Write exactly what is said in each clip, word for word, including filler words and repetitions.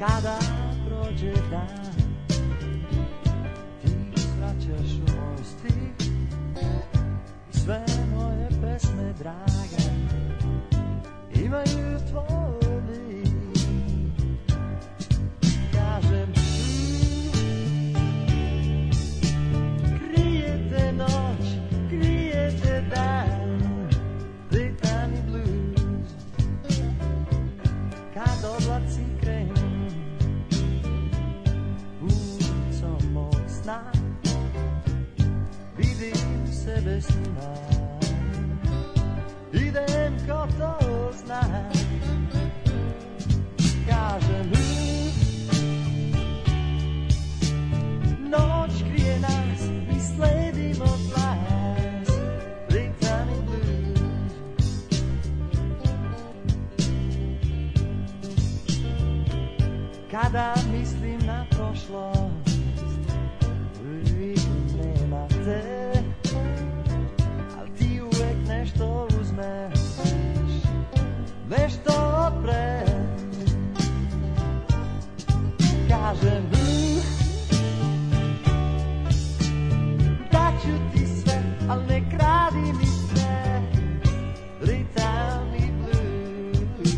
Kada prođe dan, ti svraćaš u moj stih i sve moje pesme drage imaju tvoj lik. Kažem krijete noć, krijete dan, ritam i blues. Kad oblaci krenu ulicom mog sna, vidim sebe s njima, idem ko to zna. Kažem noć krije nas i sledimo glas, ritam i blues. Kada mislim na prošlost, vidim nema te, al ti uvek nešto uzmeš, nešto odpre. Kažem da ću ti sve, al ne kradi mi sve, ritam i blues.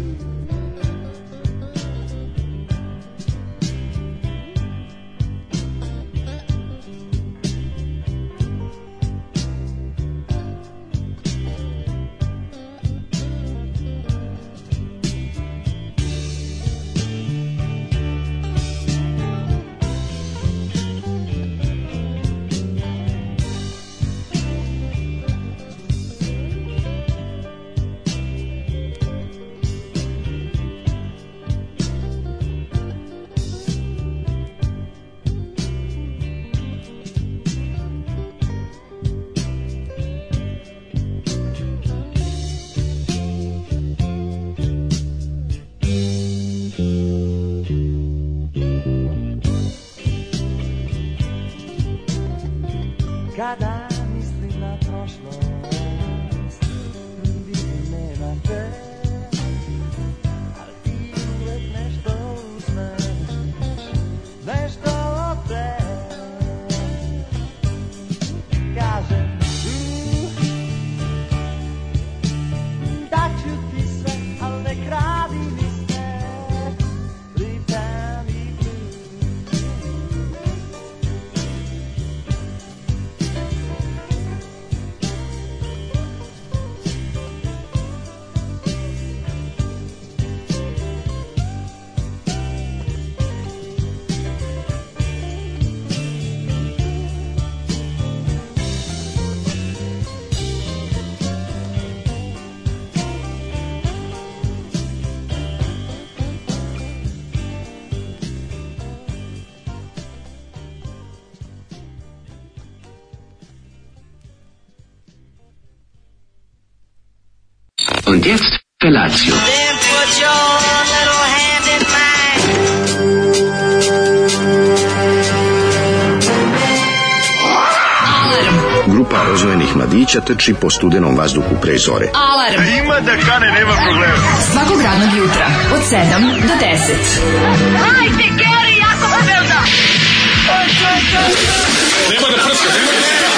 Kada mislim na prošlost, vidim nema te, ali ti uvek nešto uzmeš, nešto odre. Kažem da ću ti sve, ali ne kradi mi sve, ritam i Und jetzt Felatio. Then put your little hand in mine. Grupa rozvojenih mladića trči po studenom vazduhu pre zore. Alarm. Ima da kane, nema problema. Svakog radnog jutra od sedam do deset. Hajde, Geri, jako se velda. Nema da prska, nema da prska.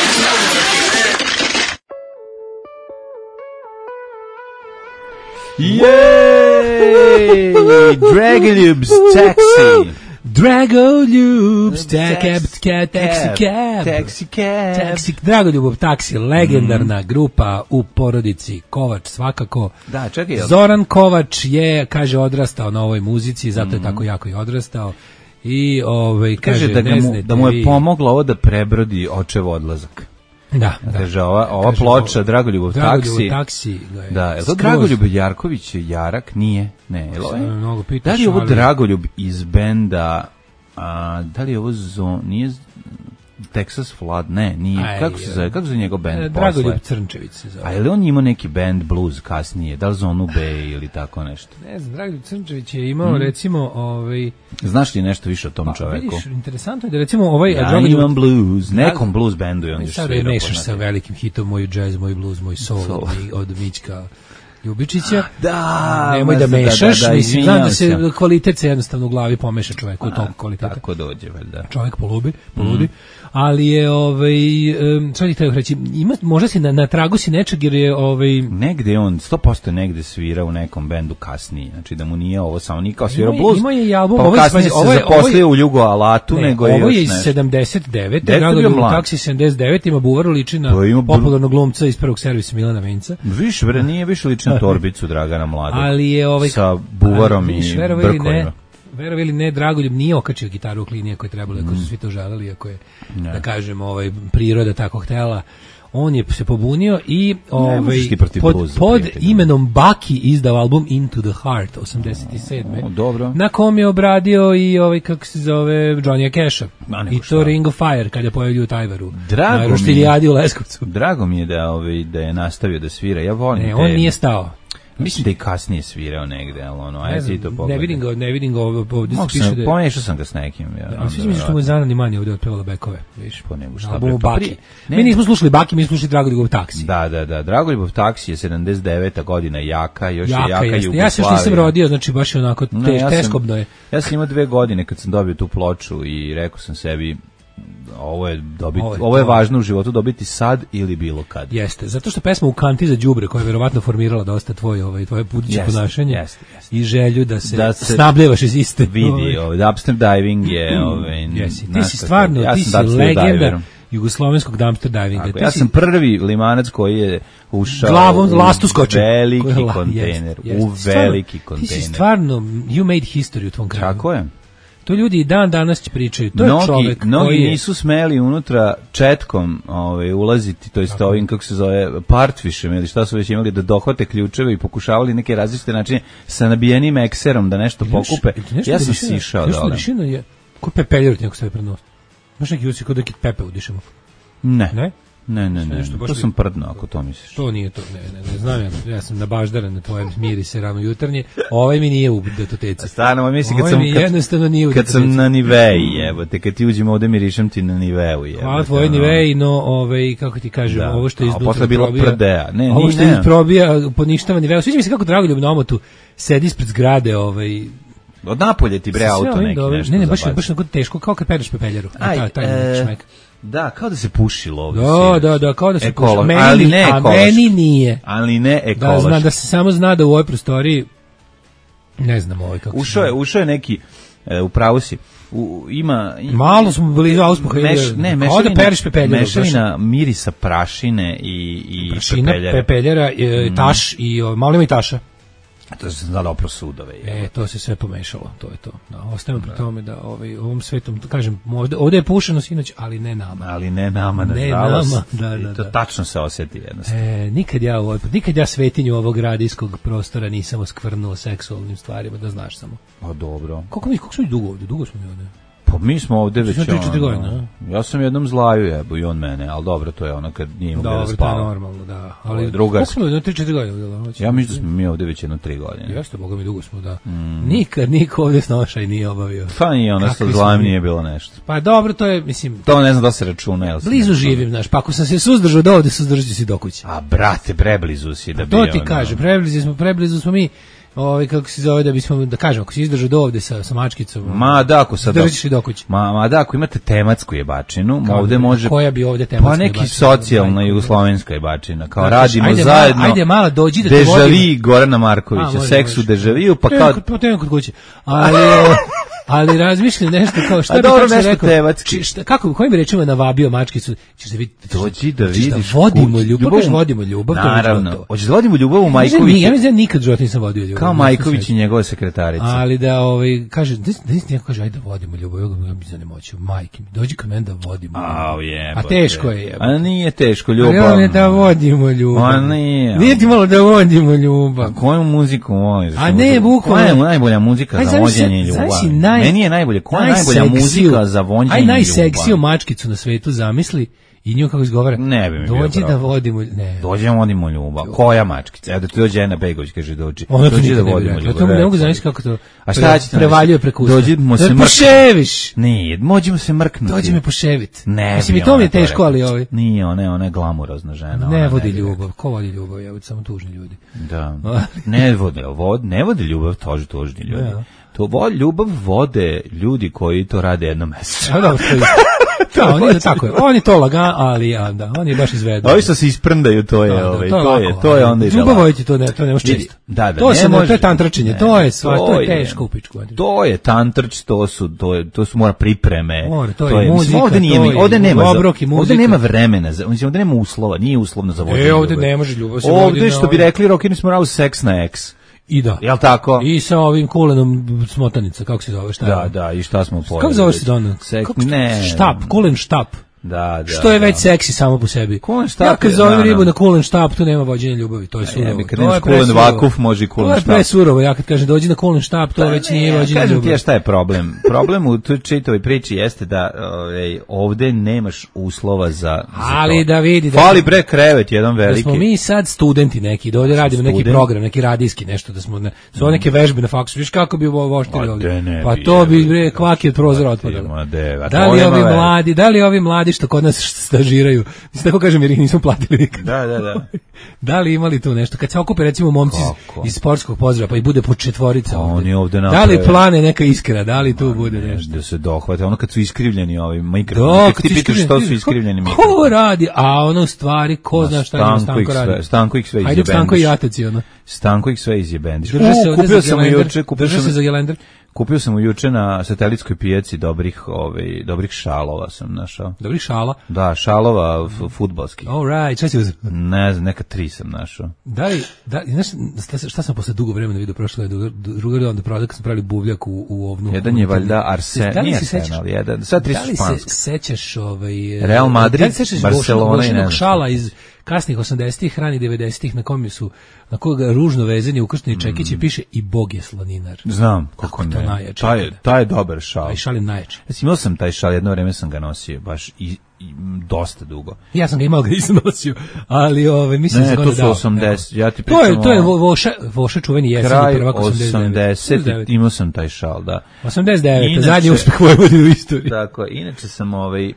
Yay! Dragoljub's Taxi. Dragoljub's Taxi Cab. Taxi Cab. Taxi, Dragoljubov taksi, legendarna mm. grupa u porodici Kovač svakako. Da, čekaj. Zoran Kovač je, kaže, odrastao na ovoj muzici, zato je mm. tako jako i odrastao. I ovaj kaže, kaže da, ne mu, da mu je pomoglo ovo da prebrodi očev odlazak. Da, da. Kaže, ova, ova kaže, ploča Dragoljubov taksi. taksi je da, je to Dragoljub Jarković Jarak? Nije. Ne, je ovo, da li je ovo Dragoljub iz benda, a, da li je ovo zo, nije Texas Flood, ne, nije. Aj, kako se zove? Kako se zove njegov bend posle? Dragoljub Crnčević se zove. A je li on imao neki band blues kasnije? Da li Zonu B ili tako nešto? Ne znam, Dragoljub Crnčević je imao, mm. recimo, ovaj... Znaš li nešto više o tom pa, čoveku? Vidiš, interesantno je da, recimo, ovaj... Ja Dragoljub... imam blues, nekom blues bendu je on još svirao. Sada je mešaš sa velikim hitom, moj jazz, moj blues, moj soul, soul. od Mićka Ljubičića. Da, nemoj da da, mešaš, da, da, mislim, znam da se izvinjavam se. kvalitet se jednostavno u glavi pomeša čoveku, u tom kvaliteta. Tako dođe, valjda. Čovjek polubi, poludi, mm. ali je, ovaj, um, sad ih treba reći, ima, možda si na, na tragu si nečeg, jer je, ovaj... Negde on, sto posto negde svira u nekom bendu kasnije, znači da mu nije ovo samo, nije kao svirao blues, ima je i album, pa ovo je, kasnije ovo se je, zaposlio u Jugo Alatu, ne, nego je ovo još je iz nešto. sedamdeset devete. Gde je Drago bio u mlad? taksi sedamdeset devet, ima buvaru, liči na Pa ima bu- popularnog glumca iz prvog servisa Milana Vinca. Više, bre, nije više liči na torbicu Dragana Mladog. Ali je ovaj sa buvarom ali, i viš, verovali ili ne, brkovima. verovali ili ne, Dragoljub nije okačio gitaru u klinije koje trebalo, ako su svi to želeli, ako je, Ne. da kažemo, ovaj, priroda tako htela. On je se pobunio i ovaj, možeš ti protiv pod, bluza, pod prijatelju. imenom Baki izdao album Into the Heart osamdeset sedme. O, dobro. Na kom je obradio i ovaj, kako se zove, Johnny Casha. Ma, nego I to šta. Ring of Fire kada je pojavio u Tajvaru. Drago na mi- Roštiljadi u Leskovcu. Drago mi je da, ovaj, da je nastavio da svira. Ja volim Ne, te- on nije stao. Mislim da je kasnije svirao negde, ali ono, Ne ajde znam, ti to ne pogledaj. vidim ga, ne vidim ga ovdje, ovdje se Mogu piše sam, da je... pomešao sam ga s nekim. Ja, Ali svi misliš što mu je Zana Nimani ovdje otpevala bekove, vidiš? Pa nego šta, Na albumu bre, pa Baki. prije- ne. Mi nismo slušali Baki, mi smo slušali Dragoljubov taksi. Da, da, da. Dragoljubov taksi je sedamdeset deveta godina, jaka, još je Jaka jaka jeste. Jugoslavija. Ja se još nisam rodio, znači baš je onako Ne, te, ja sam- teskobno je. Ja sam imao dve godine kad sam dobio tu ploču i rekao sam sebi ovo je, dobiti, Ovo je ovo je to. važno u životu dobiti sad ili bilo kad. Jeste, zato što pesma U kanti za đubre, koja je verovatno formirala dosta tvoje, ovaj, tvoje buduće Jeste, ponašanje jeste, jeste. i želju da se, Da se snabljevaš iz iste. Vidi, ovaj, dumpster diving je... Ovaj, Jesi, ti znaš si kako- stvarno, ja ti sam si dumpster legenda diver. jugoslovenskog dumpster divinga. Tako, Ti ja si sam prvi limanac koji je ušao glavom u lastu skočio. veliki Koji je la- kontejner. jeste, U jeste. Stvarno, veliki Ti kontejner. si stvarno, you made history u tvom kraju. Tako je. To ljudi i dan danas će pričaju. To je Mnogi, čovek mnogi koji je... nisu smeli unutra četkom ovaj, ulaziti, to jest ovim, kako se zove, partvišem ili šta su već imali, da dohvate ključeve i pokušavali neke različite načine sa nabijenim ekserom da nešto pokupe. Ja sam sišao Nešto dole. lišino je, ko pepeljer ti neko stavi pred nos. Znaš neki usi kod neki pepe udišemo. Ne. Ne? Ne, ne, ne, Nešto baš to li- sam prdno, ako to misliš. To nije to, ne, ne, ne znam ja, ja sam nabaždaran na tvojem mirise rano jutarnje, ovaj mi nije u datoteci. Stvarno, mislim, kad Ovaj sam, mi kad, jednostavno nije u kad sam datoteci. na niveji, jebote, kad ti uđemo ovde mirišem ti na niveu, jebote. Hvala tvojoj ono. niveji, no, ovaj, kako ti kažem, Da. ovo što je A iznutra posle je bilo probija, prdea. Ne, ovo ni- što ne. je probija, poništava niveu. Sviđa mi se kako Dragoljub na omotu sedi ispred zgrade, ovaj, Od napolje ti bre sve auto ovim neki dobro- nešto Ne, ne, baš, je- zabaci. baš onako teško, kao kad pereš pepeljeru. Aj, taj, taj e, šmek. Da, kao da se pušilo ovdje. Da, sinoć. da, da, kao da se Ekolog, puša. Meni, ali ne a ekološki. meni nije. Ali ne Da, ekološki. zna, da se samo zna da u ovoj prostoriji, ne znam ovaj kako Ušao je, ušao je neki, e, u pravu si, u, ima... i- Malo smo bili auspuha. Meš, ne, kao mešavina, da pereš pepeljeru. mešavina mirisa prašine i, i Prašina, pepeljera. pepeljera, e, taš i o, malo ima i taša. To se znalo opro sudove. je. E, to se sve pomešalo, to je to. Da, ostajemo pri tome da ovaj, ovom svetom, kažem, možda, ovdje je pušeno sinoć, ali ne nama. Ali ne nama, na Ne žalost. nama, da, da, I to da. tačno se osjeti jednostavno. E, nikad ja ovaj, nikad ja svetinju ovog radijskog prostora nisam oskvrnuo seksualnim stvarima, da znaš samo. Pa dobro. Koliko mi, koliko smo mi dugo ovdje? Dugo smo mi ovdje. Pa mi smo ovde već Smo tri, četiri ono, godine, ja sam jednom zlaju jebo i on mene, ali dobro, to je ono kad nije imao gde da Dobro, to je spava. normalno, da. Ovo Ali je drugarski. koliko smo ovdje? tri četiri godine ovdje. Hoće- Ja mislim da smo mi ovde već jedno tri godine. Jeste, boga mi dugo smo, da. Nikad niko ovdje snošaj nije obavio. Pa nije ono što Kakvi zlajem smo mi? nije bilo nešto. Pa dobro, to je, mislim, To ne znam da se računa. Jel se blizu nešto- živim, znaš, pa ako sam se suzdržao do ovdje, suzdržat ću se do kuće. A brate, preblizu si da bi... To ti ono- kažem, preblizu smo, preblizu smo mi, ovaj, kako se zove, da bismo, da kažem, ako si izdržao do ovde sa, sa mačkicom, Ma da, ako sad... držat ćeš i do kuće. Ma, ma da, ako imate tematsku jebačinu, Kao ovde da- može... koja bi ovde tematska Pa neki jebačina? socijalna Majko, jugoslovenska jebačina. Kao Znači, radimo ajde mala- zajedno... ajde mala, dođi da te Dežavi vodim. Gorana A, Markovića, može, seks u može. dežaviju, pa To kao... je kod- pa to je kod kuće. Ali, o, ali razmišljam nešto kao šta A bi dobro, tačno nešto rekao. tematski. Či- šta, kako, kojim bi rečima navabio mačkicu? Ćeš da vidite. Dođi da Hoćeš vidiš Da vodimo kuć- ljubav, kažeš vodimo ljubav, to je Naravno. to. Hoćeš da vodimo ljubav u Ja mislim, Majkovića? Ja mislim da nikad u životu nisam vodio ljubav. Kao nisam Majković i srećan. njegova sekretarica. Ali da ovaj kaže, da da neko kaže ajde da vodimo ljubav, ja ga mislim da ne moću, majke mi, dođi kod mene da vodimo. Au, ljubav. jebote. A teško je, jebote. A nije teško, Ali ljubav. on je da vodimo ljubav. A nije. Nije ti malo da vodimo ljubav. A koju muziku voliš? A ne, bukvalno. Koja je najbolja muzika Aj, za zamisli- vođenje ljubavi? zamisli naj- Meni je najbolje. Koja je najbolja najseksiju- muzika za vođenje Aj ljubavi? najseksiju mačkicu na svetu zamisli I nju kako izgovara, Ne bi mi bio dođi da problem. vodimo, ne. Dođemo vodimo ljubav. Koja mačkica? Evo da ti dođe Ena Begović, kaže dođi. Ona to Dođi nikad da ne bi vodimo rekla. Ja ljubav. to ne mogu Rekla. zamisliti kako to A šta ćete prevaljuje preko usta. Dođimo se Da mrknuti. poševiš. Nije, mođemo se mrknuti. Dođi me poševit. Ne, Mislim, bi i to mi je ona teško, rekla. ali ovaj. Nije, ona je, ona je glamurozna žena. Ne ona vodi bi ljubav. Ko vodi ljubav? Ja, samo tužni ljudi. rekla. Da. Ne vode, vod, ne vode ljubav, toži tužni ljudi. Da. To vod, ljubav vode ljudi koji to rade jednom mesečno. A da, to je. Da, oni da tako je. Oni to laga, ali ja, da, oni baš izvedu. Ovi što se isprndaju, to je, Da, da, ovaj, to je to je, lako, to je ali onda ide Đubavo lako. ti to ne, to ne može Vidi, često. da, da, to ne se može- to je tantračenje, ne, to je sva, to je je- teško u pičku. To je tantrč, to su to je to su mora pripreme. Mora, to je mislim, muzika, ovde nije, to mi- je ovde nema, za- obrok i ovde muzika. nema vremena, za, mislim, ovde nema uslova, nije uslovno za vođenje. E, ovde ljubavi. ne može ljubav se vodi Ovde na što bi ovaj- rekli Rockini smo morali seks na eks. I da. Jel tako? I sa ovim kulenom smotanica, kako se zove, šta je? Da, da, i šta smo pojeli? Kako zove se to ono? Seks, Kako- ne. Štap, kulen štap. Da, da. Što je već da. seksi samo po sebi. Kulen štap Ja kad je, zovem da, ribu da. na kulen štap, tu nema vođenja ljubavi, to je surovo. Jebi, kad To nemaš je kulen presurovo. vakuf, može i kulen To je štap. presurovo, ja kad kažem dođi na kulen štap, to već nije Ne, vođenje kažem ti ja ljubavi. šta je problem. Problem u toj čitavoj priči jeste da ovaj, ovde nemaš uslova za, za Ali to. da vidi da- Fali bre krevet, jedan Da veliki. smo mi sad studenti neki, da ovdje radimo neki student? program, neki radijski nešto, da smo, ne, su ovo neke vežbe na faksu, viš kako bi ovo voštili Ma, ovdje? de ne Pa bi, to bi, jebi bre, ga. kvaki od prozora Ma, otpadalo. de, a Da to li nema ovi veze. mladi, da li ovi mladi što kod nas stažiraju, mislim tako kažem jer ih nismo platili nikad. Da, da, da. Da li imali tu nešto? Kad se okupe recimo momci Kako? iz, iz sportskog pozdrava pa i bude po četvorica Pa ovde. oni ovde Da li naprave- plane neka iskra, da li tu bude nešto? Da se dohvate, ono kad su iskrivljeni ovi mikrofoni. Da, Kad ti kad pitaš iskrivljeni- što su iskrivljeni Ko mikrofoni. radi? A ono u stvari, ko zna šta njima Stanko ih Stanko sve, radi? Stanko ih sve Hajde izjebendiš. Stanko i Jataci, ono. Stanko ih sve izjebendiš. Drže se U, ovde kupio za sam mu gelender. juče, kupio Drže sam se za gelender. Kupio sam mu juče na satelitskoj pijaci dobrih, ovaj, dobrih šalova sam našao. Dobrih šala. Da, šalova f- fudbalskih. All right, šta si uzeo? Ne znam, neka tri sam našao. Da li, da, znaš, šta, šta sam posle dugo vremena vidio, prošlo je druga, druga dan da prodaj kad smo pravili buvljak u, u ovnu. Jedan je valjda Arsen, Da li nije se sećaš- Arsenal, jedan, sad tri Da su li se španske. sećaš ovaj, Real Madrid, da li se sećaš Barcelona i Bošanog ne znam. šala iz kasnih osamdesetih, rani devedesetih na kom su, na koga ružno vezani ukršteni čekići Mm. piše i Bog je slaninar. Znam, kako Kako je to ne. najjače Taj, je- ikada. taj je dobar šal. Taj šal je najjači. Ja sam imao sam taj šal, jedno vreme sam ga nosio, baš i, i dosta dugo. Ja sam ga imao ga nisam nosio, ali ove, mislim da Ne, sam ga to onda su dao. osamdeset, ja ti To je, pričam to je o- vo- voša, voša čuveni jesen Kraj prvak osamdeset devet. imao sam taj šal, da. osamdeset devet, Inače- zadnji uspeh Vojvodine u istoriji. Tako, je. Inače sam ovaj, uh,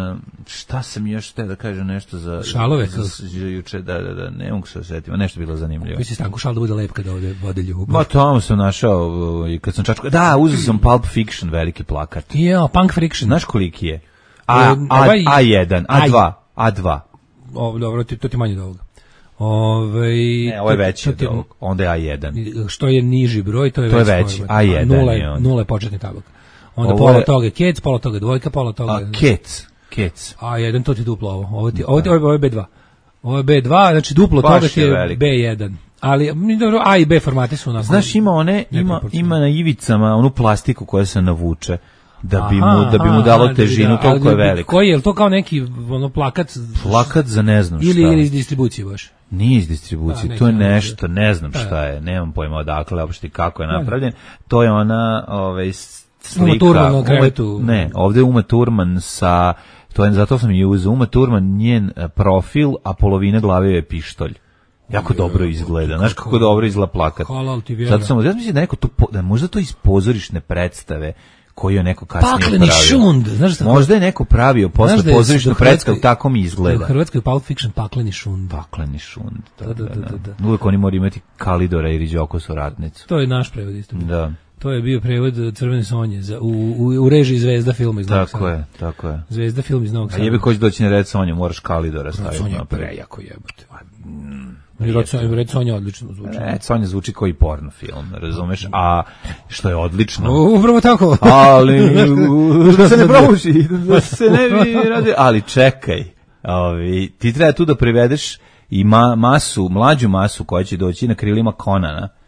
šta sam još te da kažem nešto za... Šalove, za, za juče, da, da, da, ne mogu se osjetiti, nešto je bilo zanimljivo. Koji si Stanko šal da bude lep kada ovde vode ljubav. Ma tamo sam našao, ovaj, kad sam čačko, da, uzeo sam Pulp Fiction, veliki plakat. Ja, Punk Friction. Znaš koliki je? A, E, A, ovaj- A jedan, A dva, A dva. O, dobro, ti- to ti manje od ovoga. Ove, Ne, ovo je to- veći to od ti- ovog, onda je A jedan. Što je niži broj, to je, To je veći veći, format. A jedan Nula je je, on. nula je početni tabak. Onda Ovo pola je- toga je kec, pola toga je dvojka, pola toga A, je... Kec, Kec. A jedan, to ti duplo ovo. Ovo, ti, ovo, ti, ovo je B dva. Ovo je B dva, znači duplo Baš toga ti je je veliko. B jedan. Ali, mi dobro, A i B formati su onako... Znaš, ima one, ima, neproporcionalno. ima na ivicama onu plastiku koja se navuče, da bi Aha, mu, da bi mu aha, dalo da, težinu, da, toliko je ali veliko. Koji je, je li to kao neki ono plakat Plakat za ne znam šta. ili, ili iz distribucije baš? Nije iz distribucije, Da, to je neki nešto, ne znam Da. šta je, nemam pojma odakle, uopšte kako je napravljen. To je ona, ovaj, s- slika... Uma Thurman na Uma- krevetu. Ne, ovde je Uma Thurman sa, to je, zato sam i uzeo, Uma Thurman, njen eh, profil, a polovina glave je pištolj. Jako dobro izgleda, znaš kako dobro izgleda plakat. Halal ti vjera. Zato sam, ja mislim da neko to, po- da možda to iz pozorišne predstave, koji je neko kasnije Pakleni pravio. šund, znaš šta? Možda je neko pravio posle Znaš da je pozorišnu u predstavu, Hrvatskoj- tako mi U izgleda. Hrvatskoj je Pulp Fiction pakleni šund. Pakleni šund. Da, Da, da, da, da, da. da. Uvijek oni moraju imati Kalidora i Riđoko su radnicu. To je naš prevod isto. Da, To je bio prevod Crvene Sonje za, u, u, u režiji Zvezda filma iz Novog tako Sada. je, tako je. Zvezda film iz Novog A Sada. jebe ko će doći na red Sonja, moraš Kalidora staviti. Sonja je napred. prejako jebote. Red Sonja, Red Sonja odlično zvuči. Red Sonja zvuči kao i porno film, razumeš? A što je odlično. U- Upravo tako. Ali da se ne probuši, da se ne bi radi. Ali čekaj, ovi, ti treba tu da privedeš i ma, masu, mlađu masu koja će doći na krilima Konana.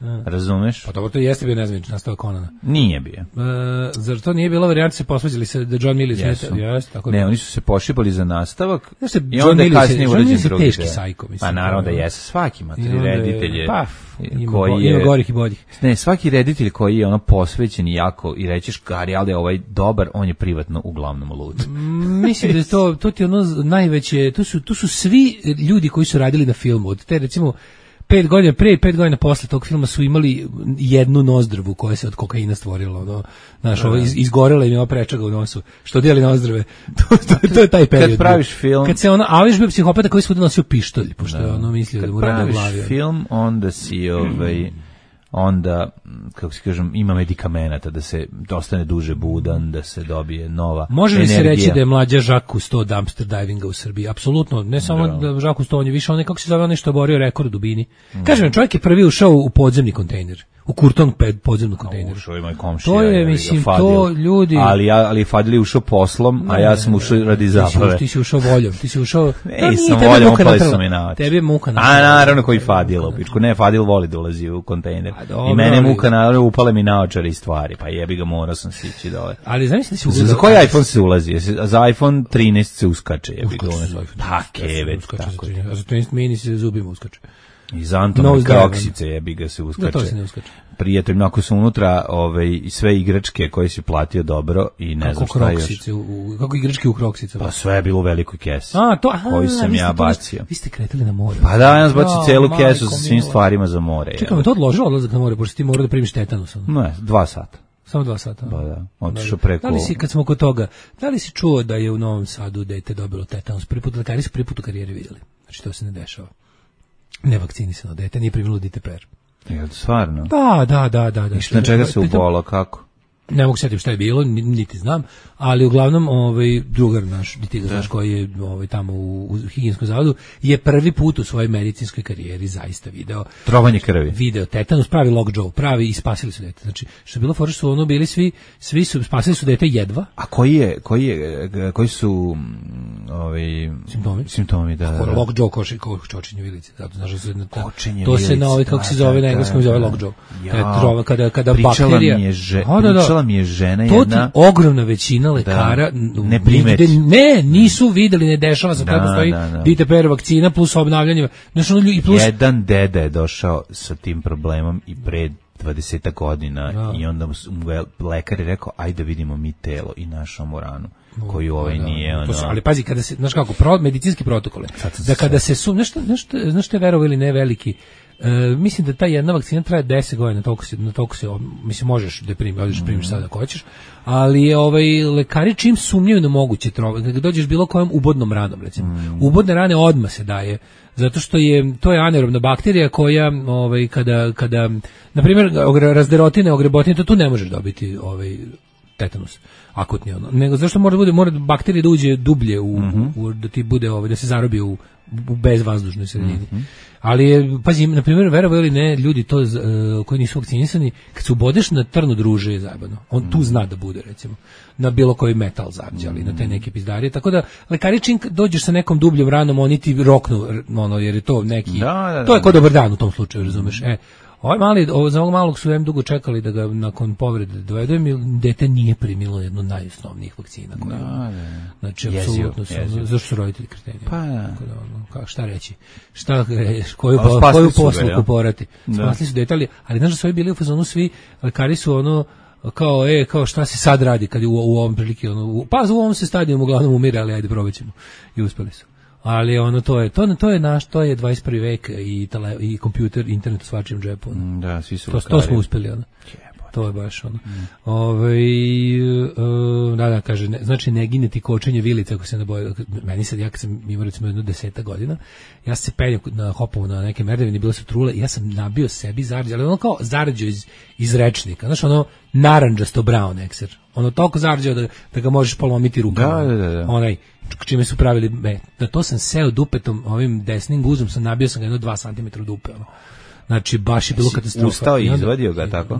Razumeš? Pa dobro, to jeste bio nezvanični nastavak Conana. Nije bio. E, zar to nije bila varijanta se posvađali se da John Mills Jesu. Jeste, tako Ne, da. oni su se pošipali za nastavak Znaš se, i John onda je Mills je- kasnije John urađen Mills je drugi teški deo. sajko, mislim. Pa naravno da jeste, svaki I materi onda je- reditelj je, Pa, ima, koji bo- je, ima gorih i boljih. ne, svaki reditelj koji je ono posvećen i jako i rećeš Gari, ali je ovaj dobar, on je privatno uglavnom lud. Mislim da je to, to ti je ono najveće, to su, to su svi ljudi koji su radili na filmu, od te recimo pet godina pre i pet godina posle tog filma su imali jednu nozdrvu koja se od kokaina stvorila, ono, znaš, ovo iz, izgorela im je ova prečaga u nosu, što dijeli nozdrve, to, to, to je taj period. Kad praviš film, Kad se ono, ali još bio psihopata koji svuda nosio pištolj, pošto je ono mislio da kad mu radi u praviš glavi. film, onda si ovaj onda, kako se kažem, ima medikamenata da se ostane duže budan, da se dobije nova Može li se energija. reći da je mlađa Jacques Cousteau dumpster divinga u Srbiji? Apsolutno, ne samo da, Jacques Cousteau, on je više onaj, kako se zove, onaj što je borio rekord u dubini. Kažem, čovjek je prvi ušao u podzemni kontejner, u Kurton ped podzemnu kontejner. Ušao je moj komšija. To je, jebi ga, mislim, Fadil. to ljudi... Ali, ja, ali Fadil je ušao poslom, a ja sam ušao radi Ti si, zabave. ti si ušao voljom, ti si ušao... Ne, To nije, nisam tebi je voljom, muka opali natrala. su mi na oči. Tebi je muka A natrala. naravno koji Fadil u pičku. Ne, Fadil voli da ulazi u kontejner. A dobro, I mene ali- muka naravno upale mi naočare i stvari. Pa jebi ga, morao sam sići dole. Ali zamisli da si Za, za koji iPhone se ulazi? Jesi- Za iPhone trinaest se uskače. Jebi ga, Uskače za ono- iPhone. Take, već Uskače za tako. trinaest. A za trinaest mini se zubima uskače. I za Antona Nose dive, Kroksice jebi ga se Da, uskače. to se ne uskače. Prijatelj, ako su unutra ovaj, sve igračke koje si platio dobro i ne znam Kako šta još. kroksice, u, u- kako igrački u kroksicama. Pa sve je bilo u velikoj kesi. A, to, aha, koju sam vi ja ste to- bacio. Vi ste kretali na more. Pa da, ja sam bacio Jao, celu majko kesu sa svim mila. stvarima za more. Čekaj, to odložilo odlazak na more, pošto ti morao da primiš tetanus. ono? Ne, dva sata. Samo dva sata. Pa da, otišao preko... Da li si, kad smo kod toga, da li si čuo da je u Novom Sadu dete dobilo tetanus? Prvi put, lekari su prvi put u karijeri vidjeli. Znači, to se ne dešava. Nevakcinisano dete, nije primilo D T P R. Jel, stvarno? Da, da, da, da. da. I što, na čega se Pritom- ubolo, kako? Ne mogu setim šta je bilo, ni- niti znam, ali uglavnom ovaj drugar naš, ti ga znaš koji je ovaj tamo u, u higijenskom zavodu, je prvi put u svojoj medicinskoj karijeri zaista video Trovanje krvi. video tetanus, pravi lockjaw, pravi i spasili su dete. Znači, što je bilo fora što su ono bili svi, svi su spasili su dete jedva. A koji je, koji je, koji su mm, ovi Simptomi? simptomi, da, da, Ko da. lockjaw koši ko čočenje vilice. Zato znaš da se na Kočenje to se vilice, na ovaj kako se da, zove da, na engleskom da, zove da. lockjaw. Jao. To je trova kada kada Pričala bakterija. mi je že- A, da, da. pričala mi je žena To jedna- ti ogromna većina lekara Da, n- ne primeti. nigde- ne, nisu videli, ne dešava se, Da, treba postoji da, da. D T P R vakcina plus obnavljanje. Znači, ono, i plus Jedan deda je došao sa tim problemom i pre dvadeset godina Da. i onda mu s- mu je lekar je rekao ajde da vidimo mi telo i našao mu ranu koju ovaj Da, nije to ono. su- ali pazi, kada se, znaš kako, pro, medicinski protokole, Sad sam da se kada se su, nešto, nešto, znaš što je verovo ili ne veliki, e, mislim da ta jedna vakcina traje deset godina, toliko se, na toliko se, mislim, možeš da primi, odeš Mhm. primiš sada ako hoćeš, ali je ovaj, lekari čim sumnjaju na moguće trove, kada dođeš bilo kojom ubodnom ranom, recimo, Mhm. ubodne rane odmah se daje, zato što je, to je anaerobna bakterija koja, ovaj, kada, kada, na primjer, ogre- razderotine, ogrebotine, to tu ne možeš dobiti, ovaj, tetanus akutni ono. Nego zašto mora da bude mora bakterija da uđe dublje u, Mhm. u da ti bude ovaj da se zarobi u, u bezvazdušnoj sredini. Ali je pazi na primjer verovali ili ne ljudi to uh, koji nisu vakcinisani kad se ubodeš na trnu druže je zajebano. On tu zna da bude recimo na bilo koji metal zarđe, ali na te neke pizdarije. Tako da lekari čim dođeš sa nekom dubljom ranom oni ti roknu ono jer je to neki Da, da, da. to je kod dobar dan u tom slučaju, razumeš? E Ovaj mali, ovo, za ovog malog su em dugo čekali da ga nakon povrede dovedu, jer dete nije primilo jednu od najosnovnijih vakcina. Koja, Da, da. znači, Jezivo, apsolutno su, jezivo. ono, zašto su roditelji kreteni? Pa, da. Tako da, ono, kako, šta reći? Šta, e, koju, Ali po, spasili koju su ga, posluku ja? porati? Da. Spasli su dete, ali, ali znaš da su ovi bili u fazonu svi, lekari su ono, kao, e, kao šta se sad radi kad je u, u ovom prilike, ono, u, pa u ovom se stadijumu uglavnom umire, ali ajde probat ćemo. I uspeli su. Ali ono to je to to je naš to je dvadeset prvi vek i tele, i kompjuter, internet u svačijem džepu. ono. Da, svi su To, to lekari. smo uspeli, ono. To je baš ono. Ovaj e, da, da, kaže, ne, znači ne gine ti kočenje vilice ako se ne boje. Meni sad, ja kad sam imao recimo jedno deseta godina, ja se penjem na hopovu na neke merdevine, bile su trule i ja sam nabio sebi zarđe, ali ono kao zarđe iz, iz rečnika. Znaš, ono narandžasto brown ekser. Ono toliko zarđeo da, da ga možeš polomiti rukama. Da, da, da. Onaj, čime su pravili, me, na to sam seo dupetom, ovim desnim guzom sam nabio sam ga jedno dva centimetra u dupe, ono. Znači, baš je bilo katastrofa. Ustao i onda- izvadio ga, tako?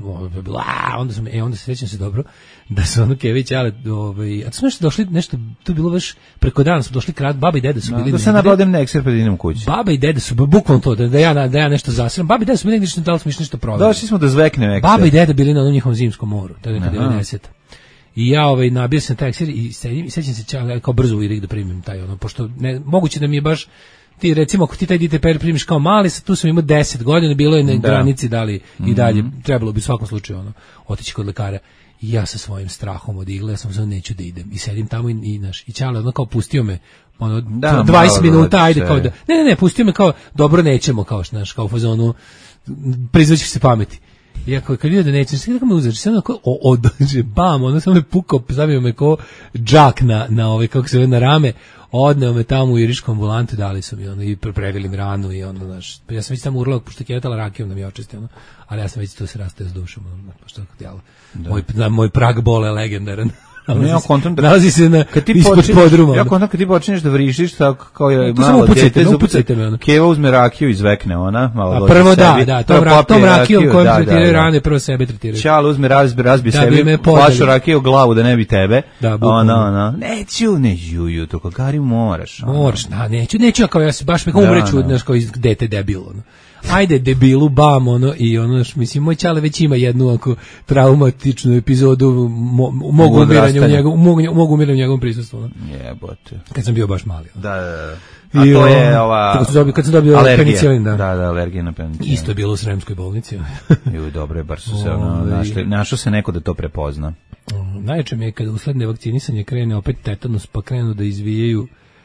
A, onda sam, e, onda se sjećam se dobro, da su ono Kević, ali, ovaj, a to smo nešto došli, nešto, to je bilo baš, preko dana smo došli krat, baba i deda su bili Da se negde. nabodem na ekser pred idem kući. Baba i deda su, bukvalno to, da, da, ja, da ja nešto zasram, baba i deda su bili negdje, da li smo išli nešto provjerili. Došli smo da zveknem ekser. Baba i deda bili na onom njihovom zimskom moru, to je neka Aha. devedeseta. I ja ovaj nabio sam taj ekser i sedim i sećam se čak kao brzo uvijek da primim taj ono, pošto ne, moguće da mi je baš ti recimo ako ti taj D T P primiš kao mali, sad tu sam imao deset godina, bilo je na Da. granici da li i dalje, trebalo bi u svakom slučaju ono, otići kod lekara. I ja sa svojim strahom od igle, ja sam znao neću da idem. I sedim tamo i, i, naš, i Ćale ono kao pustio me ono, Da, dvadeset malo minuta, da ajde se- kao da, ne, ne, ne, pustio me kao, dobro nećemo, kao, znaš, kao u fazonu, prizvaćeš se pameti. I ja kao, kad vidio da nećem, sve kako me uzeti, sve onako, o, odođe, bam, ono sam me pukao, zavio me kao džak na, na ovaj, kako se zove, na rame, odneo me tamo u irišku ambulantu, dali su mi ono, i preprevili mi ranu i ono, znaš, ja sam već tamo urlao, pošto je kevetala rakijom da mi očisti, ono, ali ja sam već to se rastao s dušom, ono, pošto je jel, moj, na, moj prag bole je legendaran. Ne, ja kontam da nalazi se na, kad ti ispod počinješ, podruma. ja ono. kontam kad ti počinješ da vrištiš tako kao je To samo malo upucajte dete, me, zapuca- upucajte me, ono. Keva uzme rakiju i zvekne ona, malo A dođe prvo da, sebi, da, prvo tom, ra, popije tom rakijom rakiju, kojom da, tretiraju da, da. rane, prvo sebe tretiraju. Čal uzme razbi, razbi Da bi sebi, me podali. flašu rakije u glavu da ne bi tebe. Da, bukvalno. Ona, ona, neću, neću, ju, to kao Gari moraš. ono. Moraš, da, neću, neću, ja kao ja se baš me kao Da, umreću, da. znaš, kao iz dete debil, ono. Ajde, debilu, bam, ono, i ono, š, mislim, moj Ćale već ima jednu ako traumatičnu epizodu, mo, mogu umiranja u odrastanja. njegovom, mogu, mogu umiranja u njegovom prisustvu, ono. Jebote. Kad sam bio baš mali, ono. Da, da, da. A I, to o, je ova... kad sam dobio- kad sam dobio alergija. penicilin, da. Da, da, alergija na penicilin. Isto je bilo u Sremskoj bolnici. Ju, dobro je, bar su se ono, Ovaj. našli, našao se neko da to prepozna. Najjače mi je kada usled nevakcinisanje krene opet tetanus, pa krenu da izvijaju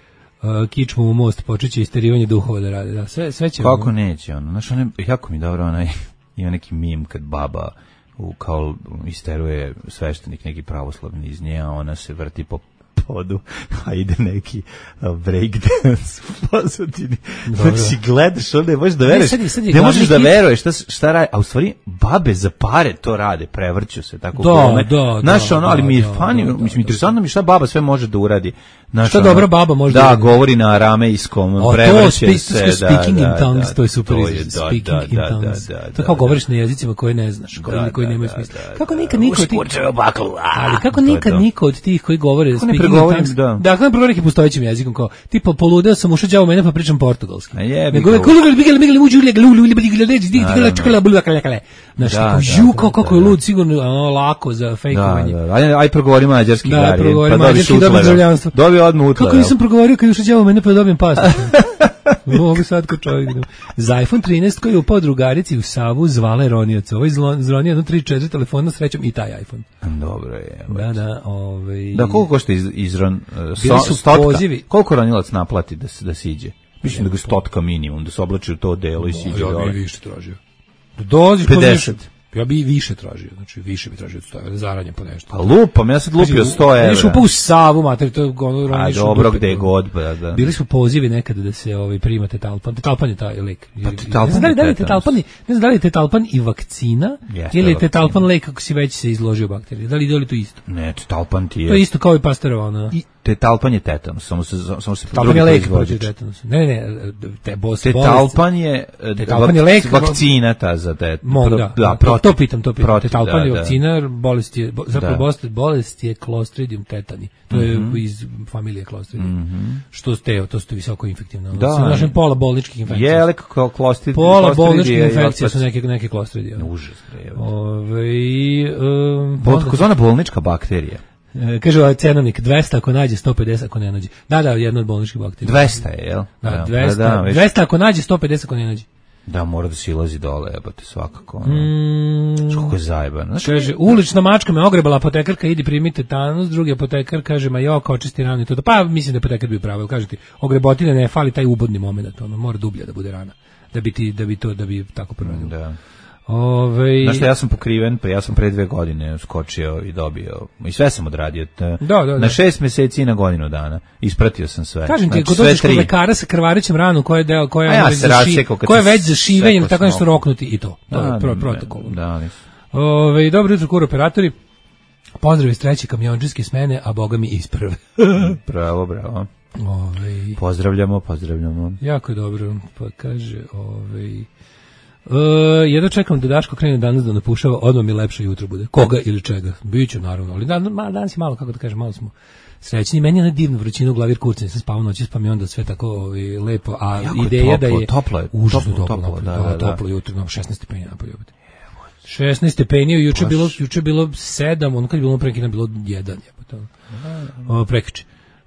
uh, kičmu u most, počeće isterivanje duhova da rade. Da, sve, sve će... Kako neće, ono, znaš, ono, je- jako mi dobro, onaj, ima neki mim kad baba u, kao isteruje sveštenik neki pravoslavni iz nje, a ona se vrti po podu, a ide neki uh, breakdance u pozadini. Znači, gledaš, onda je možeš da veruješ, sad je- sad je ne možeš da glavni hit. veruješ šta, s- šta radi, a u stvari babe za pare to rade, prevrću se tako Da, glume. da, Znaš, da, ono, ali da, mi je da, funny, da, da, mislim, interesantno mi je šta baba sve može da uradi. Znaš, Šta ono, dobra baba može da da uradi? govori na aramejskom, O, to, prevrće spe- se, to speaking da, in da, tongues, da, to je super to je, izraz, da, speaking da, in da, tongues. da, da, To kao da. govoriš na jezicima koje ne znaš, koji, Da, koji da, nemaju da, smisla. da, Kako da. nikad niko od tih... Uskurčeva baklu, a, Ali kako to je nikad to. niko od tih koji govore Kako ne speaking in pregovorim, tongues, da. da, kako ne pregovorim nekim postojećim jezikom, kao, tipa, poludeo sam, ušao đavo mene pa pričam portugalski. A jebi Nego, ga. kako lugali, bigale, bigale, uđu, lega, lulu, ili bigale, leđi, di, Naravno. tigala, čukala, bula, kale, kale. Znaš, Da, tako, da, žu, da, kao, kako da, je da. lud, sigurno, ono, lako za Da, fejkovanje. da, aj, aj progovori mađarski, Da, Gari, progovori pa dobiš mađarski, dobiš utleve. državljanstvo. Dobio odmah utleve. Kako nisam progovorio kad je ušao đavo mene pa da dobijem pasoš. Mogu sad ko čovjek. da- Za iPhone trinaest koji je upao drugarici u Savu zvala je ronioca. Ovo je zlo- zvonio jedno tri četiri telefona srećom i taj iPhone. Dobro je. Da, da, ovaj... Da, koliko košta iz, izron? uh, Bili so- su stotka? pozivi. Koliko ronilac naplati da se da siđe? Mislim da ga stotka minimum, da se oblači u to delo i siđe Ja bi dole. i više tražio. Da dođeš po pedeset. više. Ja bi i više tražio, znači više bi tražio od sto evra, zaranje po nešto. Pa lupam, ja sad lupio sto evra. Ideš upao u Savu, mater, to je ono... A roniš u dobro, dupe, gde ono. god, pa da. Bili smo pozivi nekada da se ovaj primate tetalpan. Tetalpan je taj lek. Pa tetalpan ne znam da li, je da li je tetanus. tetalpan, i- ne znam da li je tetalpan i vakcina Jeste, ili je vakcina. tetalpan lek ako si već se izložio bakterije. Da li da li to isto? Ne, talpan ti To je je. isto kao i Pastorova, ono. I te talpan je tetanus, samo se samo se Tetalpan drugi je lek proizvođač. protiv tetanusa. Ne, ne, ne, te bos, Te bolest- talpan je eh, Tetalpan je vak- lek, vakcina ta za te. Mogu, pro- da, da, to, protiv- to pitam, to pitam. protiv, Tetalpan da, je da. vakcina, bolest je, bo- zapravo Da. bolest, bolest je Clostridium tetani. To je iz familije Clostridium. Što ste, to su visoko infektivno. Da. Da. Našem pola bolničkih infekcija. Je li kako klostrid? Pola bolničkih infekcija su neke, neke klostridije. Užas, bre. Ove, um, Bol, takozvana bolnička bakterija. e, kaže ovaj cenovnik, dvesta ako nađe, sto pedeset ako ne nađe. Da, da, jedna od bolničkih bakterija. dvesta je, jel? Da, dvesta, da, već- dvesta ako nađe, sto pedeset ako ne nađe. da, mora da se ilazi dole, jebote, svakako. Ono. Mm, Kako je zajebano. Znaš, kaže, ulična mačka me ogrebala, apotekarka, idi primite tetanus, drugi apotekar kaže, ma jo, kao očisti ranu i to. Pa mislim da je apotekar bio pravo, kaže ti, ogrebotine ne fali taj ubodni moment, ono, mora dublja da bude rana, da bi ti, da bi to, da bi tako proradilo. da. Ove, Znaš šta, ja sam pokriven, pa ja sam pre dve godine skočio i dobio, i sve sam odradio. Te, Da, da, da. Na šest meseci i na godinu dana. Ispratio sam sve. Kažem ti, Znači, ako sve dođeš kod tri. lekara sa krvarićem ranu koja je deo, koja A je ja već se za ši- rasekao kad koja je sam već za šivenje ili sekao tako nešto sam. roknuti i to. To Da, je pro, ne, protokol. Da, ali su- Ove, dobro jutro, kur operatori. Pozdrav iz treće kamionđijske smene, a boga mi iz prve. Bravo, bravo. Ove, Pozdravljamo, pozdravljamo. jako je dobro. Pa kaže, ovaj Uh, jedno čekam da Daško krene danas da napušava, odmah mi lepše jutro bude. Koga ili čega? Biću naravno, ali dan, ma, danas je malo, kako da kažem, malo smo srećni. Meni je na divnu vrućinu u glavi kurcem, sam spavao noći, pa mi onda sve tako ovaj, lepo, a jako ideja je da je toplo, užasno toplo, toplo, toplo, toplo, da, da, da. toplo jutro, no, šesnaest stepeni napolju. šesnaest stepeni, juče Baš. bilo, juče bilo sedam, ono kad je bilo pre neki dan bilo jedan, jebote. O, prekjuče.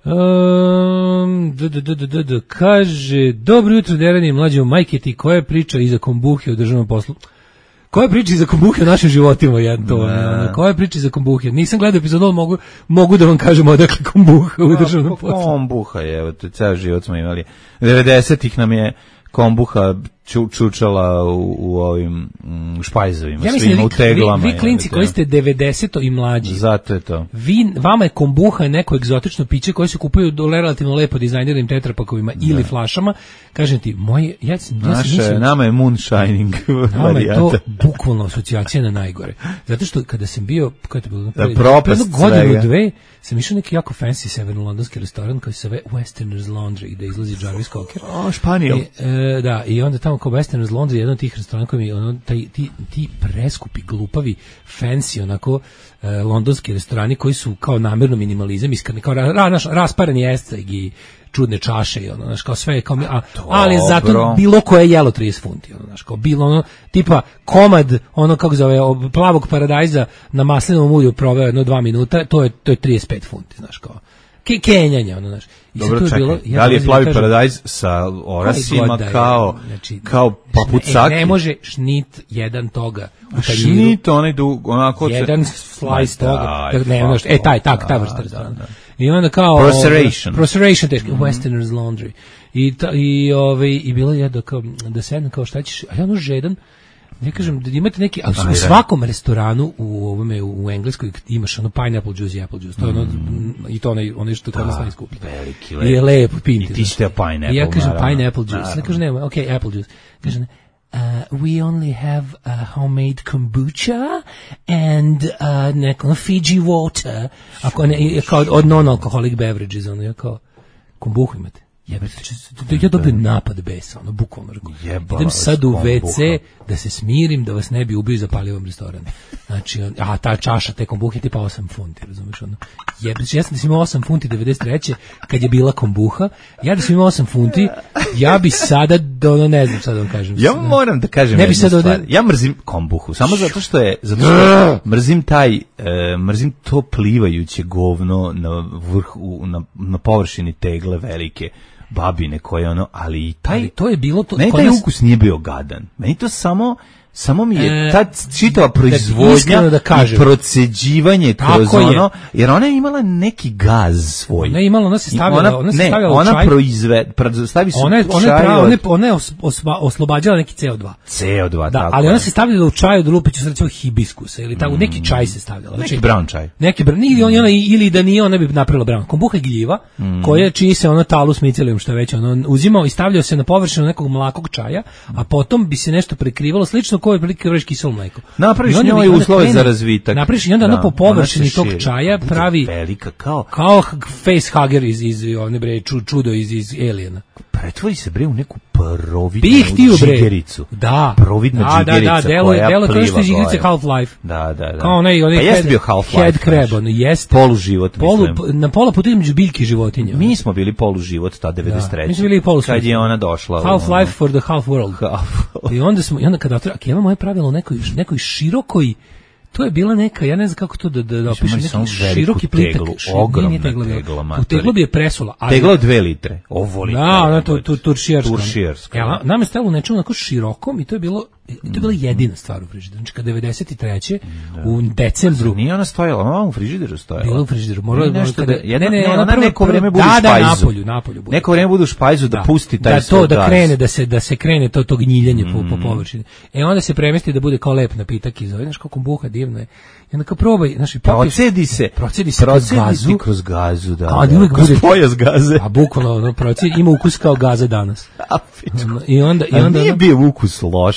Um, d, d, d, d, d, d, kaže, dobro jutro, Derani, mlađo majke ti, koja priča iza kombuhe u državnom poslu? Koja priča iza kombuhe u našim životima, jedno to? Ne. Koja priča iza kombuhe? Nisam gledao epizodu, ali mogu, mogu da vam kažem odakle kombuha u državnom poslu. Kombuha je, evo, to ceo život smo imali. devedesetih nam je kombuha ču, čučala u, u ovim mm, špajzovima, ja mislim, svima vi, u teglama. Vi, vi klinci koji ste devedeseto i mlađi. Zato je to. Vi, vama je kombuha neko egzotično piće koje se kupuju do relativno lepo dizajniranim tetrapakovima da. Ili flašama. Kažem ti, moj, ja, ja Naše, mislim, nama je moonshining nama je to bukvalno asocijacija na najgore. Zato što kada sam bio, kada je bilo da propast godinu dve, sam išao neki jako fancy severno-londonski restoran koji se zove Westerners Laundry, gde izlazi Jarvis Cocker. O, Španijol. I, e, da, i onda tamo kao Westerners Laundry, jedan od tih restorana koji mi, ono, taj, ti, ti preskupi, glupavi, fancy, onako, e, londonski restorani koji su kao namerno minimalizam, iskreni, kao ra, ra, naš, raspareni esceg i čudne čaše i ono, znaš, kao sve, kao, a, ali zato bilo koje jelo trideset funti, ono, znaš, kao bilo ono, tipa komad, ono, kako zove, plavog paradajza na maslinovom ulju proveo jedno dva minuta, to je, to je trideset pet funti, znaš, kao, Ke, kenjanje, ono, znaš. I dobro, to je čekaj, bilo, ja da li je plavi kažem, paradajz sa orasima da je, kao, znači, kao papucaki? E, ne može šnit jedan toga u tanjiru. Šnit, onaj dug, onako... Jedan slice toga. Da, ne, znaš, e, taj, tak, ta vrsta restorana. I onda kao... Proceration. Proceration, teško. Mm-hmm. Westerners Laundry. I, ta, i, ove, i bilo je da, kao, da sedem kao šta ćeš... A ja ono žedan, ne kažem, da imate neki, ali u svakom restoranu u ovome u Engleskoj imaš ono pineapple juice i apple juice. To je ono, mm. i to onaj onaj što kod nas najskuplje. Veliki, I je lepo pinti. I ti ste pineapple. I ja kažem naravno. pineapple juice. Ne kažem nema, okay, apple juice. Kažem Uh, we only have uh, homemade kombucha and uh, neko Fiji water. Ako ne, kao od non-alcoholic beverages, ono je kao kombuhu imate. Jebate, ja dobijem napad besa, ono, bukvalno. Idem sad u ve ce da se smirim, da vas ne bi ubio i zapalio vam restoran. Znači, a ta čaša te kombuhe tipa osam funti, razumiješ, ono. Jebate, ja sam da sam imao osam funti devedeset treće kad je bila kombuha, ja da sam imao osam funti, ja bi sada, ono, ne znam sad da vam kažem. Ja moram da kažem ne bi jednu sad stvar. ovde... Ja mrzim kombuhu, samo zato što je, zato što mrzim taj, e, mrzim to plivajuće govno na vrhu, na, na površini tegle velike. Babine koje ono, ali i taj, ali to je bilo to, meni taj nas... ukus nije bio gadan. Meni to samo, samo mi je e, ta čitava proizvodnja da, da i proceđivanje kroz ono, jer ona je imala neki gaz svoj. Ona je imala, ona se stavljala, ona, ona se ne, stavljala ona u čaj. proizve, stavi se ona je, u ona čaj. Je pravo, od... ona je, ona je osba, oslobađala neki ce o dva. ce o dva, da, tako. Ali ona se stavljala u čaj od lupića, recimo hibiskusa ili tako, mm. neki čaj se stavljala. Neki znači, brown čaj. Neki brown, ili, mm. ona, ili da nije, ona bi napravila brown. Kombuha je gljiva, mm. koja čiji se ono talu s micelijom, što je već ono, uzimao i stavljao se na površinu nekog mlakog čaja, a potom bi se nešto prekrivalo, slično kao je prilike vreš kiselo mleko. Napraviš njoj uslove za razvitak. Napraviš i onda da, ono po površini tog čaja pravi velika kao kao facehugger iz iz one bre čudo iz iz Aliena. Pretvori se bre u neku providnu džigericu. Da. Providna da, džigerica. Da, da, delo je delo kao što je igrice Half-Life. Da, da, da. Kao onaj onaj pa jeste bio Half-Life. Head crab, on jeste poluživot, polu, mislim. Na pola puta između biljke i životinja. Mi smo bili poluživot ta devedeset treće. Da, mi smo bili polusvit. Kad je ona došla. Half-Life for the half world. Half. I onda smo i onda kada Keva moje pravilo nekoj nekoj širokoj, to je bila neka, ja ne znam kako to da da opišem, neki široki plitak, ogromna tegla. U teglu bi je presula. Tegla od dve litre. Ovo litre. Da, ona to to turširska. Turširska. Ja, nam je stavilo nečemu onako širokom i to je bilo to je bila jedina stvar u frižideru. Znači kad devedeset treće u decembru nije ona stojala, ona u frižideru stojala. Bila u frižideru. Morala nešto da ne, ne, ona prvo neko vreme bude u špajzu. Da, na polju, na polju bude. Neko vreme bude u špajzu da pusti taj da to da krene da se da se krene to to gnjiljenje po po površini. E onda se premesti da bude kao lep napitak iz ove, znaš kako kombuha divno je. I onda kao probaj, znači procedi se, procedi se kroz gazu, kroz gazu, da. Ali uvek bude pojas gaze. A bukvalno ono procedi ima ukus kao gaza danas. I onda i onda nije bio ukus loš. Ja nisam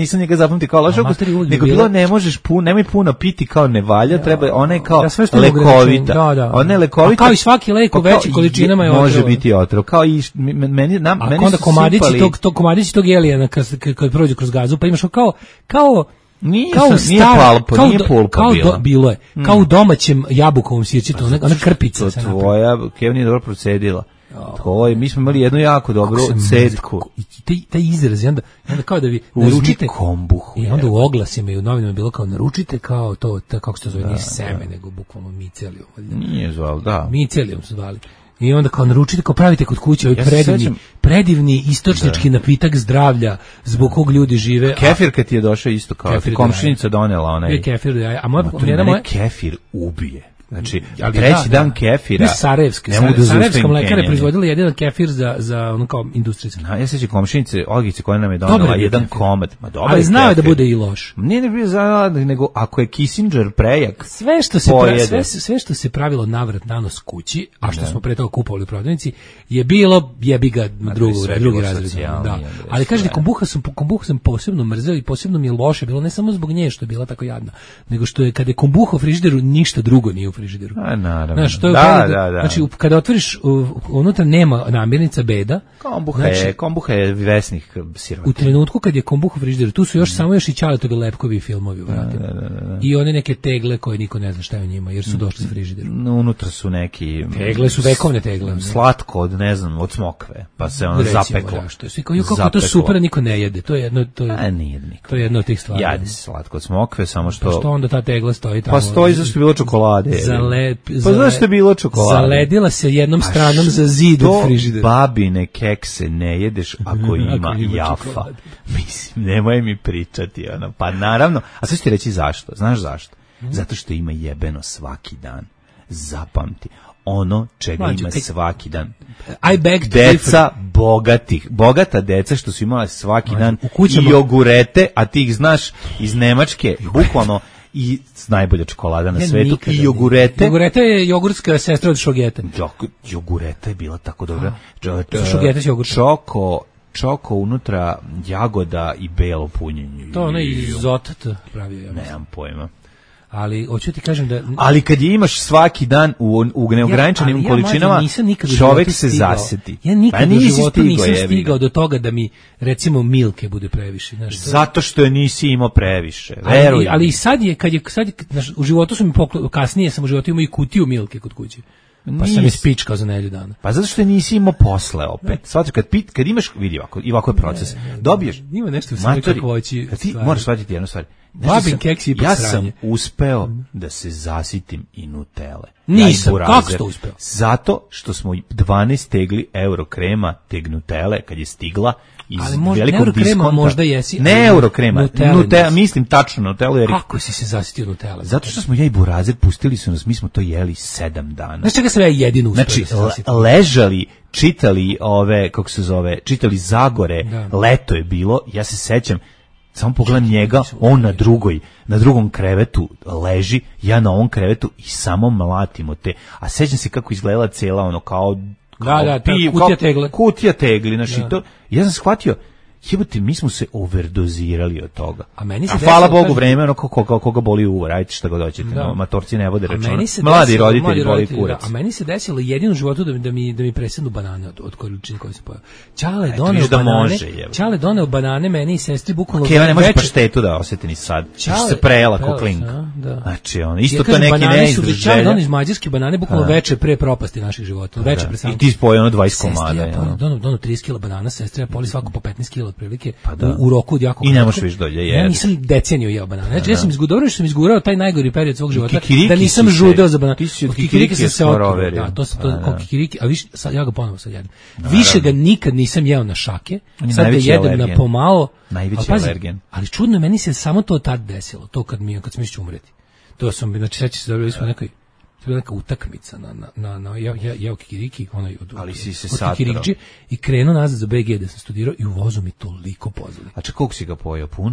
nisam njega zapamtio kao loš okus, nego bilo, bilo ne možeš puno, nemoj puno piti kao ne valja, treba, ona je kao da, lekovita. Da, da. Ona je lekovita. A kao i svaki lek u većim količinama je može otrov. Biti otrov. Kao i meni nam a meni onda komadići simpali... tog tog komadići tog jelijana kad kad prođe kroz gazu, pa imaš kao kao Nije, kao sam, star, nije palpa, kao nije do, pulpa kao bila. Do, bilo je, mm. kao u domaćem jabukovom sirćetu, ona, ona krpica to se tvoja, Kevin je dobro procedila. Tvoj, mi smo imali jednu jako dobru cetku. I taj, taj izraz, i onda, onda kao da vi naručite kombuh. I onda u oglasima i u novinama je bilo kao naručite kao to, ta, kako se to zove, da, nije seme, da. Nego bukvalno micelijum. Nije zvali, da. Micelijum su zvali. I onda kao naručite, kao pravite kod kuće ovaj ja predivni, sećam, predivni istočnički da. Napitak zdravlja zbog kog ljudi žive. Kefir kad ti je došao isto kao kefir, komšinica donela onaj. Je kefir, da, a moja jedna moja kefir ubije. Znači, ali treći da, dan da. kefira. Sarajevski, Sarajevska mlekara je proizvodila jedan kefir za za ono kao industrijski. Na, ja sećam komšinice Olgice koja nam je donela jedan kefir. Komad. Ma dobar. Ali znao je da bude i loš. Nije ne bio za nego ako je Kissinger prejak. Sve što se pra, sve, sve što se pravilo navrat nanos kući, a što da. Smo pre toga kupovali u prodavnici, je bilo jebi ga drugo, drugi razred. Da. Ali kažete kombuha sam kombuha sam posebno mrzeo i posebno mi je loše bilo ne samo zbog nje što je bila tako jadna, nego što je kada je kombuha u frižideru ništa drugo nije u frižideru. A naravno. Znaš, to je da, da, da. Znači, kada otvoriš, unutra nema namirnica beda. Kombuha znači, je, kombuha je vesnih sirotina. U trenutku kad je kombuha u frižideru, tu su još mm. samo još i Ćaletovi lepkovi filmovi u vratima. Da, da, da, da. I one neke tegle koje niko ne zna šta je u njima, jer su došli s frižideru. Unutra su neki... Tegle su vekovne tegle. Slatko od, ne znam, od smokve, pa se ono recimo, zapeklo. Da, što je, kako zapeklo. To super, niko ne jede. To je jedno, to je, A nije niko. To je jedno od tih stvari. Jade se slatko od smokve, samo što... Pa što onda ta tegla stoji tamo? Pa stoji zašto je bilo čokolade. Zale, pa zašto je bilo čokolade? Zaledila se jednom stranom za zid od frižidera. Babine kekse ne jedeš ako ima, ako ima jafa. Čokolade. Mislim, nemoj mi pričati. Ono. Pa naravno, a sad ću ti reći zašto. Znaš zašto? Mm. Zato što ima jebeno svaki dan. Zapamti. Ono čega Mađu, ima kaj... svaki dan. I beg to deca bogatih, bogata deca što su imala svaki Mađu, dan i jogurete, a ti ih znaš iz Nemačke, bukvalno i najbolja čokolada na ja svetu i jogurete. Jogurete je jogurtska sestra od šogete. Jogureta je bila tako dobra. Šogete s jogurtom. Čoko, čoko unutra jagoda i belo punjenje. To ono i Zotat pravio. Ja nemam pojma. Ali hoću ti kažem da ali kad je imaš svaki dan u, u neograničenim ja, količinama ja čovjek se zaseti. Ja nikad u životu nisam stigao do toga da mi recimo milke bude previše, znaš. Zato što je nisi imao previše. Veruj. Ali, ali sad je kad je sad je, znaš, u životu sam poklo, kasnije sam u životu imao i kutiju milke kod kuće. Pa Nis. sam ispičkao za nedelju dana. Pa zato što nisi imao posle opet. Svađa kad pit, kad imaš vidi ovako, i ovako je proces. Ne, ne, Dobiješ. Ima nešto u svojoj kakvoći. Ti moraš shvatiti jednu stvar. Babin keks je ipak ja sranje. sam uspeo da se zasitim i Nutele. Nisam, ja kako ste uspeo? Zato što smo dvanaest tegli euro krema teg Nutele kad je stigla iz ali možda, velikog diskonta. Možda jesi. Ne euro krema, Nutella, Nutella mislim tačno Nutella. Jer... Kako si se zasitio Nutella? Zato što smo ja i Burazer pustili su nas, mi smo to jeli sedam dana. Znaš čega sam ja jedino uspeo znači, da se zasitim? Ležali, čitali ove, kako se zove, čitali Zagore, da. Leto je bilo, ja se sećam, samo pogledam njega, on na drugoj, na drugom krevetu leži, ja na ovom krevetu i samo mlatimo te. A sećam se kako izgledala cela ono kao, kao da, da, piv, kutija tegli. Kutija tegli, znači to. Ja sam shvatio, jebote, mi smo se overdozirali od toga. A, meni se a hvala Bogu vreme, ono koga, koga boli uvo, radite šta god hoćete, no, matorci ne vode računa. Mladi desilo, roditelji boli kurac. Da, a meni se desilo jedino u životu da, da mi, da mi presednu banane od, od količine koje se pojao. Čale doneo da banane, može, Čale doneo banane meni i sestri bukvalno. Keva ne može paštetu da osjeti ni sad. Čale se prejela ko klink. Da. Znači, on isto to neki ne izdrži. Čale doneo iz mađarske banane bukvalno veče pre propasti naših života. Veče pre samog. I ti spojio ono dvadeset komada. Doneo doneo trideset kilograma banana, sestra ja poli svako po petnaest kilograma otprilike. U roku od jako i ne možeš više dolje. Ja nisam deceniju jeo banane. Znači, ja sam izgudao što sam izgurao taj najgori period svog života. Da nisam žudeo za banane. Kikiriki sam se otvorio. Da, to se to kao kikiriki, a više sad ja ga ponovo sad jedem. Više ga nikad nisam jeo na šake. Sad ga jedem na pomalo. Najveći alergen. Ali čudno meni se samo to tad desilo, to kad mi kad sam išao umreti. To sam znači sećam se dobro smo nekoj to je neka utakmica na na na na ja ja ja kikiriki onaj od ali si se satrao i krenuo nazad za B G da sam studirao i u vozu mi toliko pozvali. A čekaj koliko si ga pojeo puno?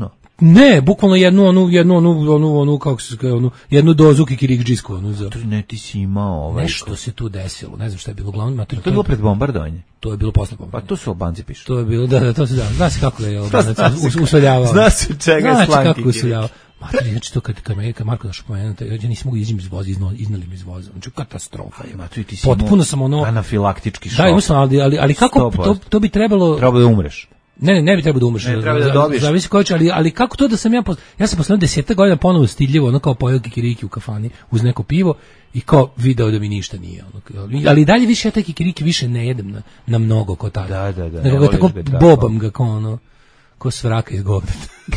Ne, bukvalno jednu onu jednu onu onu onu kako se kaže, onu jednu dozu kikirikdžisku, onu za. Ne, ti si imao ovaj. Nešto se tu desilo, ne znam šta je bilo, uglavnom mater. To je bilo pred bombardovanje. To je bilo posle Pa bombardovanja. to su Albanci pišu. To je bilo, da, da, to se da. Zna se kako je Albanac useljavao. Zna se čega je Znači slanki kako kirik. useljavao. Mater, znači to kad kad me kad Marko došao pomenuo, ja nisam mogu izaći iz voza, iznali mi iz voza. Znači katastrofa. Ma tu i ti si Potpuno sam ono anafilaktički šok. Da, imao sam, ali, ali, ali kako to, to bi trebalo... Treba da umreš. Ne, ne, ne bi trebalo da umreš. Ne, treba da dobiješ. Zavisi koji će, ali, ali kako to da sam ja... Pos... Ja sam posle deseta godina ponovo stidljivo, ono kao pojel kikiriki u kafani uz neko pivo i kao video da mi ništa nije. Ono, ali dalje više ja taj kikiriki više ne jedem na, na mnogo ko tada. Da, da, da. Nego ga tako bobam ga kao ono... ko svraka iz govneta.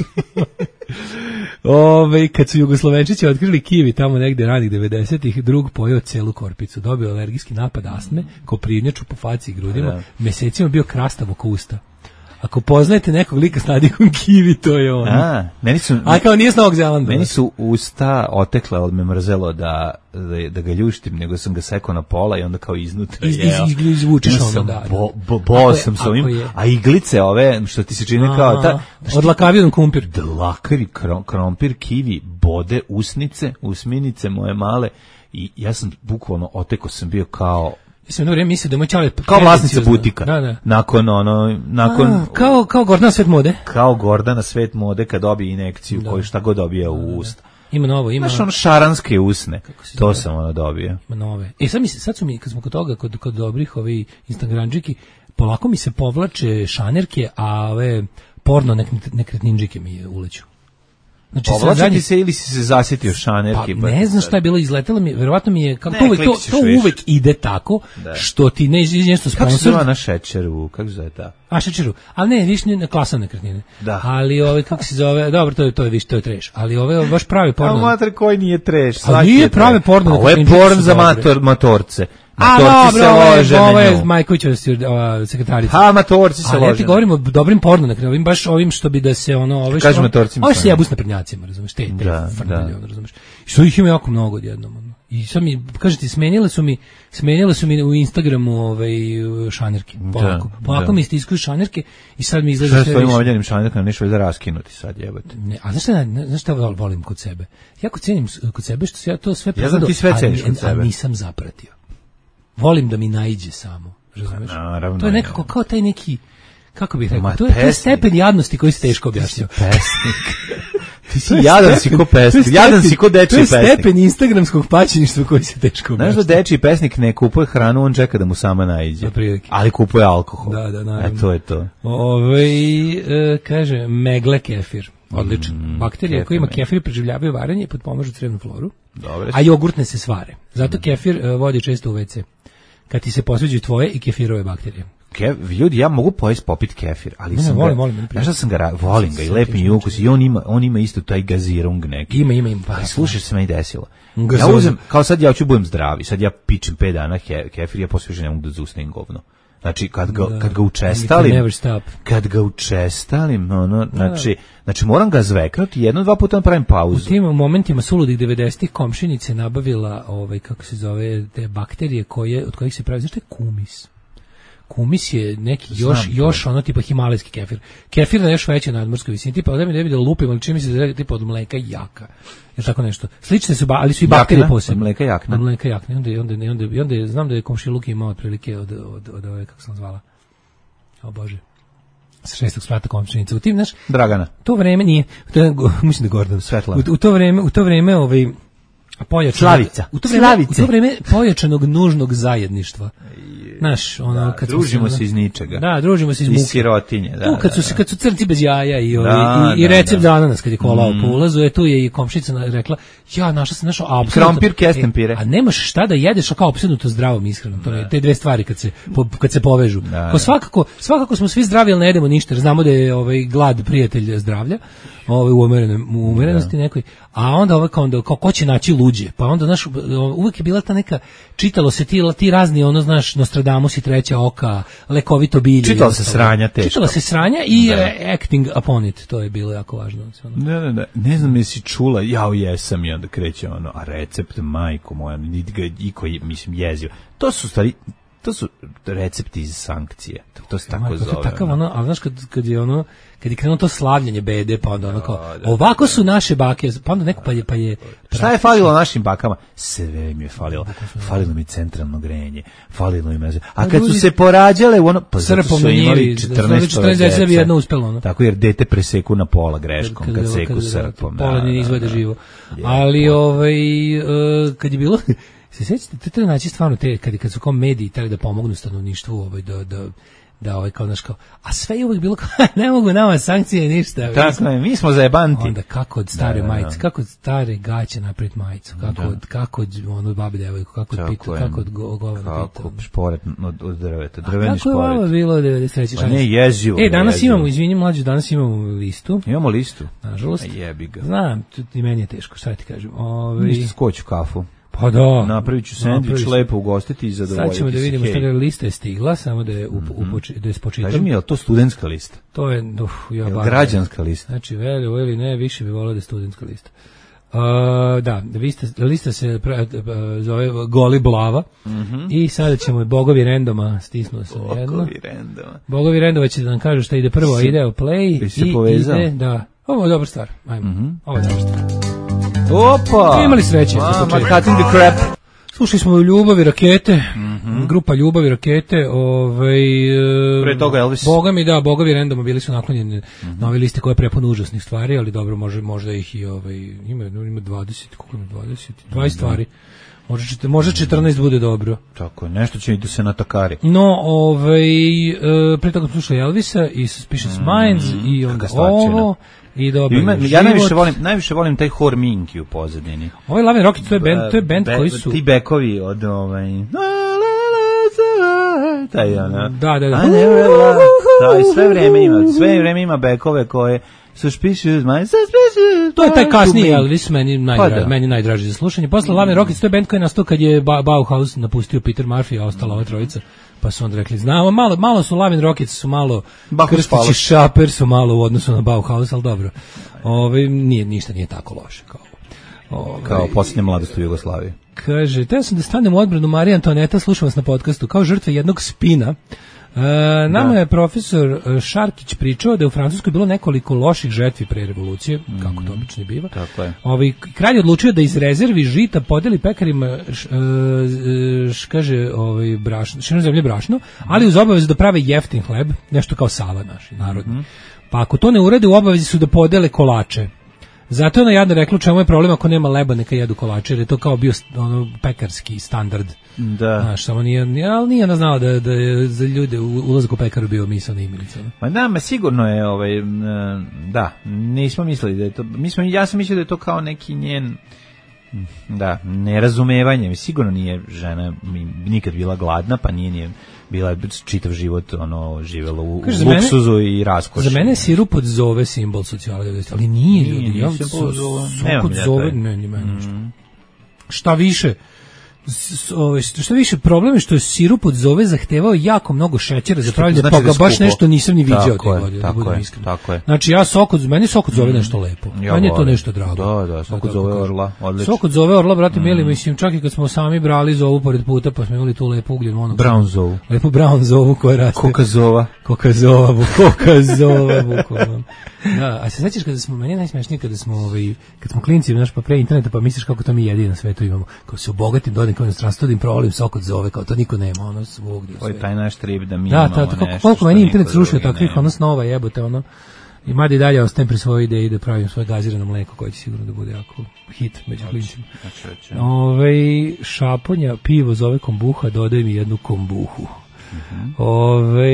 Ove, kad su Jugoslovenčići otkrili kivi tamo negde ranih devedesetih, drug pojeo celu korpicu, dobio alergijski napad astme, koprivnjaču po faci i grudima, da. Mesecima bio krastav oko usta. Ako poznajete nekog lika s nadihom kivi, to je on. A, meni su, A kao nije s Novog Zelanda. Meni su usta otekle, od me mrzelo da, da, da ga ljuštim, nego sam ga sekao na pola i onda kao iznutra iz, jeo. Iz, iz, izvučeš ono, sam da. Bo, bo, bo sam s ovim, a iglice ove, što ti se čini kao... Ta, od lakavijon kumpir. Dlakari, krom, krompir, kivi, bode, usnice, usminice moje male i ja sam bukvalno otekao sam bio kao... Ja sam jedno vrijeme mislio da je moj čale kao vlasnica butika. Da, da. Nakon ono, nakon A, kao kao Gordana Svet mode. Kao Gordana Svet mode kad dobije injekciju da. Koju šta god dobija u da, da. usta. Ima novo, ima. Znaš ono šaranske usne. To zove? sam ono dobio. Ima nove. E sad mi se, sad su mi kad smo kod toga kod kod dobrih ovi Instagramđiki, polako mi se povlače šanerke, a ove porno nek, nekretninđike mi uleću. Znači, povlačiti se ili si se zasjetio šanerke? Pa, ne znam šta je bilo, izletelo mi, verovatno mi je, kako ne, to, uvek, to, to uvek ide tako, da. Što ti ne iz nešto sponsor. Kako se zove na šećeru, kako se zove ta? A šećeru, ali ne, viš ne, klasa nekretnine. Da. Ali ove, kako se zove, dobro, to je, to je, viš, to je treš, ali ove, ove baš pravi porno. A mater, koji nije treš? A nije pravi porno. Ovo je porn za mator, matorce. A dobro, ovo je, ovo je Majkovićeva sekretarica. Ha, matorci se lože. Ali ja ti govorim o dobrim porno, dakle, ovim baš ovim što bi da se ono... Ove kažu matorcima. Ovo se jebus na prednjacima, razumeš, te, te da, frnalje, ono, razumeš. I što ih ima jako mnogo odjednom, ono. I sad mi, kažete, smenile su mi, smenile su mi u Instagramu ovaj, šanerke, polako. Da, polako da. Mi stiskuju šanerke i sad mi izgleda sve više. Šta s tvojim ovdjenim šanerkama nešto je da raskinuti sad, jebate. Ne, a znaš šta, znaš šta volim kod sebe? Jako cenim kod sebe što se ja to sve ja znam ti sve ceniš kod sebe. A nisam zapratio. Volim da mi naiđe samo, razumeš? Naravno. To je nekako kao taj neki, kako bih rekao, to je, to je stepen jadnosti koji se teško objašnjava. Pesnik. Ti si jadan si ko pesnik, jadan si ko dečiji pesnik. To je stepen instagramskog paćeništva koji se teško objašnjava. Znaš da dečiji pesnik ne kupuje hranu, on čeka da mu sama naiđe. Ali kupuje alkohol. Da, da, naravno. E, to je to. Ove, e, kaže, megle kefir. Odlično. Mm, bakterije koje ima kefir preživljavaju varenje i potpomažu crevnu floru. Dobre. A jogurt ne se svare. Zato kefir uh, vodi često u ve ce. Kad ti se posveđuju tvoje i kefirove bakterije. Kef, ljudi, ja mogu pojesti popit kefir, ali ne, sam ne, volim, ga, volim, znaš da sam ga, volim ga i lep mi ukus i on ima, on ima isto taj gazirung neki. Ima, ima, ima. Pa, pa slušaj se meni desilo. Ja uzem, kao sad ja ću budem zdravi, sad ja pičem pet dana he, kefir, ja posle više ne mogu da zaustavim govno. Znači, kad ga, da, kad ga učestalim, kad ga učestalim, ono, znači, da. Znači, moram ga zveknuti, jedno, dva puta pravim pauzu. U tim momentima suludih devedesetih komšinice nabavila, ovaj, kako se zove, te bakterije koje, od kojih se pravi, znaš što je kumis? Kumis je neki još, Znam, još ono tipa himalajski kefir. Kefir na još veće nadmorskoj visini, tipa, da mi ne bi da lupim, ali čini mi se da je tipa od mleka jaka. Je tako nešto. Slične su, ali su i bakterije jakna, posebne. Od mleka jakna. Od mleka jakna. Onda, onda, onda, onda, onda znam da je komšiluk imao otprilike od, od, od ove, kako sam zvala. O Bože. Sa šestog sprata komšinica. U tim, znaš, Dragana. To vreme nije, to je, mislim da Gordon. Svetlana. U, u to vreme, u to vreme, ovaj, pojačanog, Slavica. U to vreme, u to vreme pojačanog nužnog zajedništva. Znaš, ono, da, kad družimo se iz ničega. Da, družimo se iz muke. Iz sirotinje, da. Tu, kad su, da, da. kad su crnci bez jaja i, ovaj, da, i, i recept da, da. za ananas kad je kolao mm. po ulazu, je tu je i komšica rekla, ja našla sam našao apsolutno. Krompir kesten pire. E, a nemaš šta da jedeš, a kao apsolutno zdravom ishranom. To je te dve stvari kad se po, kad se povežu. Da, ko svakako, svakako smo svi zdravi, al ne jedemo ništa, jer znamo da je ovaj glad prijatelj zdravlja. Ovaj u umerenom u umerenosti da. Nekoj. A onda ovaj kao onda kao ko će naći luđe. Pa onda znaš uvek je bila ta neka čitalo se ti ti razni ono znaš Nostradamus i treća oka, lekovito bilje. Čitalo se sranja teško. Čitalo se sranja i da. Acting upon it, to je bilo jako važno. Ne, ne, ne, ne znam jesi čula, jao jesam i onda kreće ono, a recept majko moja, niti ga iko, mislim, jezio. To su stvari, to su recepti iz sankcije. To, to se tako Ma, zove. to je takav ono. ono, a znaš kad, kad je ono, kad je krenuo to slavljenje bede, pa onda ono kao, ovako su naše bake, pa onda neko pa je, pa je... Šta je falilo našim bakama? Sve im je falilo. Falilo mi centralno grejanje. Falilo im meze. A kad su se porađale u ono... Pa zato Srpom su na imali njivi, četrnaest dece da bi jedno uspelo. Ono. Tako jer dete preseku na pola greškom, kad seku kad- srpom. Pola Da, ne da, izvede da. živo. Je, Ali po- ovaj, e, kad je bilo... Se sjećate, to treba naći stvarno te, kad, kad su kao mediji trebali da pomognu stanovništvu, ovaj, da, da, da ovaj, kao, znaš, kao, a sve je uvijek bilo kao, ne mogu nama sankcije ništa. Tako je, mi smo zajebanti. Onda kako od stare Da, da, da. majice, kako od stare gaće napraviti majicu, kako Da. od, kako od ono babi devojku, kako od Tako pita, je. kako od go- govana Kako pita. šporet od, od drveta, A drveni kako je vama šporet. bilo devedeset treće Pa ne, jezivo. E, danas jezivo. imamo, izvini mlađe, danas imamo listu, Imamo listu. nažalost. A jebi ga. Znam, tu- i meni je teško, šta ti kažem. Ove, Ništa, skoću kafu. pa da. Napravit ću sendvič, Napravi ću. lepo ugostiti i Sad zadovoljiti ćemo da se. vidimo Hej. šta je lista je stigla, samo da je, up, upoči, da je spočitam. Kaži mi, je li to studentska lista? To je, uf, ja Je li bar- građanska lista? Znači, veliko ili ne, više bi volio da je studentska lista. Uh, da, lista, lista se pra- uh, zove Goli Blava i sada ćemo Bogovi Rendoma, stisnuo sam jedno. Bogovi rendoma. Bogovi Rendova će da nam kažu šta ide prvo, a ide u play Jesi se i povezao? ide, da. Ovo je dobra stvar, ajmo. Ovo je dobra stvar. Opa! Imali sreće za Mama, početak. cutting the crap. Slušali smo Ljubavi rakete, grupa Ljubavi rakete, ovaj e, Pre toga Elvis. Boga mi da, Bogovi Rendoma bili su naklonjeni na ove liste koje je prepun užasnih stvari, ali dobro, može možda ih i ovaj ima ima dvadeset, koliko ima dvadeset, dvadeset stvari. Može čet- može četrnaest bude dobro. Tako je, nešto će i da se natakari. No, ovaj e, pre toga smo slušali Elvisa i Suspicious Minds i onda kakva stvarčina. ovo i dobro. Ima, je ja najviše život. volim, najviše volim taj hor Minki u pozadini. Ovaj Lavin Rocket, to je bend, to je bend Be- koji su Ti bekovi od ovaj... Taj ono... Da, da, da. I never love- Da, i sve vreme ima, sve vreme ima bekove koje... Suspicious minds, suspicious... To je taj kasniji minds. Elvis, meni, najdra, Pa da. meni najdraži za slušanje. Posle Lavin Rockets, to je band koji je nastao kad je ba Bauhaus napustio Peter Murphy, a ostala ova trojica. Pa su onda rekli, znamo, malo, malo su Lavin Rockets, su malo Bauhaus Krstić i Palace. Šaper su malo u odnosu na Bauhaus, ali dobro. Ove, nije, ništa nije tako loše kao ovo. Ove, Kao posljednja mladost u Jugoslaviji. Kaže, teo sam da stanem u odbranu Marije Antoaneta, slušam vas na podcastu, kao žrtve jednog spina. E, nama je profesor e, Šarkić pričao da je u Francuskoj bilo nekoliko loših žetvi pre revolucije, kako to obično i biva. Tako je. Ovaj kralj je odlučio da iz rezervi žita podeli pekarima š, e, š, kaže ovaj brašno, širno zemlje brašno, ali uz obavezu da prave jeftin hleb, nešto kao Sava naš narodni. Pa ako to ne urede, u obavezi su da podele kolače. Zato je ona jadno rekla, čemu je problem ako nema leba, neka jedu kolače, jer je to kao bio ono pekarski standard. Da. Znaš, samo nije, nije, ali nije ona znala da, da je za ljude u- ulazak u pekaru bio misaona imilica. ono. Ma da, ma sigurno je, ovaj, m, da, nismo mislili da je to, mi smo, ja sam mislio da je to kao neki njen, da, nerazumevanje, mi sigurno nije žena mi, nikad bila gladna, pa nije, nije bila čitav život, ono, živela u, Kaže, u za mene- luksuzu i raskoši. Za mene je sirup od zove simbol socijale, ali nije, Nije, ljudi. nije Ja, simbol so- od zove. sok Nemam od ja zove, taj. ne, ni meni ništa. Šta više, s- s- ovaj, šta više, problem je što je sirup od zove zahtevao jako mnogo šećera za pravljanje, znači pa da ga je baš skupo. nešto nisam ni viđao Tako te je, godine, da tako budem je, iskren. tako je. Znači ja sok od, meni sok od zove nešto lepo. Ja meni je to volim. nešto drago. Da, da, sok od tako zove kažem. orla, odlično. Sok od zove orla, brate mili, mislim, čak i kad smo sami brali zovu pored puta, pa smo imali tu lepu ugljen monoksu. Brown zovu. Lepu brown zovu koja raste. Kokazova. Kokazova, bu, kokazova, bukvalno. Da, a se sećaš kada smo, meni je najsmešnije kada smo, ovaj, kad smo klinci, znaš, pa pre interneta, pa misliš kako to mi jedini na svetu imamo. Kao se obogatim, dodem kao inostranstvo, da im provalim sok od zove, kao to niko nema, ono, svugdje u Ovo je svetu. taj naš trip da mi Da, imamo ta, tako, nešto koliko što meni niko internet srušio drugi takvih, nema. ono, snova jebote, ono. I mada i dalje ostajem pri svojoj ideji da pravim svoje gazirano mleko, koje će sigurno da bude jako hit među klincima. Znači, hoće. Ove, šaponja, pivo zove kombuha, dodaj mi jednu kombuhu. Ove,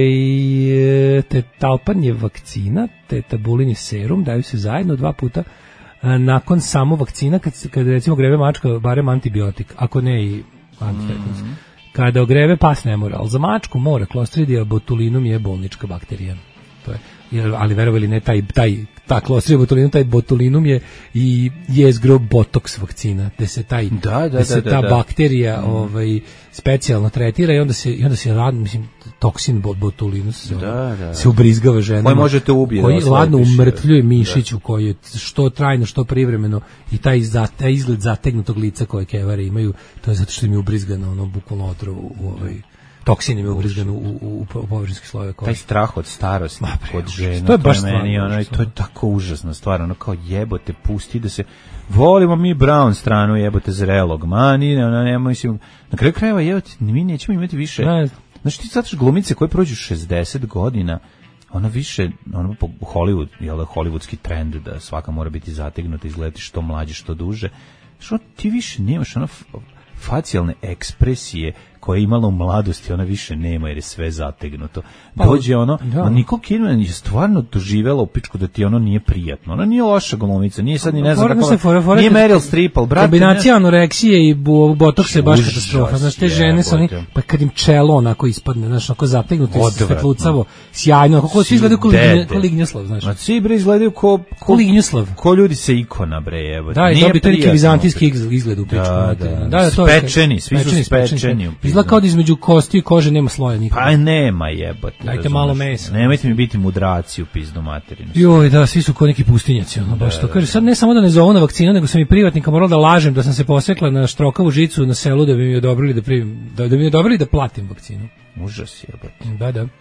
te talpan je vakcina, te tabulin je serum, daju se zajedno dva puta a, nakon samo vakcina, kad, se- kad recimo grebe mačka, barem antibiotik, ako ne i antitetanus. Kada ogreve pas ne mora, ali za mačku mora, Clostridia botulinum je bolnička bakterija. To je, jer- ali verovali ne, taj, taj, ta Clostridia botulinum, taj botulinum je i jezgro botoks vakcina, gde se taj, Da, da, gde se da, ta da, da. bakterija ovaj, specijalno tretira i onda se, i onda se rad, mislim, toksin bot, botulinus se, Da, da. se ubrizgava ženama. Koji možete ubiti, Koji da ladno oslepiš, umrtvljuje mišiću koji je što trajno, što privremeno i taj, za, taj izgled zategnutog lica koje kevare imaju, to je zato što im je ubrizgano ono bukvalno otrov u, u ovaj toksin im je ubrizgan u, u, u, u površinske slojeve kože. Taj strah od starosti kod žena, to je baš meni, ono, to je tako užasna stvar, ono kao jebote, pusti da se, volimo mi Brown stranu, jebote zrelog, mani, ono, nema, mislim, na kraju krajeva, jebote, mi nećemo imati više, ne. Znači ti sad glumice koje prođu šezdeset godina, ona više, ono, po Hollywood, jel da, hollywoodski trend da svaka mora biti zategnuta, izgledati što mlađe, što duže, što ti više nemaš, ono, facijalne ekspresije koja je imala u mladosti, ona više nema jer je sve zategnuto. Dođe ono, da. Nicole Kidman je stvarno doživela u pičku da ti ono nije prijatno. Ona nije loša glumica, nije sad ni ne znam kako, se, fore, fore, nije Meryl Streep, al brate. Kombinacija anoreksije i botoksa je baš katastrofa. Znaš, te žene su oni, pa kad im čelo onako ispadne, znaš, onako zategnuto, svetlucavo, sjajno, kako svi izgledaju ko Lignjoslav, znaš. Ma svi bre izgledaju ko ko Lignjoslav. Ko ljudi se ikona bre, evo. Da, i dobi to neki vizantijski izgled u pičku. Da, da, da, to je spečeni, svi su spečeni. Izgleda kao da između kosti i kože nema sloja nikada. Pa nema jebote. Dajte malo mesa. Nemojte mi biti mudraci u pizdu materinu. Joj, da, svi su ko neki pustinjaci, ono, baš to. Kaže, sad ne samo da ne zovu na vakcinu, nego sam i privatnika morala da lažem da sam se posekla na štrokavu žicu na selu da bi mi odobrili da primim, da, da bi mi odobrili da platim vakcinu. Užas jebote. Da, da.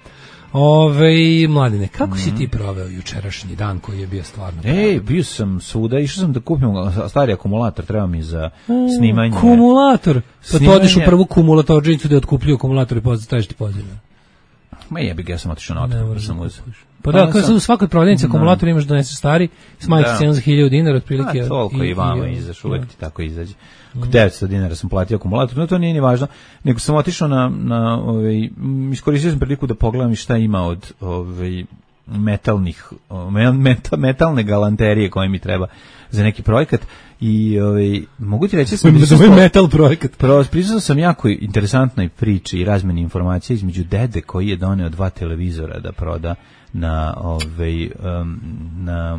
Ove, Mladine, kako mm. si ti proveo jučerašnji dan koji je bio stvarno? Ej, bio sam svuda, išao sam da kupim stari akumulator, treba mi za snimanje. Kumulator? Pa to odiš u prvu kumulatorđenicu da otkupljuju akumulator i postaviš ti poziv. Ma jebi ga, ja sam otišao na otkup, sam uzeo. Pa da, kada sam u svakoj prodavnici akumulator imaš da donese stari, smanjiti cenu za hiljadu dinara otprilike. A, toliko i vama izaš, uvek ti tako izađe. devetsto dinara sam platio akumulator, no to nije ni važno, nego sam otišao na, na ovaj, iskoristio sam priliku da pogledam šta ima od ovaj, metalnih, meta, metalne galanterije koje mi treba za neki projekat i ovaj, mogu ti reći sam da metal projekat. Prisustvovao sam jako interesantnoj priči i razmeni informacija između dede koji je doneo dva televizora da proda na ovaj um, na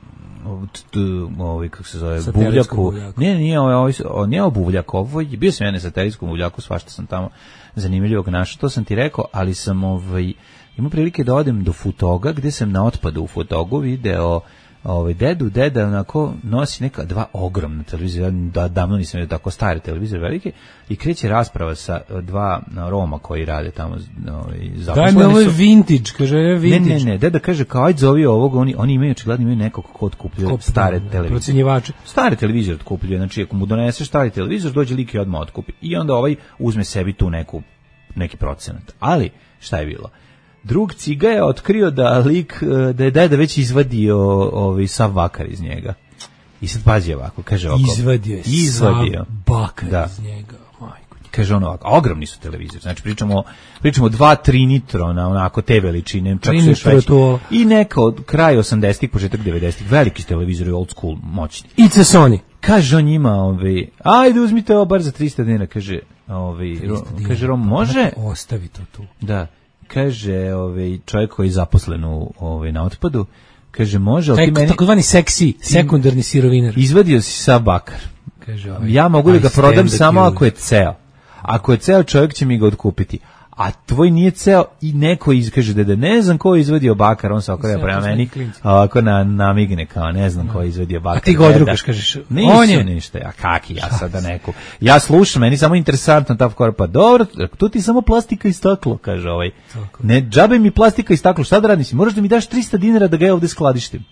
ovaj kako se zove buvljaku. Ne, nije ovaj nije ovo buvljak, ovo je bio sam ja na satelitskom buvljaku, svašta sam tamo zanimljivog našao, to sam ti rekao, ali sam ovaj imao prilike da odem do Futoga gde sam na otpadu u Futogu video ovaj dedu, deda onako nosi neka dva ogromna televizora, da davno nisam vidio tako stare televizore velike i kreće rasprava sa dva Roma koji rade tamo ovaj zaposleni. Daj mi ovo je vintage, kaže vintage. Ne, ne, ne, deda kaže kao ajde zovi ovog, oni oni imaju očigledno imaju nekog ko otkupljuje stare televizore. Procenjivači. Stare televizore otkupljuje, znači ako mu doneseš stari televizor, dođe lik i odmah otkupi. I onda ovaj uzme sebi tu neku neki procenat. Ali šta je bilo? Drug Ciga je otkrio da lik, da je deda već izvadio ovaj sav bakar iz njega. I sad pazi ovako, kaže ovako. Izvadio je izvadio. sav bakar da. iz njega. Majko. Kaže ono ovako, ogromni su televizori. Znači pričamo, pričamo dva tri nitrona, onako te veličine. Čak su još veći. I neka od kraja osamdesetih, početak devedesetih, veliki televizori, old school, moćni. Ice Sony. Kaže on njima, ovaj, ajde uzmite ovo bar za trista dinara, kaže, ovaj, kaže Rom, može? Ostavi to tu. Da. Kaže ovaj čovjek koji je zaposlen u ovaj na otpadu, kaže može, ali ti meni takozvani seksi sekundarni sirovinar. Izvadio si sav bakar. Kaže ovaj. Ja mogu da ga prodam samo ako je ceo. Ako je ceo, čovjek će mi ga otkupiti. A tvoj nije ceo i neko izkaže da ne znam ko je izvadio bakar, on se okreće prema meni, ovako na namigne kao ne znam ko je izvadio bakar. A ti ga odrukaš, kažeš, on je ništa, a kaki ja sada neku. Ja slušam, meni samo interesantno ta fora, pa dobro, tu ti samo plastika i staklo, kaže ovaj. Ne, džabe mi plastika i staklo, šta da radim si? Moraš da mi daš trista dinara da ga ja ovde skladištim.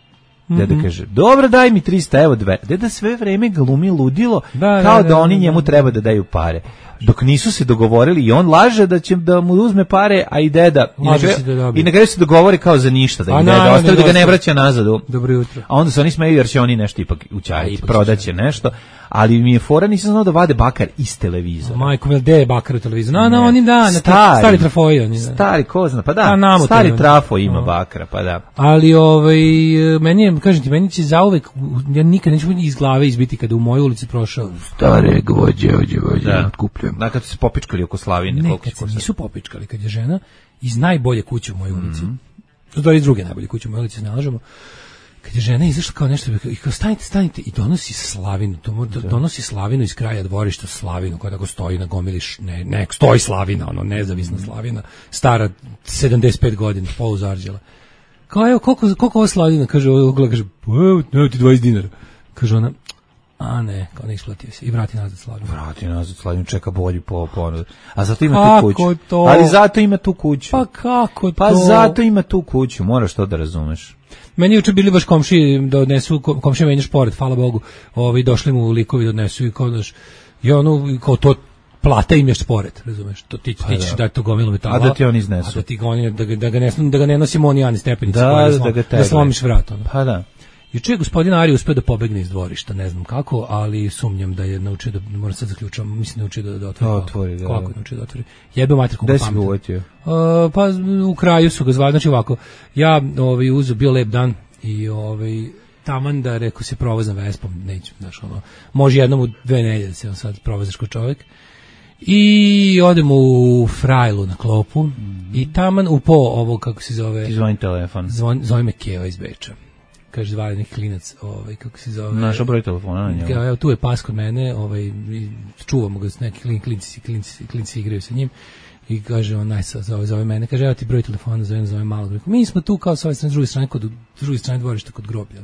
Deda kaže, dobro, daj mi trista, evo dve. Deda sve vreme glumi ludilo, da, kao da, da, da oni njemu da, treba da daju pare. Dok nisu se dogovorili i on laže da će da mu uzme pare, a i deda i na, kraju, i na kraju se dogovori kao za ništa, da, deda na, ostavi, da ga ne vraća nazad. Dobro jutro. A onda se oni smeju jer će oni nešto ipak ućariti, prodaće nešto, ali mi je fora, nisam znao da vade bakar iz televizora. Majko, vel, gde je bakar u televizoru? Na, na, oni da, stari, stari trafoji. Oni, da. Stari, ko zna, pa da, da stari trafo ima no. bakra, pa da. Ali, ovaj, meni je, kažem ti, meni će zauvek, ja nikad neću iz glave izbiti kada u mojoj ulici prošao. Stare gvođe, ođe, ođe, otkupljujem. Da, kad su se popičkali oko Slavine. Ne, kad se nisu popičkali, kad je žena iz najbolje kuće u mojoj ulici, mm -hmm. do iz druge najbolje kuće u mojoj ulici, se nalažemo, kad je žena izašla kao nešto i kao stanite, stanite i donosi Slavinu, to donosi Slavinu iz kraja dvorišta, Slavinu koja tako stoji na gomili, ne, ne, stoji Slavina, ono, nezavisna Slavina, stara sedamdeset pet godina, poluzarđela. Kao, evo, koliko, koliko ova Slavina, kaže, ogla, kaže, evo, evo ti dvadeset dinara. Kaže ona, A ne, kao ne isplatio se. I vrati nazad Slaviju. Vrati nazad Slaviju, čeka bolji po ponudu. A zato ima kako tu kuću. To? Ali zato ima tu kuću. Pa kako to? Pa zato ima tu kuću, moraš to da razumeš. Meni juče bili baš komšiji da odnesu, komšija menja šporet, hvala Bogu, ovi došli mu likovi da odnesu i kao daš, i ono, kao to plata im je šporet, razumeš, to ti, pa ti ćeš da. dati to gomilu metala. A da ti on iznesu. A da ti ga, oni, da, ga, da, ga ne, da ga ne nosimo oni ani stepenici, da, da, da, slom, da, ga da slomiš vrat. Ono. Pa da. Juče je gospodin Ari uspeo da pobegne iz dvorišta, ne znam kako, ali sumnjam da je naučio da, moram sad zaključujem, mislim da naučio da, da otvori. otvori da, kako je naučio da otvori? Jebe mater koliko pametan. Gde si ga uvetio? Uh, pa u kraju su ga zvali, znači ovako, ja ovaj, uzeo, bio lep dan i ovaj, taman da rekao se provozam Vespom, neću, znaš, ono, može jednom u dve nedelje da se on sad provozaš ko čovjek. I odem u Frajlu na klopu mm. i taman u po ovo, kako se zove... Ti zvoni telefon. Zvon, zove me Keva iz Beča. Kaže, zvali neki klinac, ovaj, kako se zove... Naša broj telefona na njemu. Evo, tu je pas kod mene, ovaj, čuvamo ga, neki klin, klinci, klinci, klinci igraju sa njim. I kaže on, najsa, zove, zove mene, kaže, evo ti broj telefona, zove, zove malo. Mi smo tu kao sa ove strane, s druge strane, kod, s druge strane dvorišta kod groblja.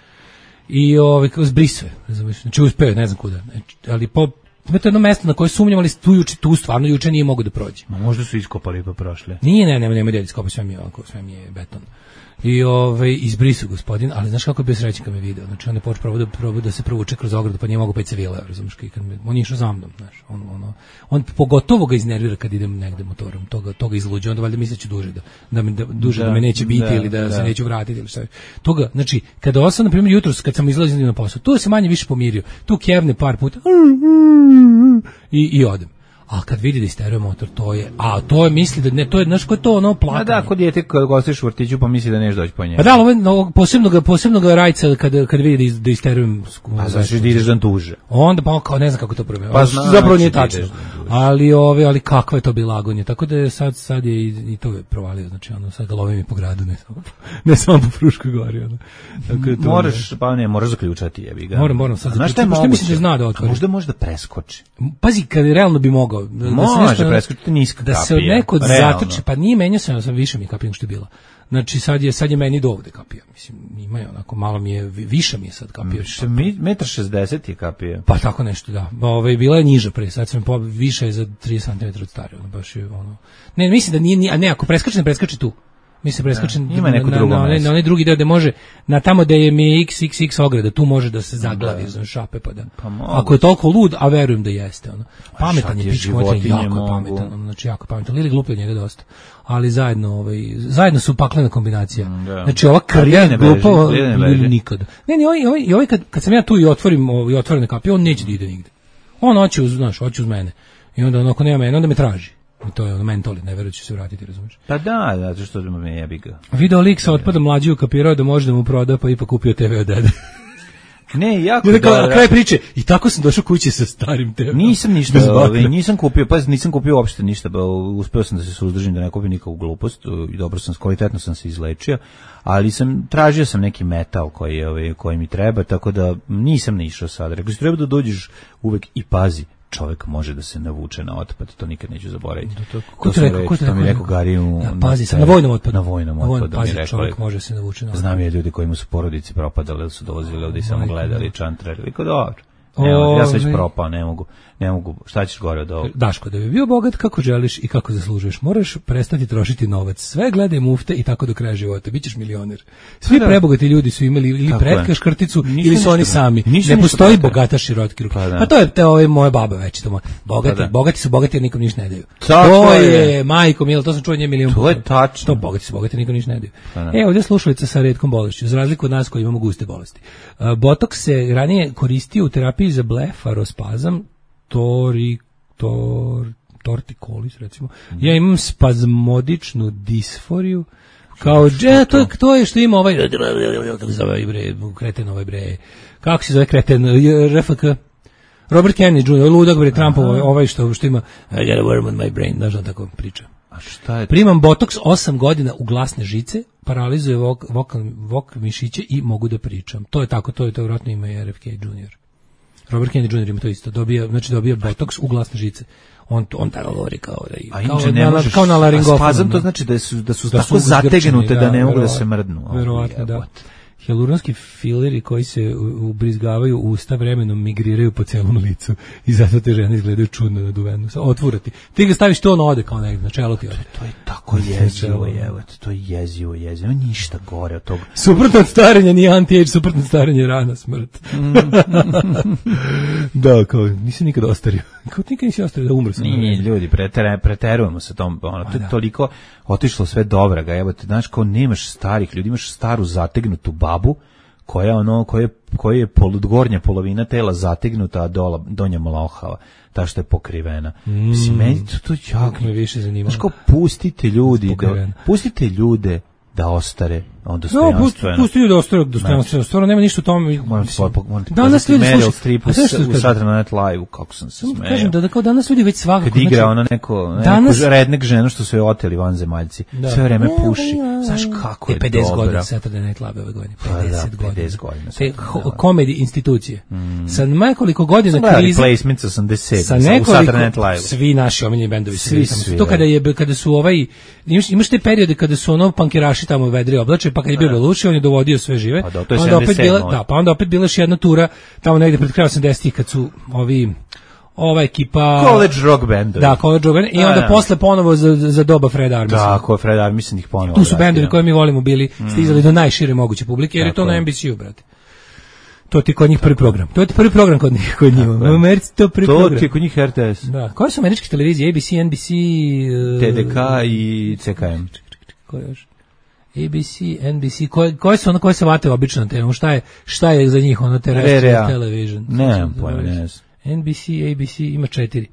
I ovaj, kao zbrisuje, znači uspeo, ne znam kuda. Ali po... To je jedno mesto na koje sumnjam, ali tu, juče, tu stvarno juče nije mogu da prođe. Ma možda su iskopali pa prošli. Nije, ne, nema, nema da iskopali, sve mi je ovako, sve mi je beton. I ovaj, izbrisu gospodin, ali znaš kako je bio srećan kad me video. Znači on je počeo probao da, probao da se provuče kroz ogradu, pa nije mogao pet civila, razumiješ, kad me, on je išao za mnom, znaš. On, ono, on pogotovo ga iznervira kad idem negde motorom, toga, toga izluđe, onda valjda misleći duže da, da, me, da, duže da, da me neće biti da, ili da, da se neću vratiti ili šta. Toga, znači, kada osam, na primjer, jutros, kad sam izlazio na posao, tu se manje više pomirio, tu kjevne par puta i, i odem. A kad vidi da isteruje motor, to je, a to je misli da ne, to je, znaš ko je to ono plakanje. A da, kod dijete kad gostiš u vrtiću pa misli da neš doći po njemu. Pa da, ali no, posebno ga, posebno ga rajca kad, kad vidi da isterujem. A znači da ideš dan duže. Onda pa kao ne znam kako to promijeni. Pa zna, zapravo nije tačno. Ali ove, ali kakva je to bila agonija. Tako da je sad, sad je i, i to je provalio, znači ono, sad ga lovim i po gradu, ne samo, ne samo po Fruškoj gori. Ono. Tako da to moraš, ne, pa ne, moraš zaključati jebi ga. Moram, moram sad zaključati. Šta misliš da zna da otvori? Možda može da preskoči. Pazi, kad realno bi mogao. Da može da preskočiti niska kapija. Da se od nekog zatrči, pa nije menjao se, sam više mi je kapija što je bila. Znači sad je, sad je meni do ovde kapija. Mislim, ima je onako, malo mi je, više mi je sad kapija. Metar šezdeset je kapija. Pa tako nešto, da. Ove, bila je niža pre, sad sam po, više je za tri centimetra od stare. Ono, baš je ono... Ne, mislim da nije, a ne, ako preskače, ne preskače tu. Mislim, preskače na, ima neko na, drugo na, na, na onaj drugi deo gde može, na tamo gde je mi je iks iks iks ograda, tu može da se zaglavi, znaš, šape pa da. Pa ako je toliko lud, a verujem da jeste, ono. Pametan je pičko, jako je pametan, ono, znači jako pametan. Lili glupi od njega dosta. Ali zajedno, ovaj, zajedno su paklena kombinacija. Mm, da. Znači ova krija glupa nikada. Ne, ne, ovaj, ovaj, ovaj kad, kad sam ja tu i otvorim, ovaj, otvorene kapije, on neće da ide nigde. On hoće uz, znaš, hoće uz mene. I onda ono, ako nema mene, onda me traži. I to je ono mentoli, ne verujem da će se vratiti, razumiješ? Pa da, zato što me jebi ga. Video lik sa otpada mlađiju kapirao da može da mu proda, pa ipak kupio te ve od dede. Ne, jako dobro. Na kraju priče, i tako sam došao kući sa starim te ve. Nisam ništa, ovaj, nisam kupio, pa nisam kupio uopšte ništa, ba, uspeo sam da se suzdržim da ne kupim nikakvu glupost i dobro sam, kvalitetno sam se izlečio, ali sam, tražio sam neki metal koji, ovaj, koji mi treba, tako da nisam ne išao sad. Rekao si, treba da dođeš uvek i pazi. Čovjek može da se navuče na otpad, to nikad neću zaboraviti. To, to, ko to rekao, ko to mi rekao Gari u... Ja, pazi se, na vojnom otpadu. Na vojnom otpadu. Pazi, mi rekao, čovjek može se navuče na otpad. Znam je ljudi kojima su porodice propadale, su dolazili ovdje i samo gledali, čantrali. Liko dobro. Ne, ja sam već propao, ne mogu, ne mogu, šta ćeš gore od ovog? Daško, da bi bio bogat kako želiš i kako zaslužuješ, moraš prestati trošiti novac. Sve gledaj mufte i tako do kraja života, bit ćeš milioner. Svi da. Prebogati ljudi su imali ili pretka škrticu, ili su oni sami. Ne postoji bogataš i rotki ruke. Pa, pa to je te ove moje babe već, to bogati, pa bogati su bogati jer nikom ništa ne daju. Tako to je, majko mil, to sam čuo nje milion puta. To je tačno. To bogati su bogati, nikom ništa ne daju. E, ovdje slušalica sa retkom bolešću, za razliku od nas koji imamo guste bolesti. Botox se ranije koristio u terapiji za blefarospazam, tori, tor, tortikolis, recimo. Mm. Ja imam spazmodičnu disforiju, kao, dže, to, to je što ima ovaj, kako se zove, bre, kreten ovaj, bre, kako se zove kreten, R F K, Robert Kennedy junior, ludak, bre, Trump, ovaj, ovaj što, što ima, I got a worm on my brain, znaš da tako priča. A šta je? Primam botoks osam godina u glasne žice, paralizuje vok, vok, vok mišiće i mogu da pričam. To je tako, to je to vjerojatno ima i R F K junior. Robert Kennedy junior ima to isto, dobija, znači dobija botoks u glasne žice. On on tako govori kao da i kao, ne možeš, kao na laringofonu. Spazam to znači da su da su, da su tako zategnute da, da ne mogu da se mrdnu. Verovatno da. hijaluronski fileri koji se u- ubrizgavaju u usta vremenom migriraju po celom licu i zato te žene izgledaju čudno naduveno. Sa otvurati. Ti ga staviš to, ono ode kao negdje, na čelo ti ode. To je tako jezivo, evo, to je jezivo, jezivo, ništa gore od toga. Suprotno od starenja nije anti-age, suprotno od starenja je rana smrt. Da, kao, nisam nikad ostario. Kao ti nikad nisi ostario, da umro sam. Nije, ljudi, pretere, preterujemo se tom, ono, to je toliko otišlo sve dobra ga, evo te, znaš, kao nemaš starih ljudi, imaš staru zategnutu babu, koja ono, koja, koja je poludgornja polovina tela zategnuta, a dola, donja mlohava, ta što je pokrivena. Mm. Mislim, meni to, to jako Kako me više zanima. Znaš, kao pustite ljudi, da, Pokrivena. pustite ljude da ostare on No, dostojanstveno. pusti ljudi da ostaju dostojanstveno. Stvarno nema ništa u tome. Moram ti po- moram ti Danas pokazati ljudi Meryl slušaju- Streep u, a znaš što u kažem? Saturday Night Live, kako sam se smejao. Kažem da, da kao danas ljudi već svakako. Kad igra znači, ona neko, neko danas- rednek ženu što su je oteli vanzemaljci. Da. Sve vreme puši. Znaš kako je E, pedeset dobra. godina Saturday Night Live ove godine. Pa da, pedeset godina. pedeset godina Te Saturday ho- Night Live. komedi institucije. Sa nekoliko godina Sam gledali krize. Placements osamdeset Sa u Saturday nekoliko, Night Live. svi naši omiljeni bendovi su Svi bili tamo. svi, To da. kada je kada su ovaj imaš, imaš te periode kada su ono pankeraši tamo vedri oblače, pa kad je bio Belushi, on je dovodio sve žive. Pa da, to je onda opet sedamdeset sedam bila, da, pa onda opet bila još jedna tura tamo negde pred krajem osamdesetih kad su ovi ova ekipa College rock bendovi. Da, College rock band, i Da, onda da. posle ponovo za, za doba Fred Armisa. Tako, Fred Armisen mislim ih ponovo. Tu su vratio. bendovi koje mi volimo bili stizali do najšire moguće publike, jer je Tako to na je. N B C-u, brate. To ti kod njih prvi program. To je ti prvi program kod njih, kod njih. U Americi to prvi To program. ti je kod njih R T S, Da, koje su američke televizije? A B C, N B C, uh, T D K i C K M. koje još? A B C, N B C, koje, koje su ono koje se vate obično na temu? Šta je, šta je za njih ono terrestrial R R A. television? Nemam pojma, ne znam. N B C, A B C, ima četiri.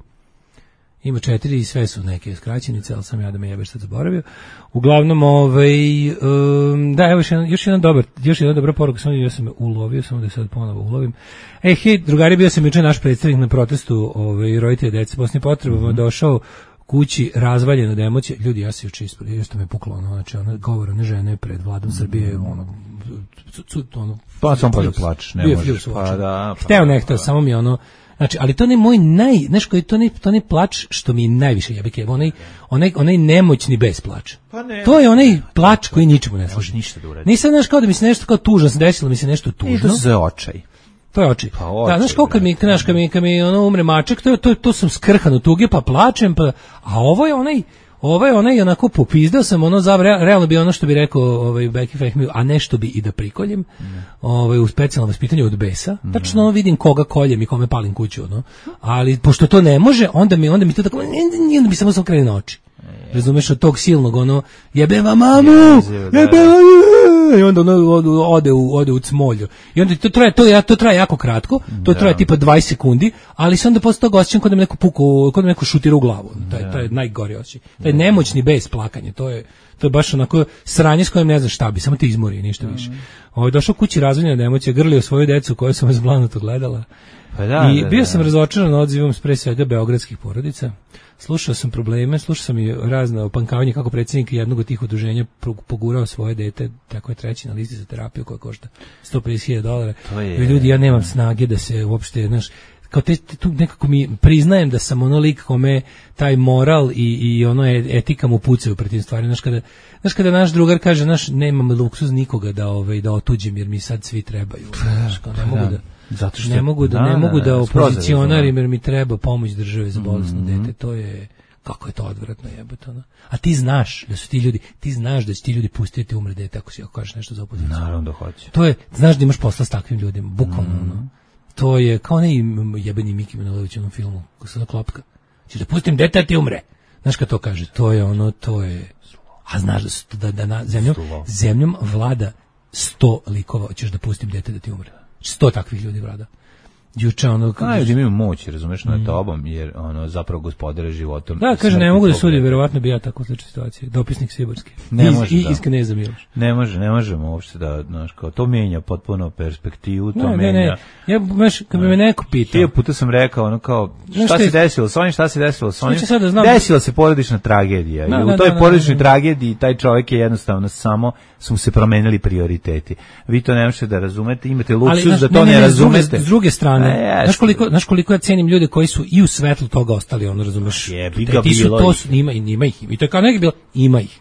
Ima četiri i sve su neke skraćenice, ali sam ja da me jebeš sad zaboravio. Uglavnom, ovaj, um, da, evo još jedan, još jedan dobar, još jedna dobra poruka, samo ja sam me ulovio, samo da sad ponovo ulovim. Ej, hej, drugari, bio sam juče naš predstavnik na protestu ovaj, roditelja dece Bosne potrebama, mm-hmm. došao kući razvaljen od emocije. Ljudi, ja se juče ispred, još to me puklo, ono, znači, ono, govor one žene pred vladom Srbije, ono, cu, cu, ono, Pa sam pa da fljus. plačeš, ne Bio možeš. fljus u Pa očima. da, pa Hteo da, ne hteo, pa. samo mi je ono, znači, ali to ne moj naj, znaš koji to ne, to ne plač što mi najviše jebike, onaj, onaj, onaj nemoćni bez plača. Pa ne. To je onaj plač koji ničemu ne služi. ništa da uradi. Nisam, znaš, kao da mi se nešto kao tužno se desilo, mi se nešto I tužno. to za očaj. To je oči. Pa oči, da, znaš kao kad mi, brate. znaš, kad mi, kad mi ono umre mačak, to, je- to, to sam skrhan od tuge, pa plačem, pa, a ovo je onaj, ovo je onaj onako popizdao sam, ono, za, realno bi ono što bi rekao ovaj, Becky Fehmi, a nešto bi i da prikoljem, ovaj, u specijalnom vaspitanju od besa, tačno ono vidim koga koljem i kome palim kuću, ono, ali pošto to ne može, onda mi, onda mi to tako, onda bi samo sam krene na oči. Razumeš, od tog silnog, ono, jebem vam mamu, Jezivo, da, jebem vam, i onda ono ode u, ode u cmolju. I onda to traje, to, ja, to traje jako kratko, to traje tipa dvadeset sekundi, ali se onda posle toga osjećam kod da me neko puku, kod da me neko šutira u glavu. Taj, taj najgori osjećaj. Taj nemoćni bez plakanja, to je, to je baš onako sranje s kojim ne znaš šta bi, samo te izmori, ništa više. Ovo, došao kući razvoljena od emocija, grlio svoju decu koju sam zblanuto gledala. Pa da, I da, bio da. sam razočaran odzivom s pre svega beogradskih porodica. Slušao sam probleme, slušao sam i razna opankavanja kako predsjednik jednog od tih udruženja pro- pogurao svoje dete, tako je treći na listi za terapiju koja košta sto pedeset hiljada dolara. To je- I ljudi, ja nemam snage da se uopšte, znaš, kao te, te- tu nekako mi priznajem da sam ono lik kome taj moral i, i ono e- etika mu pucaju pred tim stvarima. Znaš kada, znaš kada naš drugar kaže, znaš, nemam luksuz nikoga da, ovaj, da otuđim jer mi sad svi trebaju. Znaš, kao ne mogu da... Zato što ne mogu da, da, ne da, mogu da, da skroz opozicionarim jer mi treba pomoć države za bolesno dete. To je kako je to odvratno jebote, ono. A ti znaš da su ti ljudi, ti znaš da će ti ljudi pustiti umre dete ako si ako kažeš nešto za opoziciju. Naravno da hoće. To je, znaš da imaš posla s takvim ljudima, bukvalno ono. To je kao onaj jebeni Miki Manojlović u onom filmu, ko se klopka. Ćeš da pustim dete da ti umre. Znaš kad to kaže, to je ono, to je, a znaš da, su, da, da na zemljom, Sulo. zemljom vlada sto likova, hoćeš da pustim dete da ti umre. Sto takvih ljudi vlada. Juče ono... Kaj, ljudi imaju moć, razumeš, nad tobom, jer ono zapravo gospodare životom. Da, i kaže, ne smrti mogu da tvog sudim, deteta. verovatno bi ja tako u sličnoj situaciji. Dopisnik Siborski. Ne Iz, može, i, da. iz Kneza Miloša. Ne može, ne možemo uopšte da, znaš, kao, to menja potpuno perspektivu, to Ne, ne, menja. ne. Ja, baš, kad bi me neko pitao, Tije puta sam rekao, ono kao, Znaš šta šta se je- desilo s onim, šta se desilo s onim, Znači sad da znam- desila se porodična tragedija. Da, I da, u toj da, da, porodičnoj da. tragediji taj čovjek je jednostavno samo, su mu se promenili prioriteti. Vi to ne možete da razumete, imate luksuz znaš, da to ne, s druge- razumete. S druge strane, E, jeste. znaš koliko, znaš koliko ja cenim ljude koji su i u svetlu toga ostali, ono razumeš. Jebi Te- ga, ti su bilo to ih. su, ima, ima ih. I to je kao neki bilo, ima ih.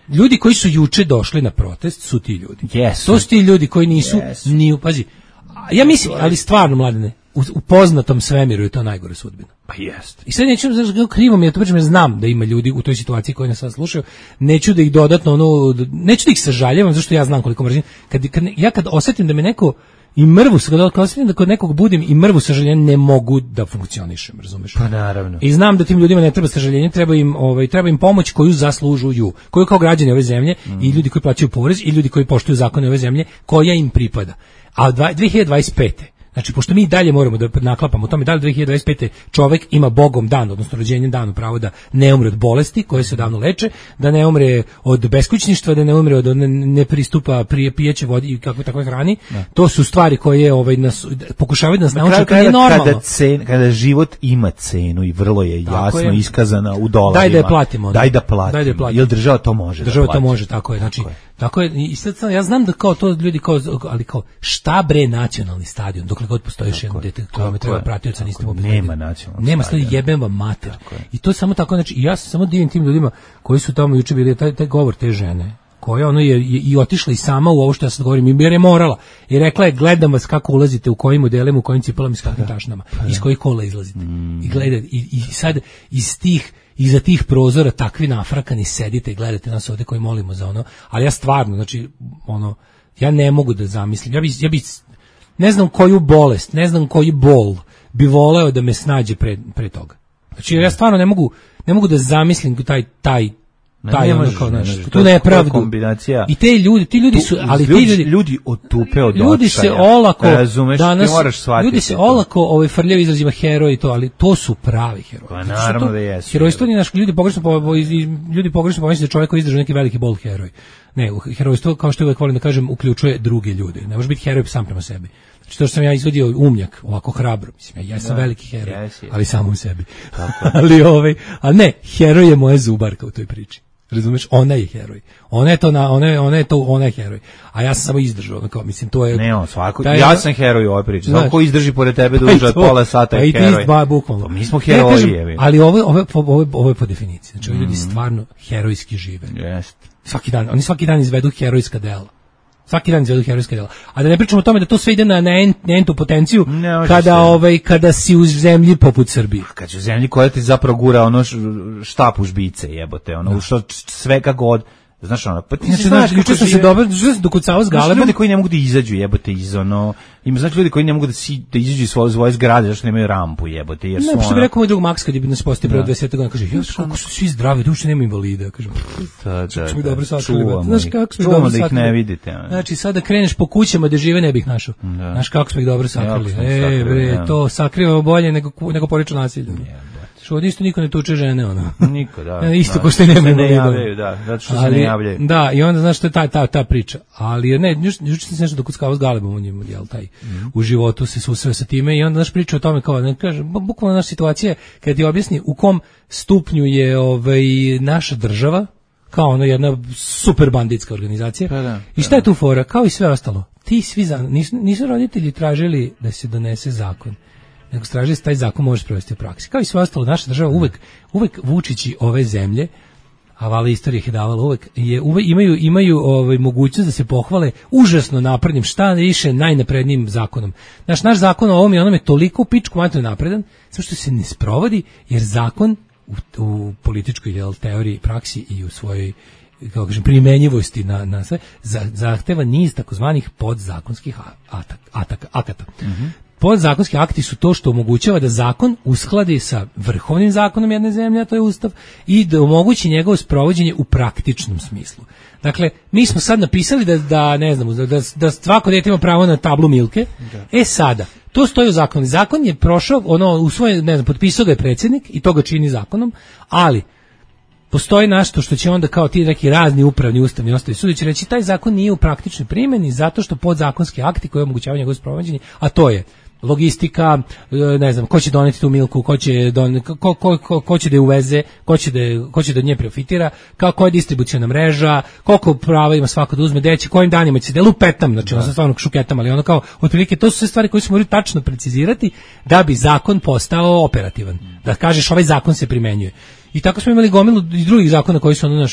ljudi koji su juče došli na protest su ti ljudi. Jesu. To su ti ljudi koji nisu Jesu. ni pazi. Ja mislim, ali stvarno, Mladene, u, u poznatom svemiru je to najgore sudbina. Pa jeste. I sad neću, znaš, krivo mi je to, pričam, jer znam da ima ljudi u toj situaciji koji nas sad slušaju, neću da ih dodatno, ono, neću da ih sažaljavam, zašto ja znam koliko mrzim. Kad, kad, ja kad osetim da me neko i mrvu, kad osetim da kod nekog budim i mrvu sažaljenja, ne mogu da funkcionišem, razumeš? Pa naravno. I znam da tim ljudima ne treba sažaljenje, treba im, ovaj, treba im pomoć koju zaslužuju, koju kao građani ove zemlje mm. i ljudi koji plaćaju porez i ljudi koji poštuju zakone ove zemlje, koja im pripada. A dve hiljade dvadeset pete znači, pošto mi i dalje moramo da naklapamo o tome da li dve hiljade dvadeset pete čovek ima Bogom dan, odnosno rođenjem danu pravo da ne umre od bolesti koje se davno leče, da ne umre od beskućništva, da ne umre od ne, ne pristupa prije pijeće vodi i kakve takve hrani, ne. To su stvari koje ovaj, nas, pokušavaju da nas nauče kada je normalno. Kada, cen, kada život ima cenu i vrlo je jasno je. iskazana u dolarima. Daj da je platimo. Daj da platimo. Daj da je platimo. Jel država to može Država da to može, tako je. Znači, tako je. Tako je, i sad ja znam da kao to ljudi kao, ali kao šta bre nacionalni stadion, dokle god postoji još jedno dete kome treba pratioca, niste mu nema nacionalnog nema stadion, jebem vam mater. I to samo tako, znači ja se samo divim tim ljudima koji su tamo juče bili, taj, taj govor te žene koja ono je, je i otišla i sama u ovo što ja sad govorim, jer je morala i rekla je gledam vas kako ulazite, u kojim modelima, u kojim cipelama i s kakvim tašnama, iz kojih kola izlazite mm. i gledajte i, i sad iz tih iza tih prozora takvi nafrakani sedite i gledate nas ovde koji molimo za ono, ali ja stvarno, znači, ono, ja ne mogu da zamislim, ja bi, ja bi ne znam koju bolest, ne znam koji bol bi voleo da me snađe pre, pre toga. Znači, ja stvarno ne mogu, ne mogu da zamislim taj, taj, taj, ono kao, znaš, tu nepravdu. Kombinacija. I te ljudi, ti ljudi su, ali ljudi, ti ljudi, ljudi otupe od ljudi očaja. se olako, razumeš, danas, moraš shvatiti. Ljudi se olako ovaj, frljaju izrazima heroj i to, ali to su pravi heroji. Pa naravno da jesu. Herojstvo nije naš, ljudi pogrešno, po, ljudi pogrešno pomisle da čovjek koji izdržao neki veliki bol heroj. Ne, herojstvo, kao što uvek volim da kažem, uključuje druge ljude. Ne može biti heroj sam prema sebi. Znači to što sam ja izvodio umnjak, ovako hrabro, mislim, ja, ja sam da, veliki heroj, yes, yes. ali samo u sebi. ali, ovaj, ali ne, heroj je moja zubarka u toj priči. Razumeš, ona je heroj. Ona je to na, ona je, ona je to, ona je heroj. A ja sam samo izdržao, kao mislim to je. Ne, on svako. Taj, ja sam heroj u ovoj priči. Svako izdrži pored tebe duže od pola sata je heroj. Ti dva bukvalno. Mi smo heroji. Ali ovo ovo ovo ovo je po definiciji. Znači mm. ljudi stvarno herojski žive. Jeste. Svaki dan, oni svaki dan izvedu herojska dela. Svaki dan izvedu herojska dela. A da ne pričamo o tome da to sve ide na na entu potenciju ne, kada se. ovaj kada si u zemlji poput Srbije. Kad si u zemlji koja ti zapravo gura ono štap u žbice, jebote, ono što sve kako god. Znaš ono, pa ti znači, znaš, juče sam se dobro, juče sam dokucavao s galebom. Ljudi koji ne mogu da izađu, jebote, iz ono, ima znači ljudi koji ne mogu da si da izađu iz svoje svoje zgrade, zato što nemaju rampu, jebote, jer su ono. Ne, što bi rekao moj drug Max kad je nas postao pre dvadeset godina, kaže: "Ja, kako su svi zdravi, duše nema invalida", kaže. Da, da. Smo dobro sačuvali. Znaš kako smo dobro da ih ne vidite. Znači sada kreneš po kućama da žive ne bih našao. Znaš kako smo ih dobro sakrili. E, bre, to sakrivamo bolje nego nego poreču nasilje. Što isto niko ne tuče žene, ono. Niko, da. Isto ko što i nema ne javljaju, da, zato što se ne javljaju. Da, i onda znaš što je ta, ta, ta priča. Ali ne, juče sam se nešto dokuckavao s Galebom, on je, jel, taj, mm. u životu se susreo sa time i onda znaš priča o tome kao, ne kaže, bukvalno naša situacija, kada ti objasni u kom stupnju je ovaj, naša država, kao ono jedna super banditska organizacija. Pa da, I šta je tu fora? Kao i sve ostalo. Ti svi, za, nisu, nisu roditelji tražili da se donese zakon, nego straži se taj zakon može sprovesti u praksi. Kao i sve ostalo, naša država uvek, uvek vučići ove zemlje, a vala istorija ih je davala uvek, je, uvek imaju, imaju ovaj, mogućnost da se pohvale užasno naprednim, šta više najnaprednijim zakonom. Naš, naš zakon o ovom i onom je toliko u pičku materiju napredan, samo što se ne sprovodi, jer zakon u, u političkoj jel, teoriji, praksi i u svojoj kako kažem, primenjivosti na, na sve, zahteva niz takozvanih podzakonskih atak, atak, akata. Mm-hmm. Podzakonski akti su to što omogućava da zakon uskladi sa vrhovnim zakonom jedne zemlje, a to je Ustav, i da omogući njegovo sprovođenje u praktičnom smislu. Dakle, mi smo sad napisali da, da ne znam, da, da svako dete ima pravo na tablu Milke. Da. E sada, to stoji u zakonu. Zakon je prošao, ono, u svoje, ne znam, potpisao ga je predsjednik i to ga čini zakonom, ali postoji nešto što će onda kao ti neki razni upravni, ustavni, ostali sudi će reći taj zakon nije u praktičnoj primjeni zato što podzakonski akti koji omogućavaju njegovo sprovođenje, a to je logistika, ne znam, ko će doneti tu Milku, ko će, don, ko, ko, ko, ko će da je uveze, ko će da, ko će da od nje profitira, kako je distribucijona mreža, koliko prava ima svako da uzme, gde će, kojim danima će se da lupetam, znači ono sa stvarno šuketam, ali ono kao, otprilike, to su sve stvari koje se moraju tačno precizirati da bi zakon postao operativan, da kažeš ovaj zakon se primenjuje. I tako smo imali gomilu i drugih zakona koji su ono naš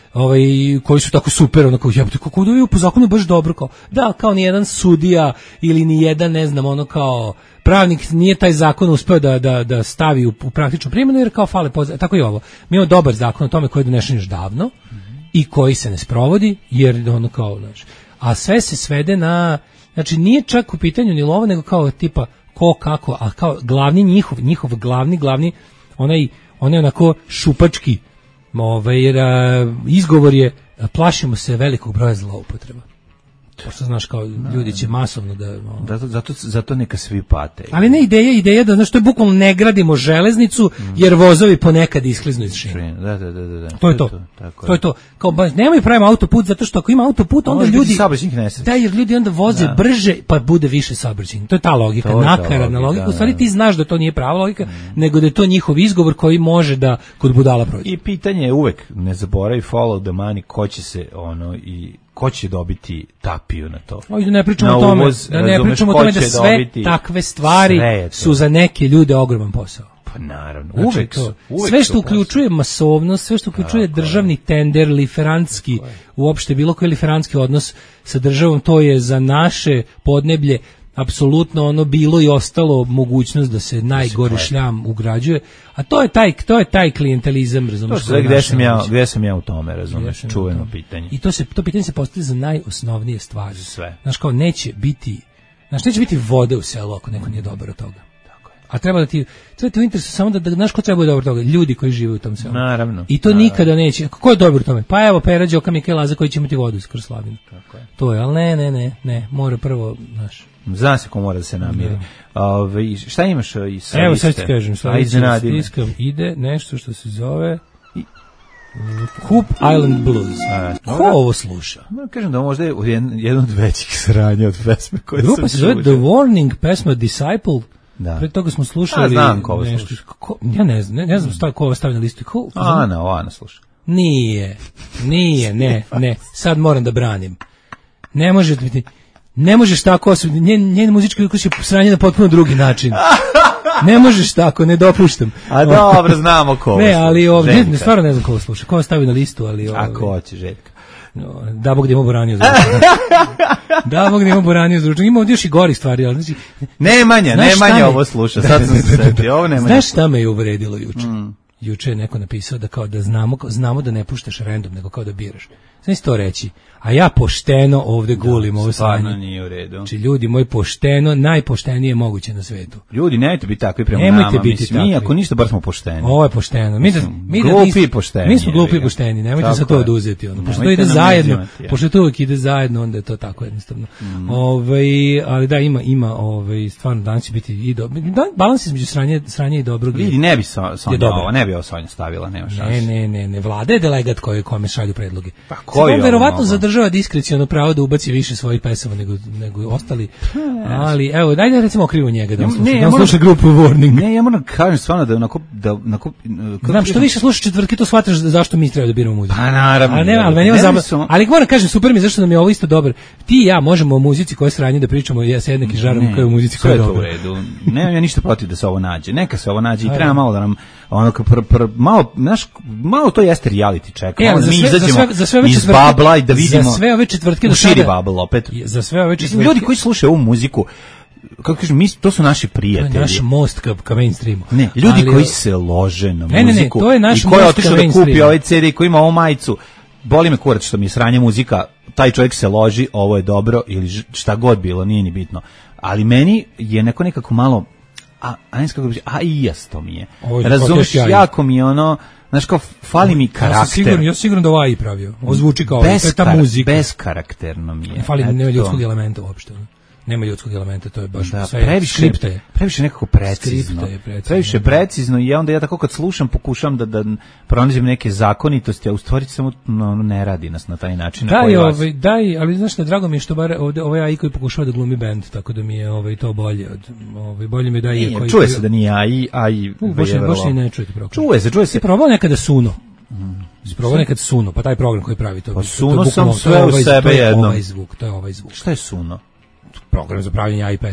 ovaj, koji su tako super, onako, jebote, kako da je po zakonu baš dobro, kao, da, kao ni jedan sudija ili ni jedan, ne znam, ono kao, pravnik nije taj zakon uspeo da, da, da stavi u, u praktičnu primjenu, jer kao fale pozdrav, tako i ovo. Mi imamo dobar zakon o tome koji je donešen još davno mm-hmm. i koji se ne sprovodi, jer ono kao, znaš, a sve se svede na, znači nije čak u pitanju ni lova, nego kao tipa ko kako, a kao glavni njihov, njihov glavni, glavni, onaj, onaj onako šupački, ovaj, jer a, izgovor je, plašimo se velikog broja zloupotreba. Pošto znaš kao ljudi će masovno da... No. Zato, zato, zato neka svi pate. Ali ne ideja, ideja da, znaš, to je bukvalno ne gradimo železnicu, mm. jer vozovi ponekad iskliznu iz šine. Da, da, da, da. To je to. To, tako to je to. Kao, ba, nemoj pravimo autoput, zato što ako ima autoput, onda ljudi... Da, jer ljudi onda voze da. brže, pa bude više saobraćajnih. To je ta logika, nakaradna logika. U stvari ti znaš da to nije prava logika, mm. nego da je to njihov izgovor koji može da kod budala prođe. I pitanje je uvek, ne zaboravi follow the money, ko će se, ono, i... ko će dobiti tapiju na to? Ajde, ne pričamo o tome, uvoz, da ne pričamo o tome da sve takve stvari su za neke ljude ogroman posao. Pa naravno, znači, uvek, to, uvek sve što uključuje masovnost, sve što uključuje tako državni je. tender, liferantski, uopšte bilo koji liferantski odnos sa državom, to je za naše podneblje apsolutno ono bilo i ostalo mogućnost da se najgore šljam ugrađuje, a to je taj to je taj klijentelizam, razumiješ? To je gde sam ja, gde sam ja u tome, razumiješ, čuveno pitanje. I to se to pitanje se postavlja za najosnovnije stvari. Sve. Znaš, kao neće biti, znaš, neće biti vode u selu ako neko nije dobar od toga. Tako je. A treba da ti treba ti u interesu samo da, da znaš ko treba da dobar od toga, ljudi koji žive u tom selu. Naravno. I to naravno. nikada neće. Ko je dobar u tome? Pa evo Pera Đoka Mike Laza koji će imati vodu iz Kroslavina. Tako je. To je, al ne, ne, ne, ne, mora prvo, znaš. Zna se ko mora da se namiri. Ove, šta imaš i sa Evo liste? sad ti kažem, sad stiskam, ide nešto što se zove Hoop Island Blues. A, ko ovo sluša? No, kažem da možda je jedan od većih sranja od pesme koje grupa sam se zove The Warning, pesma Disciple. Da. Pre toga smo slušali A, znam ko ovo nešto. sluša. Ko, ja ne znam, ne, ne znam stav, ko ovo stavlja na listu. Ko, Ana, o, Ana sluša. Nije, nije, ne, ne. Sad moram da branim. Ne može biti... Ne možeš tako, njen, njen muzički ukus je sranje na potpuno drugi način. Ne možeš tako, ne dopuštam. A dobro, znamo ko. Ne, ali ovdje, ne, stvarno ne znam ko sluša. Ko stavi na listu, ali... A ko hoće, Željka? No, da Bog da ima boranio zručan. Da Bog da ima boranio zručan. Ima ovdje još i gorih stvari, ali znači... Nemanja, Nemanja ovo sluša, sad sam se setio, ovo Nemanja. Znaš šta me je uvredilo juče? Mm. Juče je neko napisao da kao da znamo, znamo da ne puštaš random, nego kao da biraš. Znam si to reći. A ja pošteno ovde gulim da, ovo stvarno sanje. Nije u redu. Znači, ljudi, moj pošteno, najpoštenije moguće na svetu. Ljudi, nemojte biti takvi prema nemojte nama. Biti mislim, mi, ako ništa, bar smo pošteni. Ovo je pošteno. Mi, da, mi da glupi i pošteni. Mi smo glupi i pošteni, nemojte se to oduzeti. Ono. Pošto to ide zajedno, ja. pošto to uvijek ide zajedno, onda je to tako jednostavno. Mm. Ove, ali da, ima, ima ove, stvarno danas će biti i dobro. Balans između sranje, sranje i dobrog. Vidi, ne bi Sonja ovo, ne bi ovo Sonja stavila, nema šanse. Ne, ne, ne, ne, Vlada je delegat koji kome šalju predloge. Pa koji je verovatno zadržava diskreciono pravo da ubaci više svojih pesama nego nego ostali. Ali evo, dajde recimo okrivo njega da on sluša, ne, ja moram, sluša grupu Warning. Ne, ja moram kažem stvarno da onako da onako znam što više slušaš četvrtke, to shvataš zašto mi treba da biramo muziku. Pa naravno. Ali ne, ali meni je zabavno. Ali moram kažem super mi zašto nam je ovo isto dobro. Ti i ja možemo o muzici koje sranje da pričamo ja sa jednakim žarom kao o muzici koja je dobra. U redu. Nemam ja ništa protiv da se ovo nađe. Neka se ovo nađe i treba malo da nam ono pr, pr, malo naš malo to jeste reality check. E, mi izađemo za sve iz babla i da vidimo. Za sve ove četvrtke do sada babla opet. Za sve ove četvrtke. Ljudi koji slušaju ovu muziku, kako kažem, mi to su naši prijatelji. To je naš most ka, ka mainstreamu. Ne, ljudi ali, koji se lože na ne, muziku. Ne, ne, to je naš i koji je otišao da kupi ovaj ce de, koji ima ovu majicu. Boli me kurac što mi je sranje muzika, taj čovjek se loži, ovo je dobro ili šta god bilo, nije ni bitno. Ali meni je neko nekako malo a a ne kako bi a i jasto mi je. Razumiješ, jako mi je ono, znaš kao fali mi karakter. Ja sam siguran, ja sam siguran da ovaj pravio. Ovo zvuči kao to je ta muzika. Beskarakterno mi je. Fali nema ljudskog elementa uopšte. Nema ljudskog elementa, to je baš da, sve previše, skripta je. Previše nekako precizno. Je precizno. Previše precizno i ja onda ja tako kad slušam pokušam da da pronađem neke zakonitosti, a u stvari samo no, ne radi nas na taj način. Da, ovaj, daj, ali znaš šta, drago mi je što bar ovde ovaj A I koji pokušava da glumi bend, tako da mi je ovaj to bolje od ovaj bolje mi da je koji. Čuje se da nije A I, A I baš baš i ne čujete program. Čuje se, čuje se. Probao nekada Suno. Mm. Probao nekad Suno, pa taj program koji pravi to. Pa Suno sam sve u sebe jedno. Ovaj zvuk, to je ovaj zvuk. Šta je Suno? Program za pravljenje A I pesama.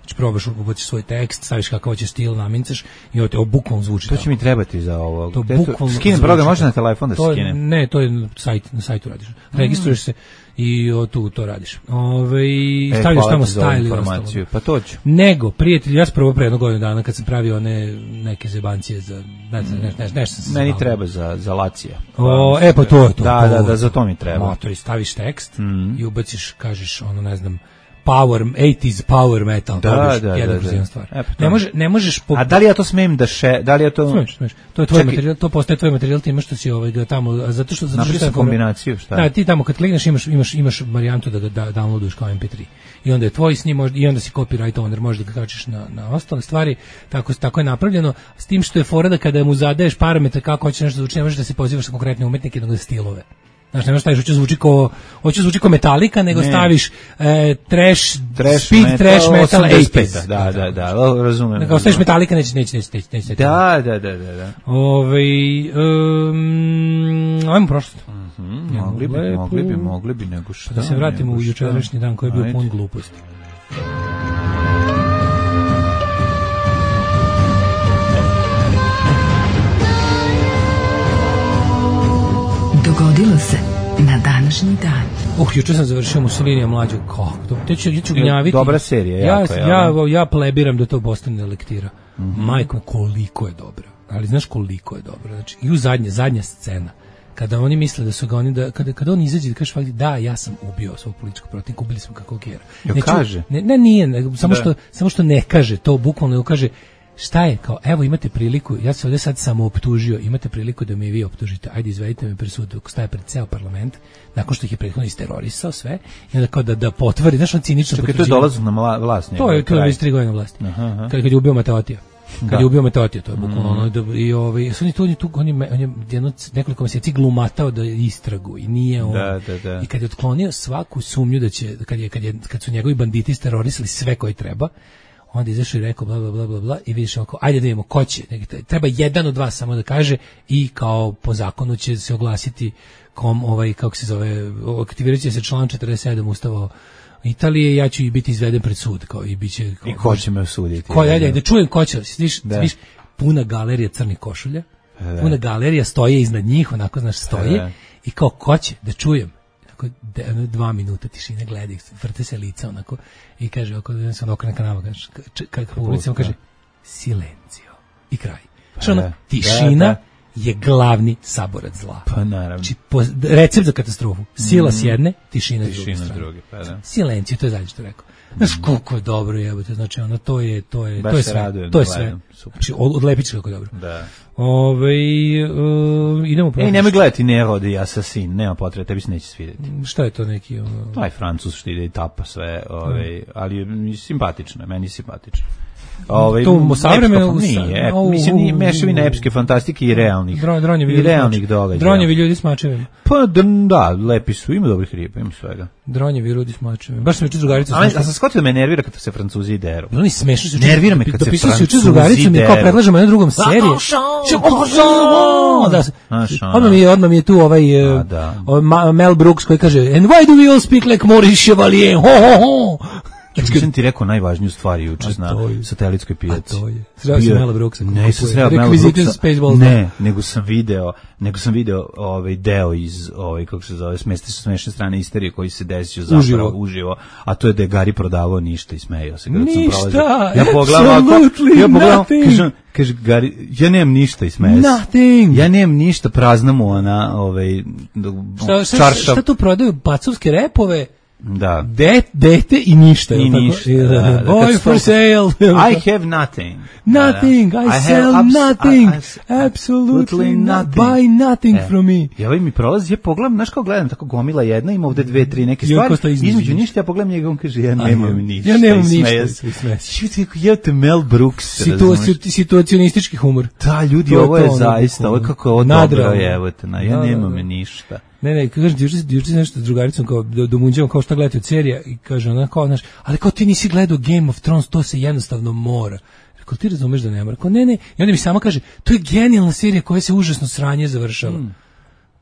Znači probaš, ubaciš svoj tekst, staviš kakav hoćeš stil, namincaš i ovo te bukvalno zvuči. To će mi trebati za ovo. To bukvalno skinem program, može na telefon da se skine? Ne, to je na, sajt, na sajtu radiš. Registruješ se i o, tu to radiš. Ove, e, stavljaš tamo style i ostalo. Pa to ću. Nego, prijatelj, ja sam prvo pre jednog godinu dana kad sam pravio one neke zebancije za ne znam, ne, ne, nešto sam meni treba za za Lacija. O, e pa to je to. Da, to, da, da, za to mi treba. Motor i staviš tekst mm. i ubaciš, kažeš ono, ne znam, power osamdesetih power metal, da, da, da, jedan da, kroz da. jedan stvar. E, pa ne može ne možeš po... A da li ja to smem da še, da li ja to smeš, smeš. To je tvoj Čekaj. materijal, to postaje tvoj materijal, ti imaš što si ovaj ga tamo, a zato što zato što napišem kombinaciju, šta? Da, ti tamo kad klikneš imaš imaš imaš varijantu da ga da, downloaduješ kao em pe tri. I onda je tvoj s njim i onda si copyright owner, možeš da ga kačiš na na ostale stvari, tako tako je napravljeno, s tim što je fora da kada mu zadaješ parametre kako hoćeš nešto da zvuči, ne možeš da se pozivaš na konkretne umetnike, nego na stilove. Znaš, nemaš staviš, hoće zvuči kao, hoće zvuči kao Metallica, nego ne. staviš e, trash, trash speed metal, trash metal osamdeset. Da, da, da, razumem. Nego staviš Metallica, neće, neće, neće, neće, neće. Da, da, da, da, da. Ove, um, ajmo prošlost. Mm -hmm, mogli bi, lepu. mogli bi, mogli bi, nego šta. Da se vratimo u jučerašnji dan koji je bio Ajde. pun gluposti. Dogodilo se na današnji dan. Uh, juče sam završio Mussolinija mlađu. Kako? To ću, ću gnjaviti. Dobra serija, ja, jako je. Ja, ja, ja plebiram da to postane lektira. Mm -hmm. Majko, koliko je dobra. Ali znaš koliko je dobra. Znači, i u zadnje, zadnja scena. Kada oni misle da su ga oni, da, kada, kada on izađe da kaže fakti, da, ja sam ubio svog političkog protivnika, ubili smo kako kjera. Ne kaže? Ne, ne, nije, ne, samo, da. što, samo što ne kaže to, bukvalno kaže, šta je, kao, evo imate priliku, ja se ovdje sad samo optužio, imate priliku da me i vi optužite, ajde izvedite me pred sud, dok staje pred ceo parlament, nakon što ih je prethodno isterorisao sve, i onda kao da, da potvrdi, znaš on cinično potvrđivanje. Čekaj, to je dolazak na vlast. To je, to je već tri godine na vlasti. Aha, aha. Kad, kad je ubio Mateotija. Kad da. je ubio Mateotija, to je bukvalno ono, da, i ovaj, su oni tu, on je tu, on je, on je jedno, nekoliko mjeseci glumatao da istragu i nije on. Da, da, da. I kad je otklonio svaku sumnju da će, kad, je, kad, je, kad su njegovi banditi isterorisali sve koji treba, onda izašao i rekao bla bla bla bla bla i vidiš ovako, ajde da vidimo ko će, treba jedan od vas samo da kaže i kao po zakonu će se oglasiti kom ovaj kako se zove, aktivirat će se član četrdeset sedam Ustava Italije, ja ću i biti izveden pred sud kao i biće kao, i ko će me osuditi. Ko ajde da čujem ko će, vidiš, vidiš puna galerija crnih košulja, da. Puna galerija stoje iznad njih, onako znaš stoje da. I kao ko će da čujem. Dva minuta tišine gleda ih, vrte se lica onako i kaže, ako se on okrene ka nama, kako po ulicama kaže silencio i kraj. Što ono, tišina da, da. je glavni saborac zla. Pa naravno. Znači, po, recept za katastrofu. Sila s jedne, tišina, tišina s druge, druge pa da. Silencio, to je zadnje što rekao. Znaš koliko je dobro jebote, znači ono to je to je baš to je sve. Radujem, to je sve. Znači od lepić kako je dobro. Da. Ovaj uh, idemo prvo. Ej, nemoj gledati Nerodi i Asasin, nema potrebe, tebi se neće svidjeti. Šta je to neki ono? Taj Francuz što ide i tapa sve, ovaj, ali je simpatično, meni je simpatično. Ovaj to savremeno nije, ep, mislim ni mešavina epske fantastike i realnih. Dronjevi i realnih događaja. Dronjevi ljudi s mačevima. Pa da, lepi su, ima dobrih riba, ima svega. Dronjevi ljudi s mačevima. Baš me juče drugarica. A sam shvatio da me nervira kad se Francuzi deru. Oni smešno su. Nervira me kad se Francuzi juče drugarica mi kao predlažemo jednu drugom seriju. Da. Odmah mi je, odmah mi je tu ovaj Mel Brooks koji kaže and why do we all speak like Maurice Chevalier? Ho ho ho. Juče sam ti rekao najvažniju stvar juče na satelitskoj pijaci. A to je. Sreo sam Mela Brooksa. Ne, sam sreo Mela Brooksa. Ne, nego sam video, nego sam video ovaj deo iz ovaj kako se zove, smesti su smešne strane isterije koji se desio zapravo uživo, uživo a to je da je Gari prodavao ništa i smejao se kad sam prolazio. Ja pogledam, ja pogledam, kažem, kaže Gari, ja nemam ništa i smeje se. Nothing. Ja nemam ništa, prazna mu ona, ovaj čaršav. Šta tu prodaju pacovske repove? Da. Det, dete i ništa. I ništa. Da, da, da. Boy for sale. I have nothing. Nothing. I, I sell nothing. I, I, absolutely not. Buy nothing e. from me. Ja ovaj mi prolazi, ja pogledam, znaš kao gledam, tako gomila jedna, ima ovde dve, tri neke stvari. Između ništa, ja pogledam njega, on kaže, ja nemam ništa. Ja nemam ništa. Ja te Mel Brooks. Situacionistički humor. Da, ljudi, ovo je zaista, ovo je kako je ovo dobro, evo te, ja nemam ništa. Ne, ne, kažem ti, juče, juče nešto s drugaricom, kao, domunđavam kao šta gledati od serija i kaže ona kao, znaš, ali kao ti nisi gledao Game of Thrones, to se jednostavno mora. Rekao, ti razumeš da ne mora? Rekao, ne, ne, i onda mi sama kaže, to je genijalna serija koja se užasno sranje završava. Hmm.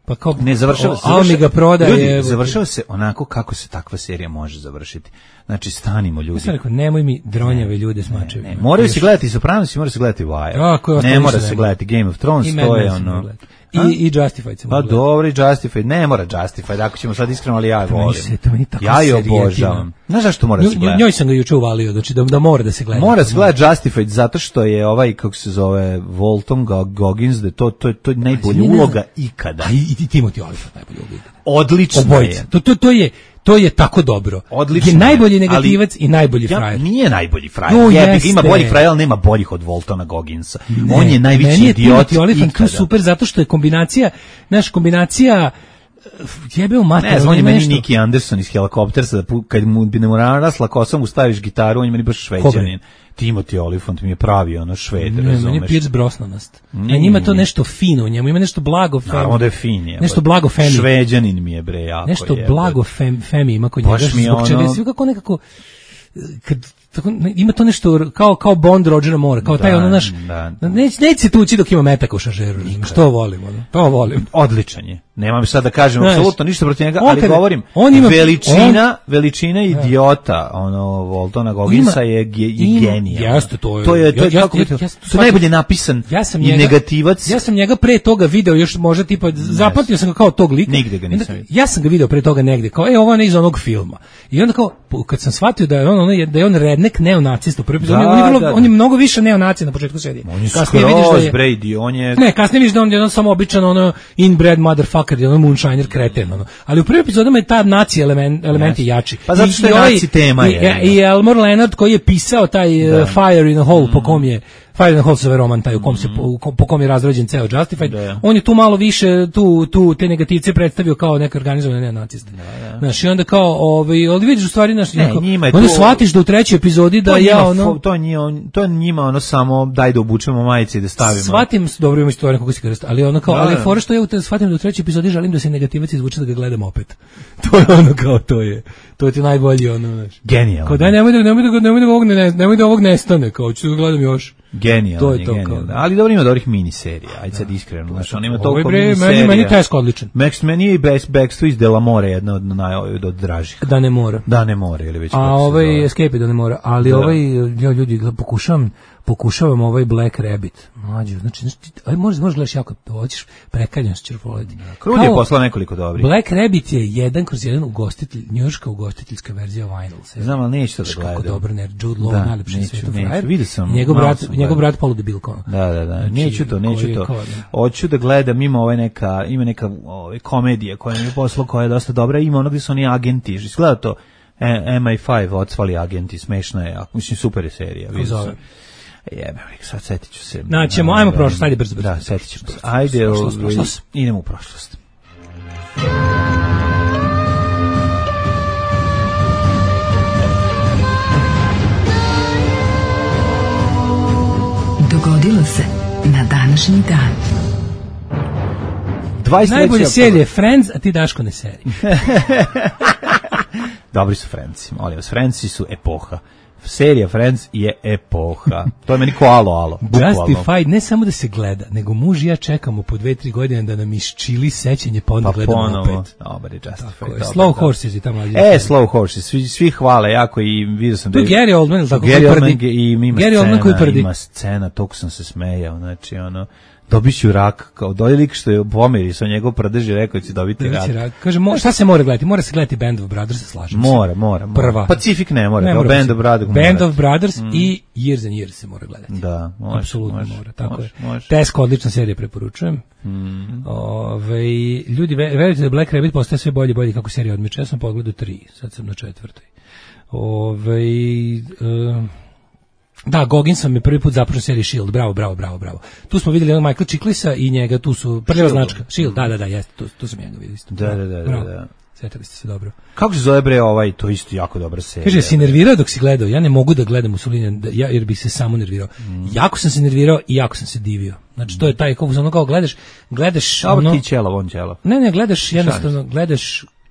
Pa kao, ne završava se. A on mi ga prodaje. Ljudi, završava se onako kako se takva serija može završiti. Znači, stanimo ljudi. Ja sam rekao, nemoj mi dronjave ljude s mačevima. Ne, ne. Moraju se gledati Sopranos i moraju se gledati Wire. A, ne mora se gledati Game of Thrones, to je ono... I, i Justified se pa dobro, i Justified, ne mora Justified, ako ćemo sad iskreno, ali ja je volim. Ja je obožavam. Znaš zašto mora se gledati? Njoj sam ga juče uvalio, znači da, da mora da se gleda. Mora se gledati Justified zato što je ovaj, kako se zove, Walton Goggins, da to, to, to je najbolja uloga ikada. A i, i Timothy Olyphant najbolja uloga ikada. Odlično Obojica. je. To, to, to je... To je tako dobro. Odlično. Je najbolji negativac i najbolji ja, frajer. Nije najbolji frajer. No, Jebi, ima bolji frajer, ali nema boljih od Waltona Gogginsa. Ne, on je najveći idiot ikada. Super zato što je kombinacija, naš kombinacija jebe u mater. Ne znam, on je meni Nicky Anderson iz Helikoptersa, da kad mu bi ne morala rasla kosom, mu staviš gitaru, on je meni baš šveđanin. Timothy Olyphant mi je pravi ono Šved, razumeš. Meni je Pierce Brosnanast. A njima to nešto fino u njemu, ima nešto blago femi. Naravno da je fin je. Nešto blago femi. Šveđanin mi je bre jako. Nešto je, blago fem, femi ima kod njega. Baš mi je ono... Svi kako nekako... Kad, tako, ima to nešto kao, kao Bond Rogera Moore, kao da, taj ono naš... Da, da. Neće, neće se tući dok ima metaka u šaržeru. Što volim, ono. To volim. Odličan je. Nemam šta da kažem, znaš, apsolutno ništa protiv njega, on ali kada, govorim, on ima, veličina, on, veličina idiota, ono, Waltona Gogginsa je, je, je genija. Jeste, to je. To je, to je, ja, kako, ja, to, ja, to je najbolje napisan ja sam i njega, negativac. Ja sam njega pre toga video, još možda tipa, zapamtio sam ga kao tog lika. Nigde ga nisam vidio. Ja sam ga video pre toga negde, kao, e, ovo je iz onog filma. I onda kao, kad sam shvatio da je on, on, da je on redneck neonacista, u prvi epizod, on, on, da, on je mnogo više neonacija na početku serije. On je skroz, Brady, on je... Ne, kasnije vidiš da on je on samo običan, ono, inbred motherfucker, ono, moonshiner, kreten, ono. Ali u prvim epizodama je ta nacija element, element je jači. Pa zato što je naci tema. I, je, i, i Elmore Leonard koji je pisao taj uh, Fire in a Hole, mm. po kom je Fire in a Hole se roman taj u kom se mm. po, po kom je razrađen ceo Justified. Da. On je tu malo više tu tu te negativce predstavio kao neke organizovane neonaciste. Da, znaš, i onda kao ovaj ovdje vidiš u stvari naš ne, njima je onda to, shvatiš da u trećoj epizodi da ja ono to nije on to njima ono samo daj da obučemo majice i da stavimo. Shvatim dobro ima istoriju kako se krst, ali ono kao da, ali fora što ja u shvatim da u trećoj epizodi želim da se negativac izvuče da ga gledam opet. To je ono kao to je. To je ti najbolji ono, znaš. Genijalno. Kao da nemoj da nemoj da nemoj da ovog ne nemoj da ovog nestane, kao ću da gledam još. Genijalno, to je to, genijalno. Kao, ali dobro ima dobrih miniserija. Ajde sad iskreno, znači on ima toliko miniserija. Meni meni Tesko odličan. Max meni je i Best Backstreet iz Dela More jedna od naj od, od dražih. Da ne mora. Da ne mora ili već. A ovaj Escape da ne mora, ali da. Ovaj ja ljudi pokušavam pokušavam ovaj Black Rabbit. Mlađe, znači, znači aj možeš možeš gledaš jako, hoćeš prekaljan ćeš voleti. Krud je poslao nekoliko dobrih. Black Rabbit je jedan kroz jedan ugostitelj, njujorška ugostiteljska verzija Vinyl. Znam, ali neću to da gledam. Kako dobro, ne, Jude Law, najlepši na svetu frajer. Vidio sam. Njegov brat, njegov brat Paulo de Bilko. Da, da, da. Neću to, neću to. Hoću da gledam, ima ovaj neka, ima neka ovaj komedija koja mi je poslao koja je dosta dobra, ima ono gdje su oni agenti, izgleda to M I pet odsvali agenti, smešno je, mislim super je serija. Zove. Jebe, sad setit ću se. Naćemo, ajmo prošlost, ajde brzo, brzo. Da, setit ćemo se. Ajde, prošlost, prošlost. Idemo u prošlost. Dogodilo se na današnji dan. Najbolje serije Friends, a ti Daško ne serije. Dobri su Friends, molim vas, Friendsi su epoha. Serija Friends je epoha. To je meni ko alo, alo. Justified, ne samo da se gleda, nego muž i ja čekamo po dve, tri godine da nam iščili sećanje, pa onda pa gledamo ponovo. Opet. Dobar je Justified. Je. Slow Horses i tamo. E, Slow Horses, svi, svi hvale jako i vidio sam da je... Gary Oldman, tako Gary koji prdi. I ima Gary Oldman koji prdi. Ima scena, toliko sam se smejao, znači ono... Dobit ću rak, kao doli lik što je pomeri sa njegov prdeži, rekao će dobiti rak. rak. Kaže, mo, šta se mora gledati? Mora se gledati Band of Brothers, se slažem se. Mora, mora, mora. Prva. Pacific ne mora, ne mora Band of Brothers. Band of Brothers mm. i Years and Years se mora gledati. Da, može. Apsolutno može, mora, tako može, je. Može. Tesko, odlična serija, preporučujem. Mm. Ove, ljudi, verujete da Black Rabbit postaje sve bolje i bolje kako serija odmiče. Ja sam pogledao tri, sad sam na četvrtoj. Ove... Uh, Da, Goggins vam je prvi put započeo seriju Shield. Bravo, bravo, bravo, bravo. Tu smo vidjeli onog Michaela Chiklis'a i njega, tu su prva značka. Shield, da, da, da, jeste, tu, tu sam njega vidio isto. Da, da, da, da, da. Sjetili ste se dobro. Kako se zove bre ovaj, to isto jako dobra serija. Kaže, si nervirao dok si gledao? Ja ne mogu da gledam u Sulinjan, ja, jer bih se samo nervirao. Mm. Jako sam se nervirao i jako sam se divio. Znači, to je taj, kako ono kao gledaš, gledaš... Dobro, ono, ti ćelo, on ćelo. Ne, ne, gledaš jednostavno, gledaš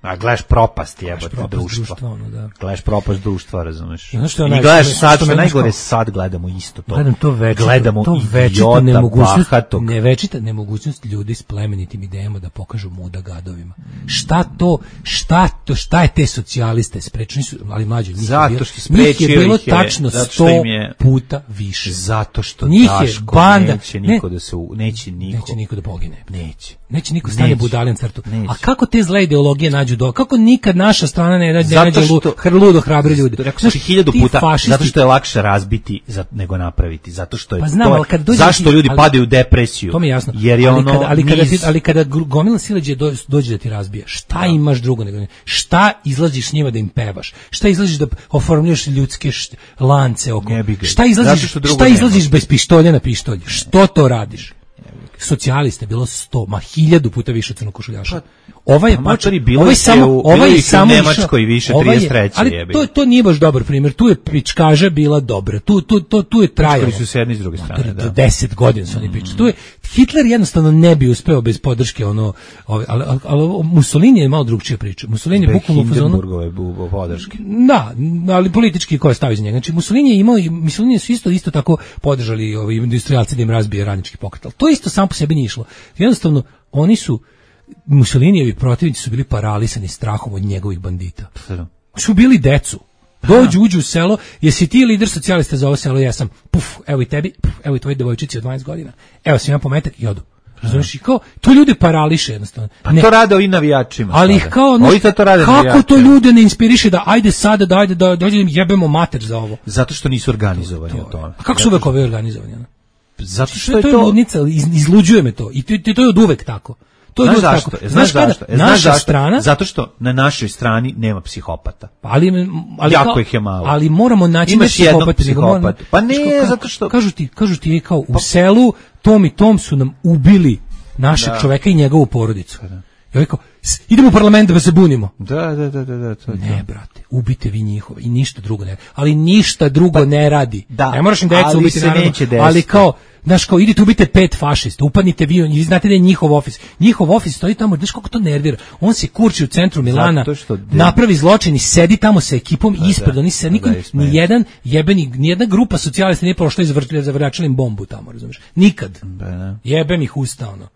A gledaš propast jebote propast društva. društva, ono, da. Gledaš propast društva, razumeš? Znaš što je I onaj- gledaš što- sad, što što me najgore, znaš sad gledamo isto to. Gledam to večito, Gledamo to večita idiota, nemogućnost, bahatog. ne večita nemogućnost ljudi s plemenitim idejama da pokažu muda gadovima. Šta to, šta to, šta je te socijaliste sprečili su, ali mlađe, njih je Zato bilo, što njih je sprečio bilo ih je, tačno zato što sto im je- puta više. Zato što Njih je Daško banda- neće ne. niko da se u, neće niko. Neće niko da pogine. Neće. Neće niko stane Neće. budaljen crtu. Neće. A kako te zle ideologije nađu do? Kako nikad naša strana ne nađe Zato nađe što- lu- hrludo hrabri ljudi? Rekao sam ti Znaš, hiljadu ti puta, fašisti- zato što je lakše razbiti za, nego napraviti, zato što je Pa znam, to, ali kad dođe zašto ti- ljudi ali- padaju u depresiju, To mi je jasno. jer je ali ono kada, ali kada niz- ti, ali kada gru- gomila sileđe do, dođe da ti razbije, šta imaš drugo nego šta izlaziš s njima da im pevaš? Šta izlaziš da oformljaš ljudske št- lance oko? Jebi ga. Šta Zato izlaziš? što drugo Šta nema. izlaziš bez pištolja na pištolj? Što to radiš? Socijaliste bilo sto, ma hiljadu puta više od crnokošuljaša. Ovaj je pa, počeo, matori, bilo ovaj ih je samo, u- ovaj bilo je ih je u samo Nemačkoj išao- više, ovaj je- trideset treće ali jebi. to to nije baš dobar primjer. Tu je pičkaža bila dobra. Tu tu to tu je trajalo. Pičkali su s jedne i s druge strane, Do da. deset godina su oni pričali. Tu je Hitler jednostavno ne bi uspeo bez podrške ono, ove, ali, ali, ali Mussolini je malo drugčija priča. Mussolini je Bez bukvalno u fazonu. Hindenburgove bu- podrške. Da, ali politički ko je stavio za njega. Znači Mussolini je imao i Mussolini su isto isto tako podržali ovi industrijalci da im razbije radnički pokret. Ali to isto samo po sebi nije išlo. Jednostavno oni su Mussolinijevi protivnici su bili paralisani strahom od njegovih bandita. Su bili decu. Dođu, uđu u selo, jesi ti lider socijalista za ovo selo? Ja sam, puf, evo i tebi, puf, evo i tvoj devojčici od dvanaest godina. Evo sam ja pometak i odu. Razumiješ, i kao, to ljude parališe jednostavno. Pa Ne, to rade ovi navijačima. ali ih sada. kao, Ovi to, to rade kako navijačima. to ljude ne inspiriše da ajde sada, da ajde da dođe im jebemo mater za ovo. Zato što nisu organizovani u tome. A kako su uvek ove organizovani? ono? Zato Što što je je to to... ludnica, iz, izluđuje me to. I to, to, to je od uvek tako. To je od Znaš uvek zašto? tako. E, Znaš kada? zašto? E, znaš Naša zašto? strana, Zato što na našoj strani nema psihopata. ali, ali Jako kao- ih je malo. Ali moramo naći Imaš ne jednog psihopate, nego moramo- psihopata. Pa ne, Znaš kako- zato što- Kažu ti, kažu ti je kao u selu Tom i Tom su nam ubili našeg Da. čoveka i njegovu porodicu. I ovaj kao, "S- idemo u parlament da se bunimo. Da, da, da, da, da, to je Ne, brate, ubite vi njihove i ništa drugo ne. Ali ništa drugo ne radi. da, Ne moraš im decu ali ubiti, se naravno, neće desiti. ali kao, znaš, kao idite ubite pet fašista, upadnite vi, i znate da je njihov ofis. Njihov ofis stoji tamo, znaš kako to nervira. On se kurči u centru Milana, Zato što de- napravi zločin i sedi tamo sa ekipom i ispred, da, oni se da, nikom, da, ismeješ. ni jedan jebeni, ni jedna grupa socijalista nije prošla i zavrtili, zavrčali im bombu tamo, razumiješ? Nikad. Da, da. Jebem ih usta, ono.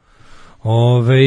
Ove,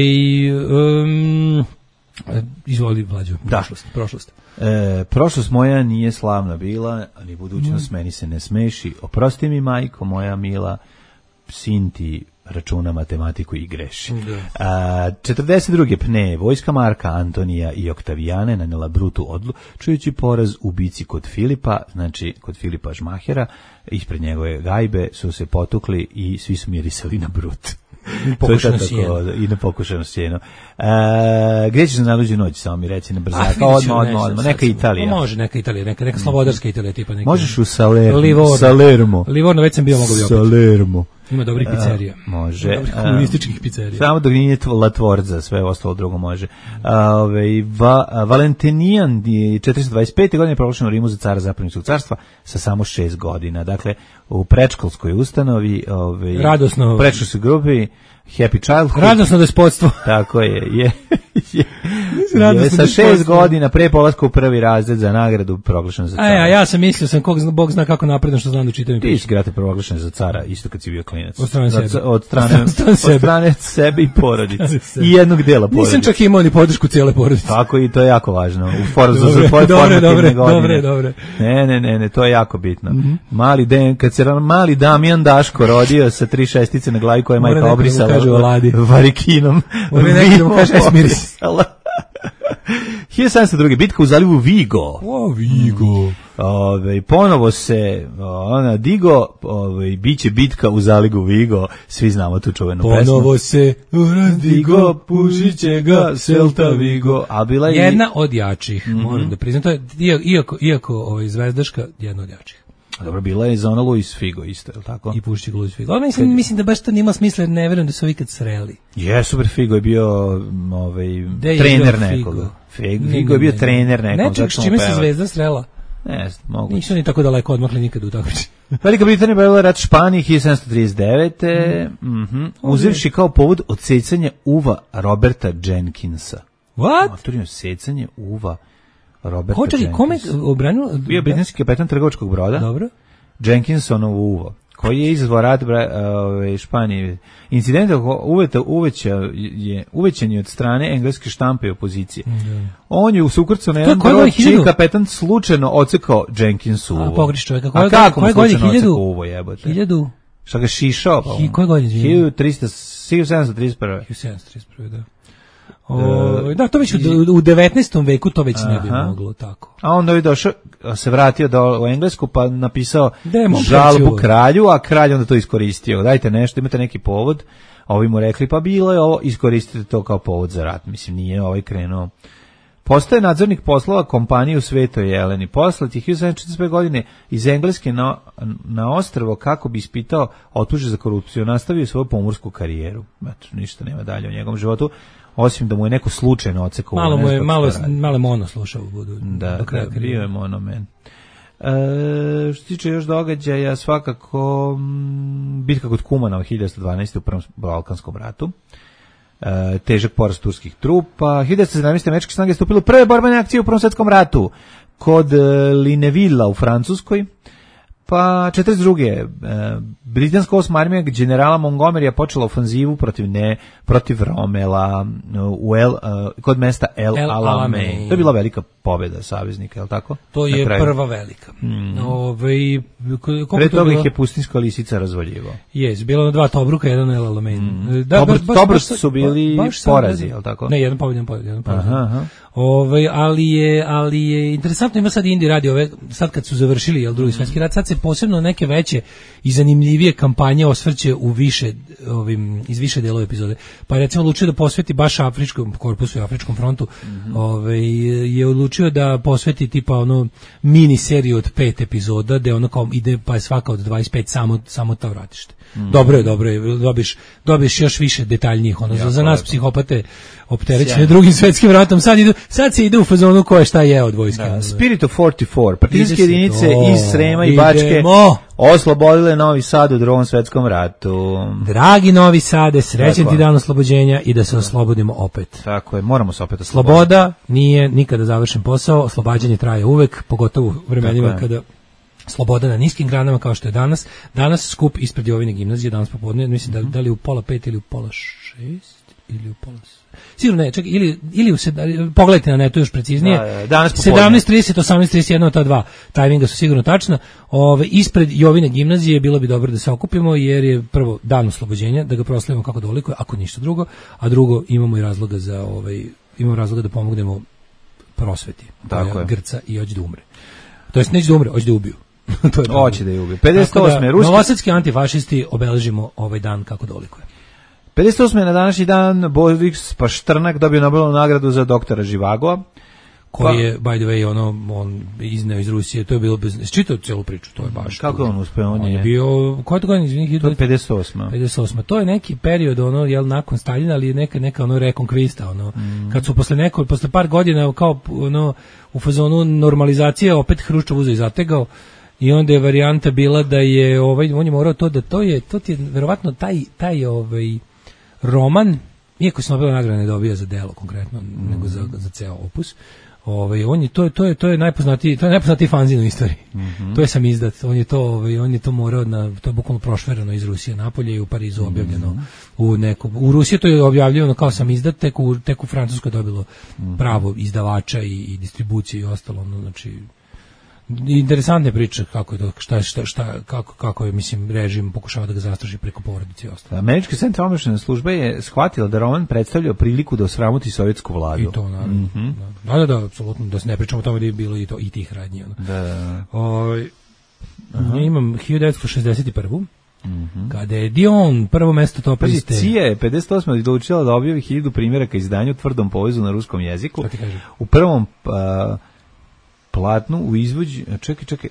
um, izvoli, Vlađo, Da. prošlost, prošlost. E, prošlost moja nije slavna bila, ali budućnost meni se ne smeši. Oprosti mi, majko moja mila, sin ti računa matematiku i greši. A, četrdeset druge pne, vojska Marka Antonija i Oktavijane nanela brutu odlu, čujući poraz u bici kod Filipa, znači kod Filipa Žmahera, ispred njegove gajbe su se potukli i svi su mirisali na brut. Pokušano To je sjeno. tako, I na pokušano sjeno. E, gdje ćeš na luđu noć, samo mi reci na A, brzaka, vidjet ću odmah, odmah, nešto odmah, sad neka sam- Italija. Pa može, neka Italija, neka, neka slobodarska Italija, tipa neka. Možeš u Salermo. Livorno. Salermo. Livorno, već sam bio, mogu bi opet. Salermo. Ima dobrih pizzerija. Može. Ima dobrih komunističkih pizzerija. Samo dok nije La Tvorza, sve ostalo drugo može. A, ove, va, a, Valentinijan je četiristo dvadeset pete godine proglašen u Rimu za cara Zapadnog carstva sa samo šest godina. Dakle, u predškolskoj ustanovi, ove, Radosno. u predškolskoj grupi Happy Childhood. Radosno despotstvo. Tako je, je, je, Radosno je sa šest despotstvo. godina pre polaska u prvi razred za nagradu proglašen za A cara. ja, ja sam mislio sam, kog, zna- Bog zna kako napredno što znam da čitam i Ti pišem. si grate proglašen za cara, isto kad si bio klinac. Od strane Od- sebe. Od strane, Od strane od sebe. strane sebe i porodice. Od strane sebe. I jednog dela porodice. Nisam čak imao ni podršku cijele porodice. Tako i to je jako važno. U for, za Dobre, tvoje dobre, formativne dobre, godine. dobre, dobre. Ne, ne, ne, ne, to je jako bitno. Mali Den, kad se ran- mali Damjan Daško rodio sa tri šestice na glavi koje je Mora majka neko da mu obrisala kaže o Ladi. varikinom. Mora neko da mu kaže, aj, smiri se. Obrisala. hiljadu sedamsto druge. bitka u zalivu Vigo. O, Vigo. Ove, ponovo se ona digo, ove, biće bitka u zalivu Vigo. Svi znamo tu čuvenu pesmu. Ponovo se razdigo, pušit će ga Celta Vigo. A bila je Jedna od jačih, moram da priznam. To je, iako, iako ovaj, zvezdaška, jedna od jačih. Dobro, bila je za ona Luis Figo isto, je li tako? I pušće ga Luis Figo. Ali mislim, mislim da baš to nima smisla, jer ne verujem da su ovi kad sreli. Je, super, Figo je bio m, ovaj, Gde je trener igrao nekoga. Figo? Figo, Ne, Figo je ne, bio ne. trener nekoga. Ne, čak, s čime se Zvezda srela? Ne znam, mogu. Nisu ni tako daleko odmakli nikad u takmičenju. Velika Britanija bila rat Španiji hiljadu sedamsto trideset devete. Mhm. Uzevši kao povod odsecanje uva Roberta Jenkinsa. What? Motorino secanje uva Roberta Ko čekaj, kome obranilo? Bio britanski kapetan trgovačkog broda. Dobro. Jenkinsonovo uvo, koji je izazvao rat ove, Španije. Incident uveta uveća je uvećan je od strane engleske štampe i opozicije. Mm. On je usukrcao na jedan brod, čiji kapetan slučajno ocekao Jenkinsu uvo. A pogriš čovjeka. Koje, A kako mu slučajno ocekao uvo, jebote? Hiljadu? Šta ga šišao? Hi, koje godine? hiljadu sedamsto trideset prve. hiljadu sedamsto trideset prve, da. O, da, to već u, u devetnaestom veku to već ne bi Aha. moglo tako. A onda je došao, se vratio do, u Englesku pa napisao Demo, žalbu kralju, a kralj onda to iskoristio. Dajte nešto, imate neki povod. A ovi mu rekli, pa bilo je ovo, iskoristite to kao povod za rat. Mislim, nije ovaj krenuo. Postaje nadzornik poslova kompanije u Svetoj Jeleni. Posle tih hiljadu sedamsto četrdeset pete. godine iz Engleske na, na ostrvo kako bi ispitao otuže za korupciju. Nastavio svoju pomorsku karijeru. Znači, ništa nema dalje u njegovom životu. Osim da mu je neko slučajno ocekao. Malo mu je, malo, malo mono slušao. Budu, da, do kraja da, bio je monomen. E, što tiče još događaja, svakako m, bitka kod Kumana u hiljadu devetsto dvanaeste. u Prvom Balkanskom ratu. E, težak porast turskih trupa. hiljadu devetsto sedamnaeste. američke snage stupile u prve borbene akcije u Prvom svetskom ratu kod Linevilla u Francuskoj. Pa četrdeset druge. E, britanska osma armija generala Montgomerya počela ofanzivu protiv ne protiv Romela u El, uh, kod mesta El, El Alamein. To je bila velika pobjeda saveznika, je li tako? To je prva velika. Mm. Ove, Pre toga ih je pustinska lisica razvaljivao. Jes, bilo na dva Tobruka, jedan El Alamein. Mm. Da, Tobruk, baš, Tobruk su bili baš, porazi, je li tako? Ne, jedan pobjed, jedan pobjed. Jedan pobjed. Aha, aha. Ove, ali, je, ali je interesantno, ima sad Indi radi ove, sad kad su završili jel, drugi svjetski rat, sad se posebno neke veće i zanimljivije kampanje osvrće u više, ovim, iz više delova epizode. Pa je recimo odlučio da posveti baš Afričkom korpusu i Afričkom frontu, mm-hmm. ove, je odlučio da posveti tipa ono mini seriju od pet epizoda, gde ono kao ide pa je svaka od dvadeset pet samo, samo ta vratište. Mm. Dobro je, dobro je, dobiš, dobiš još više detaljnijih, ono, za, za nas psihopate opterećene drugim svetskim ratom, sad, idu, sad se ide u fazonu ko je šta je od vojske. Da, Spirit of četrdeset četiri, partizanske jedinice iz Srema i Bačke oslobodile Novi Sad u drugom svetskom ratu. Dragi Novi Sade, srećen ti dan oslobođenja i da se oslobodimo opet. Tako je, moramo se opet osloboditi. Sloboda nije nikada završen posao, oslobađanje traje uvek, pogotovo u vremenima kada sloboda na niskim granama kao što je danas. Danas skup ispred Jovine gimnazije, danas popodne, mislim da, da li u pola pet ili u pola šest ili u pola sigurno ne, čekaj, ili, ili u sed, pogledajte na netu još preciznije. Da, da, danas popodne. sedamnaest trideset, osamnaest trideset jedan od ta dva tajminga su sigurno tačna. Ove, ispred Jovine gimnazije bilo bi dobro da se okupimo jer je prvo dan oslobođenja, da ga proslavimo kako dolikuje, ako ništa drugo, a drugo imamo i razloga za ovaj, imamo razloga da pomognemo prosveti. Tako je. Grca i hoće da umre. To jest neće da umre, hoće da ubiju. To je hoće da je ubiju. pedeset osme da, ruski novosadski antifašisti obeležimo ovaj dan kako dolikuje. pedeset osme na današnji dan Boris Paštrnak dobio Nobelovu nagradu za doktora Živagova, koji je, by the way, ono, on izneo iz Rusije, to je bilo bez... Čitao celu priču, to je baš... Kako on uspeo? On, on je, je bio... Koja je to godina, izvinih? To je pedeset osma. pedeset osma. To je neki period, ono, jel, nakon Staljina, ali je neka, neka, ono, rekonkvista, ono, mm. kad su posle neko, posle par godina, kao, ono, u fazonu normalizacije, opet Hruščov uzeo i zategao, i onda je varijanta bila da je, ovaj, on je morao to, da to je, to ti je, verovatno, taj, taj, ovaj, roman, iako se Nobelova nagrada ne dobija za delo konkretno, mm. nego za, za ceo opus, ovaj, on je, to, to je, to je najpoznatiji, to je najpoznatiji fanzin u istoriji. Mm-hmm. To je sam izdat, on je to, ovaj, on je to morao na, to je bukvalno prošverano iz Rusije napolje i u Parizu objavljeno mm-hmm. u neko, u Rusiji to je objavljeno kao sam izdat, tek u, tek u Francuskoj dobilo mm-hmm. pravo izdavača i, i distribucije i ostalo, ono, znači, interesantne priče kako je to, šta, šta, šta, kako, kako je, mislim, režim pokušava da ga zastraši preko porodice i ostalo. Američka centralna obaveštajna služba je shvatila da roman predstavlja priliku da osramoti sovjetsku vladu. I to, naravno. Mm-hmm. Da, da, da, apsolutno, da se ne pričamo o tome da je bilo i, to, i tih radnji. Ono. Da, da. O, ja imam hiljadu devetsto šezdeset prve. Mm-hmm. Kada je Dion prvo mesto top liste. C I A je pedeset osme odlučila da objavi hiljadu primjeraka izdanja u tvrdom povezu na ruskom jeziku. U prvom pa, platnu u izvođi, čekaj, čekaj,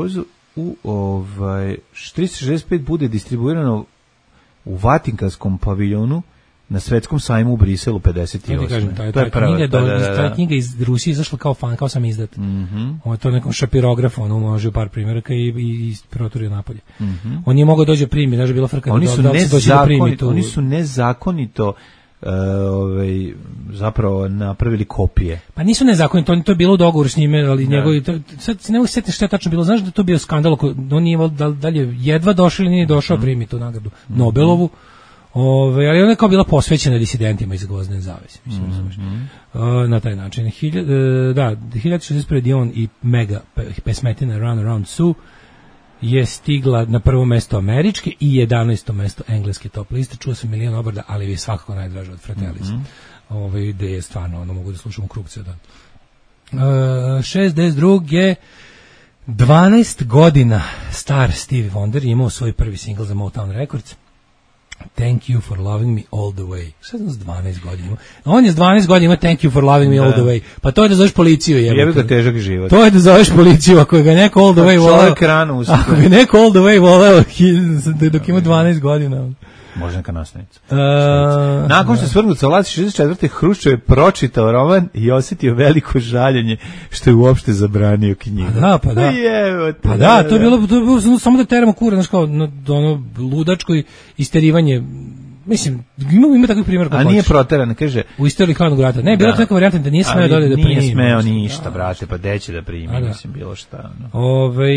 u ovaj tristo šezdeset pet bude distribuirano u Vatikanskom paviljonu na svetskom sajmu u Briselu pedeset osme. Ja kažem, taj, to je prva, knjiga, da, da, da. Ta knjiga iz Rusije izašla kao fan, kao sam izdat. Mm-hmm. On je to nekom šapirograf, ono može par primjeraka i, i, i proturio napolje. Mm-hmm. On je mogao dođe primi, znači bila frka oni da, su da se dođe da primi tu. Oni su nezakonito ovaj, zapravo napravili kopije. Pa nisu nezakonito, to je bilo u dogovoru s njime, ali njegovi, to, sad se ne mogu sjetiti šta je tačno bilo, znaš da je to bio skandal, on nije, da, da li je jedva došao ili nije došao, primi tu nagradu Nobelovu, ove, ali ona je kao bila posvećena disidentima iz Gvozdene zavese, mislim, mm-hmm. uh, na taj način. Hilja, uh, da, hiljadu šezdeset prve Dion i mega pesmetina Run Around Sue je stigla na prvo mesto američke i jedanaesto mesto engleske top liste. Čuo sam milion obrada, ali je svakako najdraža od Fratellis. Mm-hmm. Ovaj, gde je stvarno, ono, mogu da slušamo krug ceo dan. Uh, šezdeset druge dvanaest godina star Stevie Wonder je imao svoj prvi singl za Motown Records. Thank you for loving me all the way. Šta znam s dvanaest godina? On je s dvanaest godina ima Thank you for loving me all the way. Pa to je da zoveš policiju. Jebi ga težak život. To je da zoveš policiju ako ga neko all the way voleo. Čovjek rano uspio. Ako ga neko all the way voleo dok ima dvanaest godina. Možda neka nastavnica. Uh, Nakon što se svrgnut sa vlasti šezdeset četvrte Hruščov je pročitao roman i osjetio veliko žaljenje što je uopšte zabranio knjigu. Pa da, pa da. Jevote, pa da, to je bilo, to je bilo samo da teramo kura, znaš kao, ono, ludačko isterivanje. Mislim, ima, ima takvih primjera. A nije proteran, kaže. U istoriji hladnog rata. Ne, bila je neka varijanta da nije smeo dole da primi. Nije smeo ništa, brate, pa deće da primi, da. Mislim, bilo šta. No. Ove,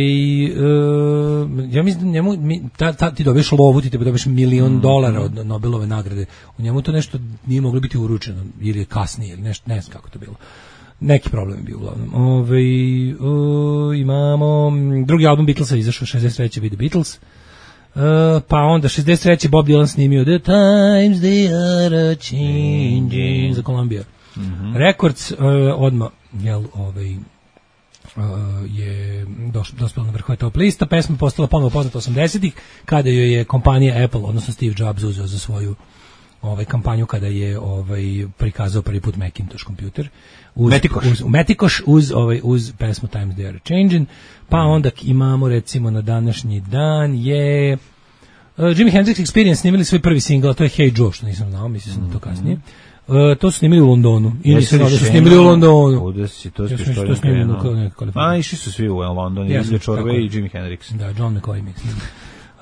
uh, ja mislim, njemu, mi, ta, ta, ti dobiješ lovu, ti te dobiješ milion mm. dolara od Nobelove nagrade. U njemu to nešto nije moglo biti uručeno, ili je kasnije, ili nešto, ne znam kako to bilo. Neki problem je bio uglavnom. Ove, uh, imamo drugi album Beatlesa, izašao šezdeset treće Be the Beatles. Uh, pa onda šezdeset treće Bob Dylan snimio The Times They Are Changing za Columbia mm-hmm. Records. uh, odmah jel, ovaj, uh, je doš, dospela na vrhu top lista. Pesma postala ponovo poznata osamdesetih kada joj je kompanija Apple, odnosno Steve Jobs, uzeo za svoju ovaj kampanju kada je ovaj prikazao prvi put Macintosh kompjuter uz Metikoš. uz Metikoš uz ovaj uz pesmu Times They Are Changing. Pa onda imamo recimo na današnji dan je uh, Jimi Hendrix Experience snimili svoj prvi singl, to je Hey Joe, što nisam znao, mislim mm-hmm. to kasnije. Uh, to su snimili u Londonu. I nisam znao da su snimili u Londonu. Ovdje si, to si ja što snimili u Kaliforniji. A, išli su svi u London, yes, Ilja Čorve i Jimi Hendrix. Da, John McCoy mi snimili. Uh,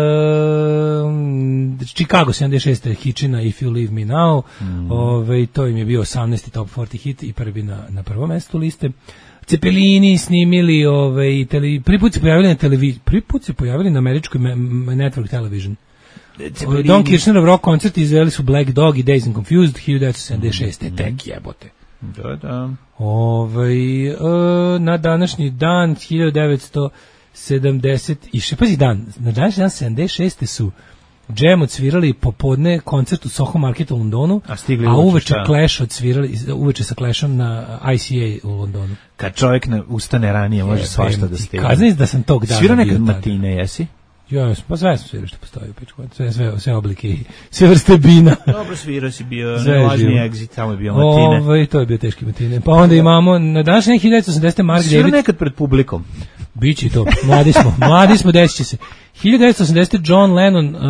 Chicago sedamdeset šeste Hitchina If You Leave Me Now. Mm. Ove, to im je bio osamnaesti top četrdeset hit i prvi na, na prvom mestu liste. Cepelini snimili ove, tele, prvi put se pojavili na televiziji, prvi put se pojavili na američkoj me, me, network television. Cepelini. Don Kirshnerov rock koncert izveli su Black Dog i Dazed and Confused hiljadu devetsto sedamdeset šeste. Mm. Tek jebote. Da, da. Ove, uh, na današnji dan hiljadu devetsto sedamdeset i šest, pazi dan, na današnji dan sedamdeset šeste su Jam odsvirali popodne koncert u Soho Marketu u Londonu, a, a uveče Clash odsvirali, uveče sa Clashom na I C A u Londonu. Kad čovjek ne ustane ranije, može svašta da stigne. Kad znaš da sam tog dana svira nekad matine, jesi? Ja, pa sve sam svirao što postoji u pičku, sve, sve, sve oblike i sve vrste bina. Dobro, svirao si bio, nevažni exit, tamo je bio matine. Ovo, to je bio teški matine. Pa onda imamo, na današnji hiljadu devetsto osamdesete Mark David. Svira nekad pred publikom. Biće i to, mladi smo, mladi smo, desit će se. hiljadu devetsto osamdesete John Lennon, uh,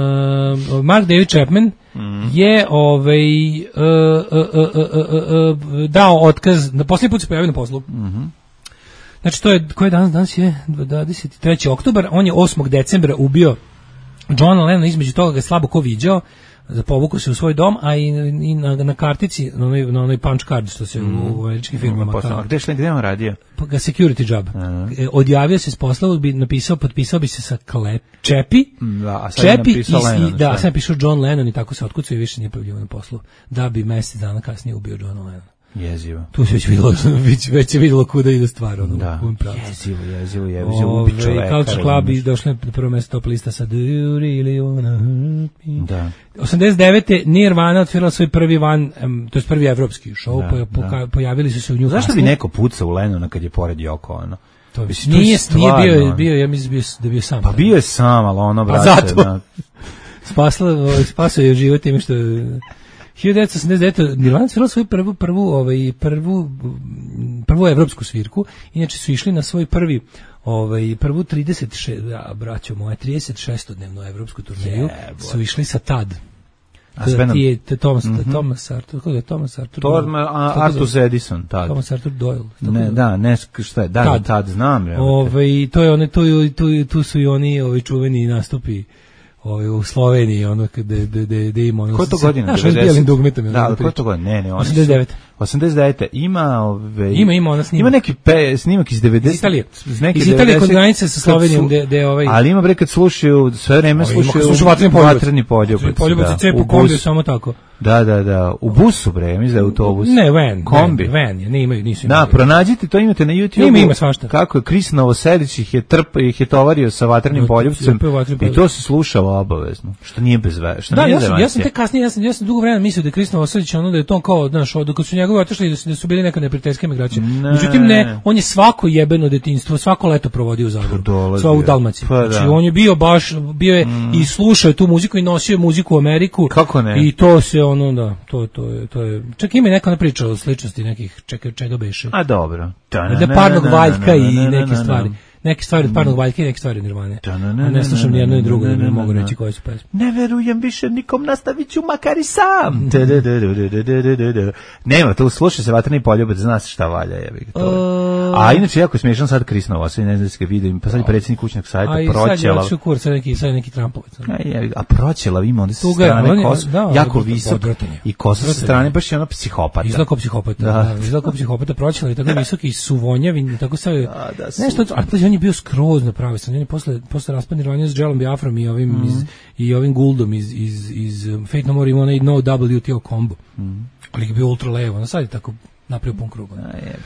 Mark David Chapman mm. je ovaj, uh, uh, uh, uh, uh, uh, dao otkaz, na posljednji put se pojavio na poslu. Mm-hmm. Znači to je, koji je danas, danas je dvadeset treći oktobar, on je osmog decembra ubio Johna Lennona, između toga ga slabo ko viđao, povukao se u svoj dom, a i, i na, na kartici, na onoj, na onoj punch card što se mm. u američkim firmama. Mm, a gde šle, gde on radio? Pa ga security job. Uh-huh. Odjavio se s posla, bi napisao, potpisao bi se sa Klep, Čepi, da, a sad Čepi je napisao i, Lennon. Da, sad je napisao John Lennon i tako se otkucao i više nije pojavljivao na poslu, da bi mjesec dana kasnije ubio Johna Lennona. Jezivo. Tu se već vidjelo, već, već je vidjelo kuda ide stvar. Ono, da, jezivo, jezivo, jezivo, ubi čoveka. Culture Club i došli na prvo mjesto top lista sa Do You Really Wanna Hurt Me. Da. osamdeset devete Nirvana otvorila svoj prvi van, um, to je prvi evropski show, da, po, da. pojavili su se u nju. Zašto bi neko pucao u Lennona kad je pored Joko, ono? To bi, nije, nije bio, bio, ja mislim bio, da bio sam. Pa bio je sam, ali ono, brate. Zato. Da. Spasla, spasao je život time što... hiljadu devetsto osamdeset devete Nirvana svirala svoju prvu prvu ovaj prvu prvu evropsku svirku. Inače su išli na svoj prvi ovaj prvu trideset šest, ja, braćo moje, trideset šestodnevnu evropsku turneju. Yeah, su išli sa Tad. A sve nam... je Thomas, mm-hmm. Thomas Arthur, kako je Thomas Arthur? Torma, Arthur Edison, Tad. Thomas Arthur Doyle. Ne, da, ne, šta je, da, Tad, tad znam. Ovaj, to je one, to, tu, tu su i oni, ovi čuveni nastupi. ovaj, u Sloveniji, ono, gde, gde, gde, gde ima... Ono, ko to godina? Znaš, s bijelim dugmetom. Da, ko to godina? Ne, ne, osamdeset devete. osamdeset devete. Ima, ove, ima, ima ona snimak. Ima neki pe, snimak iz devedesetih. Iz Italije. Iz, neke iz Italije kod granice sa Slovenijom. Gde, gde ovaj... Ali ima bre kad slušaju, sve vreme slušaju vatreni poljubac. Poljubac i cepu kombiju, samo tako. Da, da, da. U busu bre, mislim da je autobus. Ne, van. Kombi. Van, je, ne imaju, nisu imaju. Da, pronađite, to imate na YouTube. Ima, ima svašta. Kako je Kris Novoselić ih je trp, ih je tovario sa vatrenim poljubcem i to se slušalo obavezno. Što nije bez ve, što da, nije ja sam, zemancija. ja sam te kasnije, ja sam, ja sam dugo vremena mislio da je Kris Novoselić ono da je to kao, znaš, od kad su njegovi otišli da su, da su bili neka neprijateljska migracija. Međutim ne, on je svako jebeno detinjstvo, svako leto provodio u Zagrebu. Sva u Dalmaciji. Pa, znači on je bio baš, bio je mm. i slušao tu muziku i nosio muziku u Ameriku. Kako ne? I to se ono da, to to je to je. Čak ima neka priča o sličnosti nekih čega čega beše. A dobro. Da parnog valjka i neke stvari. Neke stvari od parnog valjka i neke stvari Nirvane. A ne slušam ni jedno ni drugo, ne mogu reći koje su pesme. Ne verujem više nikom, nastavit ću makar i sam. Nema, to sluša se vatreni poljubac, zna se šta valja. Jebi, to. A inače, jako smiješan sad Kris Novoselić, ne znam da se ga vidim, pa sad je predsjednik kućnog sajta, Proćelav. A i sad je odšao kur, sad neki, sad neki Trumpovac. A Proćelav ima onda sa strane kosu, jako visok i kosa sa strane, baš je ono psihopata. Izgleda kao psihopata, izgleda kao psihopata Proćelav i tako visoki i suvonjavi, tako sve, nešto, ali on je bio skroz na pravoj strani. On je posle, posle raspada Nirvane s Jelom Biafrom i ovim, mm. iz, i ovim Gouldom iz, iz, iz um, Fate No More ima onaj No W T O combo. Mm. Ali je bio ultra levo. Ono sad je tako napravio pun krug.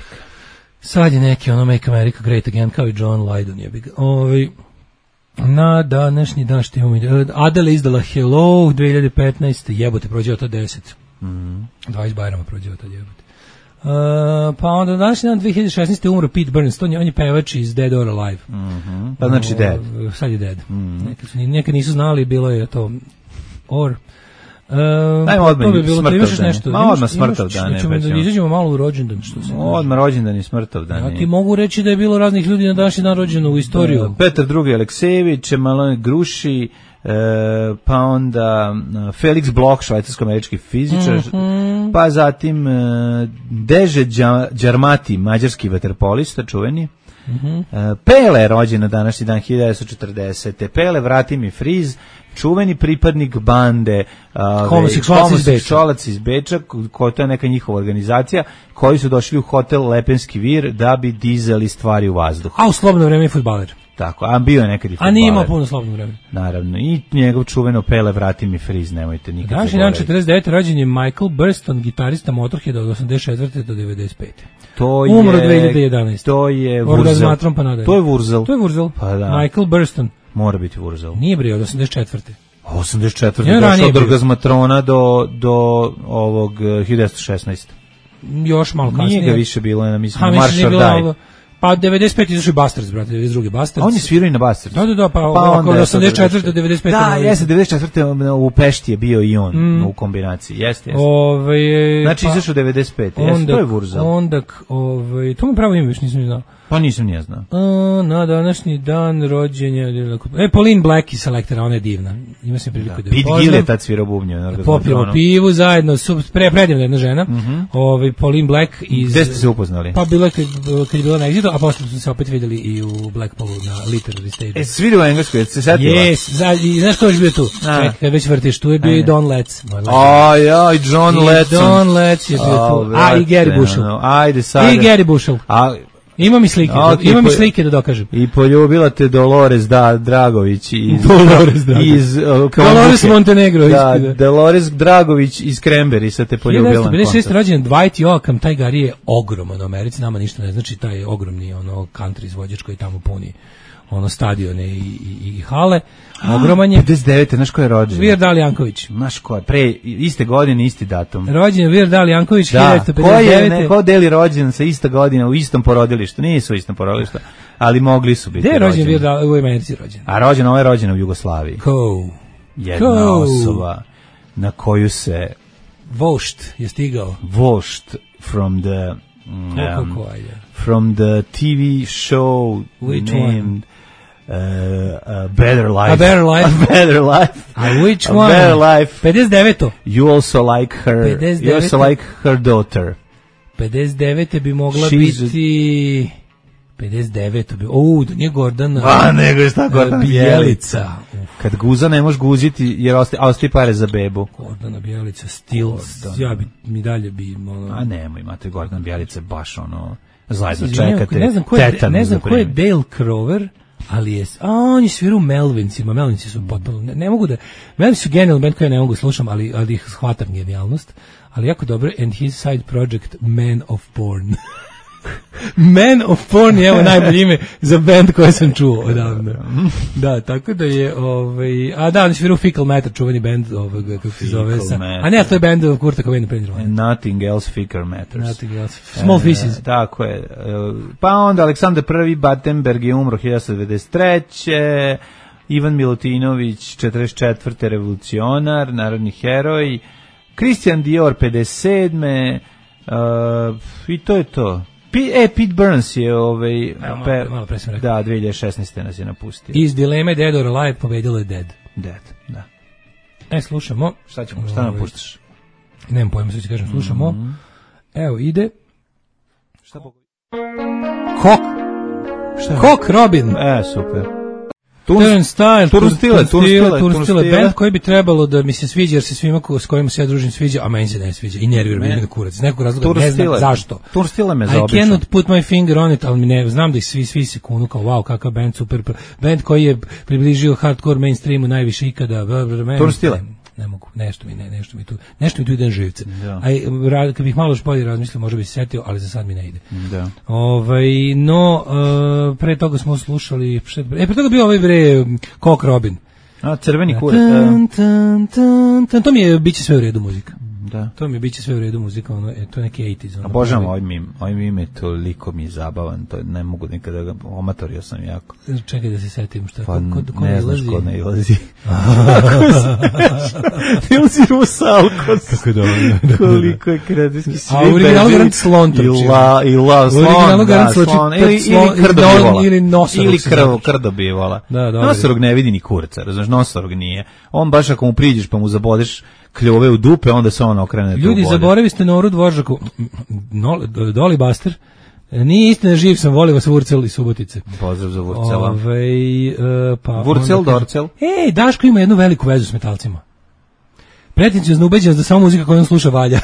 Sad je neki ono Make America Great Again kao i John Lydon. Je Ovi, na današnji dan što imamo. Adele izdala Hello dve hiljade petnaeste. Jebote, prođeo to deset. Mm. dvadeset bajrama prođeo to jebote. Uh, pa onda današnji dan dve hiljade šesnaeste umro Pete Burns, on je, on je pevač iz Dead or Alive. Mm-hmm. Pa znači uh, Dead. Sad je Dead. Mm-hmm. Nekad, su, nekad nisu znali, bilo je to Or. Uh, Dajmo odmah bi bilo, smrtovdane. Nešto, Ma odmah smrtovdane. Ćemo da izađemo malo u rođendan. Što se odmah rođendan i smrtovdane. Ja ti mogu reći da je bilo raznih ljudi na današnji dan rođeno u istoriju. Uh, Petar drugi Aleksejević, Malone Gruši, E, pa onda Felix Bloch, švajcarsko-američki fizičar, mm-hmm. pa zatim e, Deže Đarmati, mađarski vaterpolista, čuveni. Mm-hmm. E, Pele je rođen na današnji dan hiljadu devetsto četrdesete. Pele, vrati mi friz, čuveni pripadnik bande homoseksualac iz Beča, koja je neka njihova organizacija, koji su došli u hotel Lepenski vir da bi dizali stvari u vazduh. A u slobodno vreme je fudbaler. Tako, a bio je nekad i fudbaler. A nije imao puno slobodno vreme. Naravno, i njegov čuveno Pele, vrati mi friz, nemojte nikad zaboraviti. Današnji dan četrdeset devete rođen je Michael Burston, gitarista Motorheada od osamdeset četvrte do devedeset pete. To je umro dve hiljade jedanaeste. To je Wurzel. Pa to je Wurzel. To je Wurzel. Pa da. Michael Burston. Mora biti Wurzel. Nije bre od osamdeset četvrte. osamdeset četvrte došao od orgazmatrona do, do ovog hiljadu devetsto šesnaeste. Još malo kasnije. Nije ga više bilo, ja mislim, Marš or Die. Pa devedeset pete izašao Bastards, brate, devedeset drugi Bastards. A on je svirao i na Bastards. Da, da, da, pa, pa oko osamdeset četvrte do devedeset pete. Da, jeste, devedeset četvrte u Pešti je bio i on mm. u kombinaciji. Jeste, jeste. Ove, znači pa, izašao devedeset pete. Jeste, to je Wurzel. Onda, ovaj, to mu pravo ime, još nisam znao. Pa nisam nije znao. A, na današnji dan rođenja... E, Pauline Black iz Selektera, ona je divna. Ima se priliku da, da je Pete Gill je tad svirao bubnju. Popijemo pivu zajedno, su, pre, predivna jedna žena. Mm -hmm. Ove, Pauline Black iz... Gde ste se upoznali? Pa bila kad, kad je bila na Exitu, a posle smo se opet videli i u Blackpoolu na Literary Stage. E, svi u engleskoj, se setila? Yes, za, i znaš ko je bio tu? Čekaj, kad već vrtiš, tu je bio i Don Letts. A, ja, i John Letts. I Don Letts je bio tu. A, i Gary Bushell. Ajde, sad. I Gary Bushell. A, Ima mi slike, okay, ima mi slike da dokažem. I poljubila te Dolores da Dragović iz Dolores Dragović. Iz uh, Dolores Montenegro. Da, da, Dolores Dragović iz Cranberry sa te poljubila. hiljadu devetsto pedeset šeste rođen Dwight Yoakam, taj Gary je ogroman u Americi, nama ništa ne znači, taj ogromni ono country izvođač koji tamo puni ono stadione i, i, i hale. Ogroman je. pedeset devete znaš ko je rođen? Weird Al Janković. Znaš ko je? Pre, iste godine, isti datum. Rođen je Weird Al Janković, da. hiljadu devetsto pedeset devete. Ko je, ko deli rođen sa ista godina u istom porodilištu? Nisu u istom porodilištu, ali mogli su biti rođeni. Gde je rođen Weird Al? U Americi rođen. A rođen, ovo je rođen u Jugoslaviji. Ko? Jedna Ko? osoba na koju se... Vošt je stigao. Vošt from the... Um, ko, ko, ko, from the T V show Which named... One? Uh, a better life. A better life. A better life. A which a one? A better life. pedeset deveto. You also like her. pedeset devete. You also like her daughter. pedeset devete bi mogla She's biti... pedeset deveto bi... O, do nije Gordana. A, nego je šta Gordana Bijelica. Kad guza ne možeš guziti jer ostaje, a ostaje pare za bebu. Gordana Bjelica, Stills, ja bi, mi dalje bi... Ono... A nemoj, imate Gordana Bjelica, baš ono, zajedno Znači, čekate, ne znam ko je, tetanu ne znam ko je zapremi. Dale Crover, ali je, a on je svirao u Melvinsima, Melvinsi su potpuno, ne, ne mogu da, Melvinsi su genijalni band koji ja ne mogu slušam, ali, ali ih shvatam genijalnost, ali jako dobro, and his side project, Man of Porn. Man of Porn je evo najbolje ime za band koje sam čuo odavno. Da, tako da je, ovaj, a da, on je svirao u Fecal Matter, čuveni band, ovoga, kako se zove, sa, a ne, a to je band Kurta Cobaina Penirova. And nothing else thicker matters. Nothing else. Small Faces. E, tako je. E, pa onda Aleksandar prvi Battenberg je umro hiljadu devetsto devedeset treće Ivan Milutinović četrdeset četvrte revolucionar, narodni heroj. Christian Dior pedeset sedme Uh, i to je to. P, e, Pete Burns je ovaj, Evo, malo, pe, malo pre sam rekao. da, dve hiljade šesnaeste nas je napustio. Iz dileme Dead or Alive pobedilo je Dead. Dead, da. E, slušamo. Šta ćemo, šta nam Ovaj, puštaš? Nemam pojma, sve ću kažem, slušamo. Mm-hmm. Evo, ide. Šta pogodi? Kok. Šta je? Kok Robin. E, super. Turnstile, Turnstile, Turnstile, Turnstile, band koji bi trebalo da mi se sviđa, jer se svima ko, s kojima se ja družim sviđa, a meni se ne sviđa i nervira me na kurac. Iz nekog razloga ne znam zašto. Turnstile me I zaobišao. cannot put my finger on it, ali mi ne, znam da ih svi, svi se kunu kao wow, kakav band, super, band koji je približio hardcore mainstreamu najviše ikada. Turnstile. Ne mogu, nešto mi ne, nešto mi tu, nešto mi tu ide na živce. Da. A kad bih malo još bolje razmislio, možda bi se setio, ali za sad mi ne ide. Da. Ovaj, no, uh, pre toga smo slušali, e, pre toga bio ovaj bre, Kok Robin. A, crveni kurac. Tan, tan, tan, tan, to mi je, biće sve u redu muzika. Da. To mi je, biće sve u redu muzika, ono, e, to je neki osamdesetih. Ono, Obožavam ovaj mim, ovaj mim je toliko mi je zabavan, to ne mogu nikada ga, omatorio sam jako. Čekaj da se setim šta, Pa ko, ko, ko ne znaš ilazi? ko ne ilazi. Ilazi Rusalko. Kako dobro. Koliko je kretinski svi. A u originalu garant slon trči. I la, i la, slon, U originalu da, garant slon. trči, Ili, slon, ili krdo ili bivala. ili nosorog Ili se krv, završi. krdo bivala. Da, dobro. Nosorog ne vidi ni kurca, razumiješ, nosorog nije. On baš ako mu priđeš pa mu zabodeš kljove u dupe, onda se on okrene. Ljudi, zaboravi ste Noru Dvoržaku. No, Doli Baster. Nije istina, živ sam, volim vas Vurcel i Subotice. Pozdrav za Vurcela. Ove, uh, pa Vurcel, Dorcel. Ej, Daško ima jednu veliku vezu s metalcima. Pretencijozno ubeđen da samo muzika koju on sluša valja.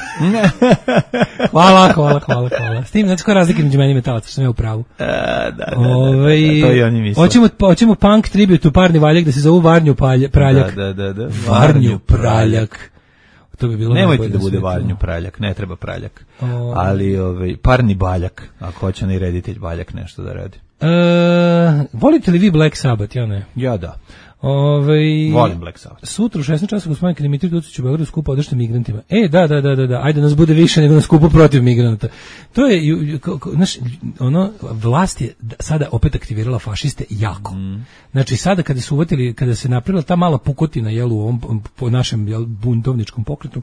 hvala, hvala, hvala, hvala. S tim, znači koja razlika među meni i metalaca, što sam ja u pravu. A, da, da, da, Ove, da, to i oni misle. Hoćemo, hoćemo punk tribute u Parni Valjak da se zovu Varnju palja, Praljak. Da, da, da, da. Varnju Praljak. To bi bilo Nemojte najbolje da na bude svijetu. Varnju Praljak, ne treba Praljak. O. Ali ovaj, Parni Baljak, ako hoće onaj reditelj Baljak nešto da radi. E, volite li vi Black Sabbath, ja ne? Ja da. Ove, Volim Black Sabbath. Sutra u šesnaest časova gospodin Dimitrij Ducić u Beogradu skupa održite migrantima. E, da, da, da, da, da, ajde nas bude više nego na skupu protiv migranata. To je, ju, ju, ko, ko, znaš, ono, vlast je sada opet aktivirala fašiste jako. Mm. Znači, sada kada su uvatili, kada se napravila ta mala pukotina, jel, u ovom, po našem, jel, buntovničkom pokretu,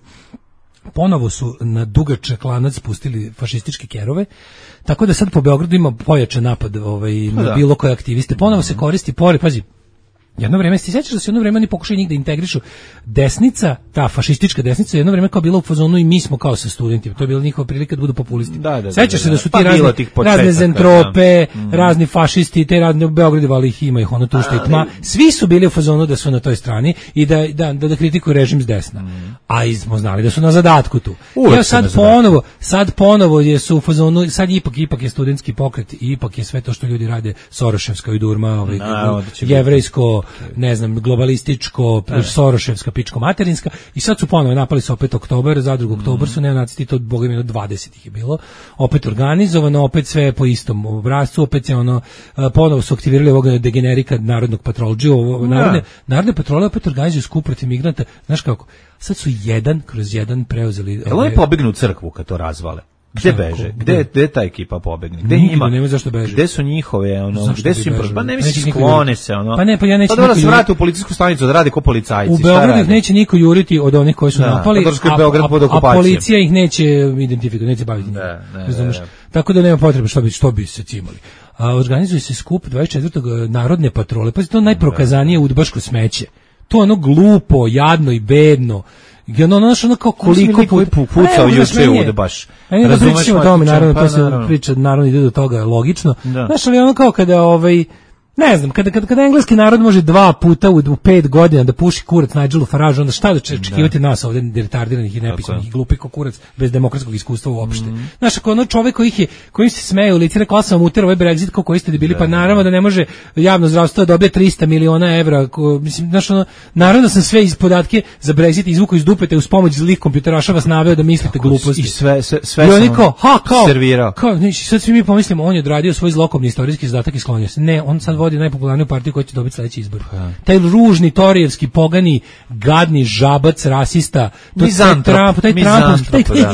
ponovo su na dugačak lanac spustili fašističke kerove, tako da sad po Beogradu ima pojačan napad ovaj, na da. bilo koje aktiviste. Ponovo se koristi, pori, pazi, jedno vreme, ti sećaš da se jedno vreme oni pokušaju njih da integrišu desnica, ta fašistička desnica, jedno vreme kao bila u fazonu i mi smo kao sa studentima, to je bila njihova prilika da budu populisti. Da, da, da, sećaš da, se da. da su ti Pa razni, razne zentrope, da. Mm. razni fašisti, te razni u Beogradu, ali ih ima ih ono tušta i tma, svi su bili u fazonu da su na toj strani i da, da, da, da kritikuju režim s desna. Mm. A i smo znali da su na zadatku tu. Evo sad ponovo, sad ponovo je su u fazonu, sad ipak, ipak je studentski pokret i ipak je sve to što ljudi rade Soroševska i Durma, ovaj, no, jevrejsko, ne znam, globalističko, Soroševska, pičko materinska i sad su ponovo napali se opet oktobar, zadrug oktobar su neonacisti, to boga mi dvadeset ih je bilo, opet organizovano, opet sve po istom obrascu, opet je ono, ponovo su aktivirali ovog degenerika narodnog patrolđu, ovo, narodne, narodne patrole opet organizuju skup protiv migranta, znaš kako, sad su jedan kroz jedan preuzeli... Jel oni pobegnu u crkvu kad to razvale? Gde beže? Gde, gde ta ekipa pobegne? Gde Nigde, njima? nema zašto beže. Gde su njihove, ono, Zašto gde bi su im, bežali? pa ne Neće misliš niko sklone juriti. se, ono. Pa ne, pa ja neću Pa dobro niko se vrate juriti. u policijsku stanicu da rade ko policajci. U Beogradu ih neće niko juriti od onih koji su Da, napali, pa zato što je a, Beograd a, pod a okupacijom. policija ih neće identifikovati, neće baviti njima. Da, ne, Razumeš? ne, ne. Tako da nema potrebe što bi, što bi se cimali. A organizuje se skup dvadeset četvrtog narodne patrole, pa je to najprokazanije udbaško smeće. To je ono glupo, jadno i bedno. I ono, ono, ono kao koliko koji pucao juče ovde baš. Ajde da pričamo o tome, naravno, pa, to se priča, naravno ide do toga, logično. Da. Znaš, ali ono kao kada, ovaj, ne znam, kada, kada, kada engleski narod može dva puta u, u pet godina da puši kurac Nigelu Farageu, onda šta da očekivati da. nas ovde retardiranih i nepismenih i glupih kurac bez demokratskog iskustva uopšte. Mm. Znaš, ako ono čovek koji ih je, koji se smeje u lice, rekao, ja sam utero ovaj Brexit, ko koji ste debili, da, pa naravno da ne može javno zdravstvo da dobije trista miliona evra, ko, mislim, znaš, ono, naravno da sam sve iz podatke za Brexit izvukao iz dupeta uz pomoć zlih kompjuteraša vas naveo da mislite tako, gluposti. I sve, sve, sve I oni kao, ha, kao, servirao. Kao, ne, sad svi mi pomislimo, on je odradio svoj zlokobni istorijski zadatak i sklonio se. Ne, on sad vodi najpopularniju partiju koja će dobiti sledeći izbor. Ja. Taj ružni, torijevski, pogani, gadni, žabac, rasista, to Mizantrop, taj Trump, taj Trump, taj, da.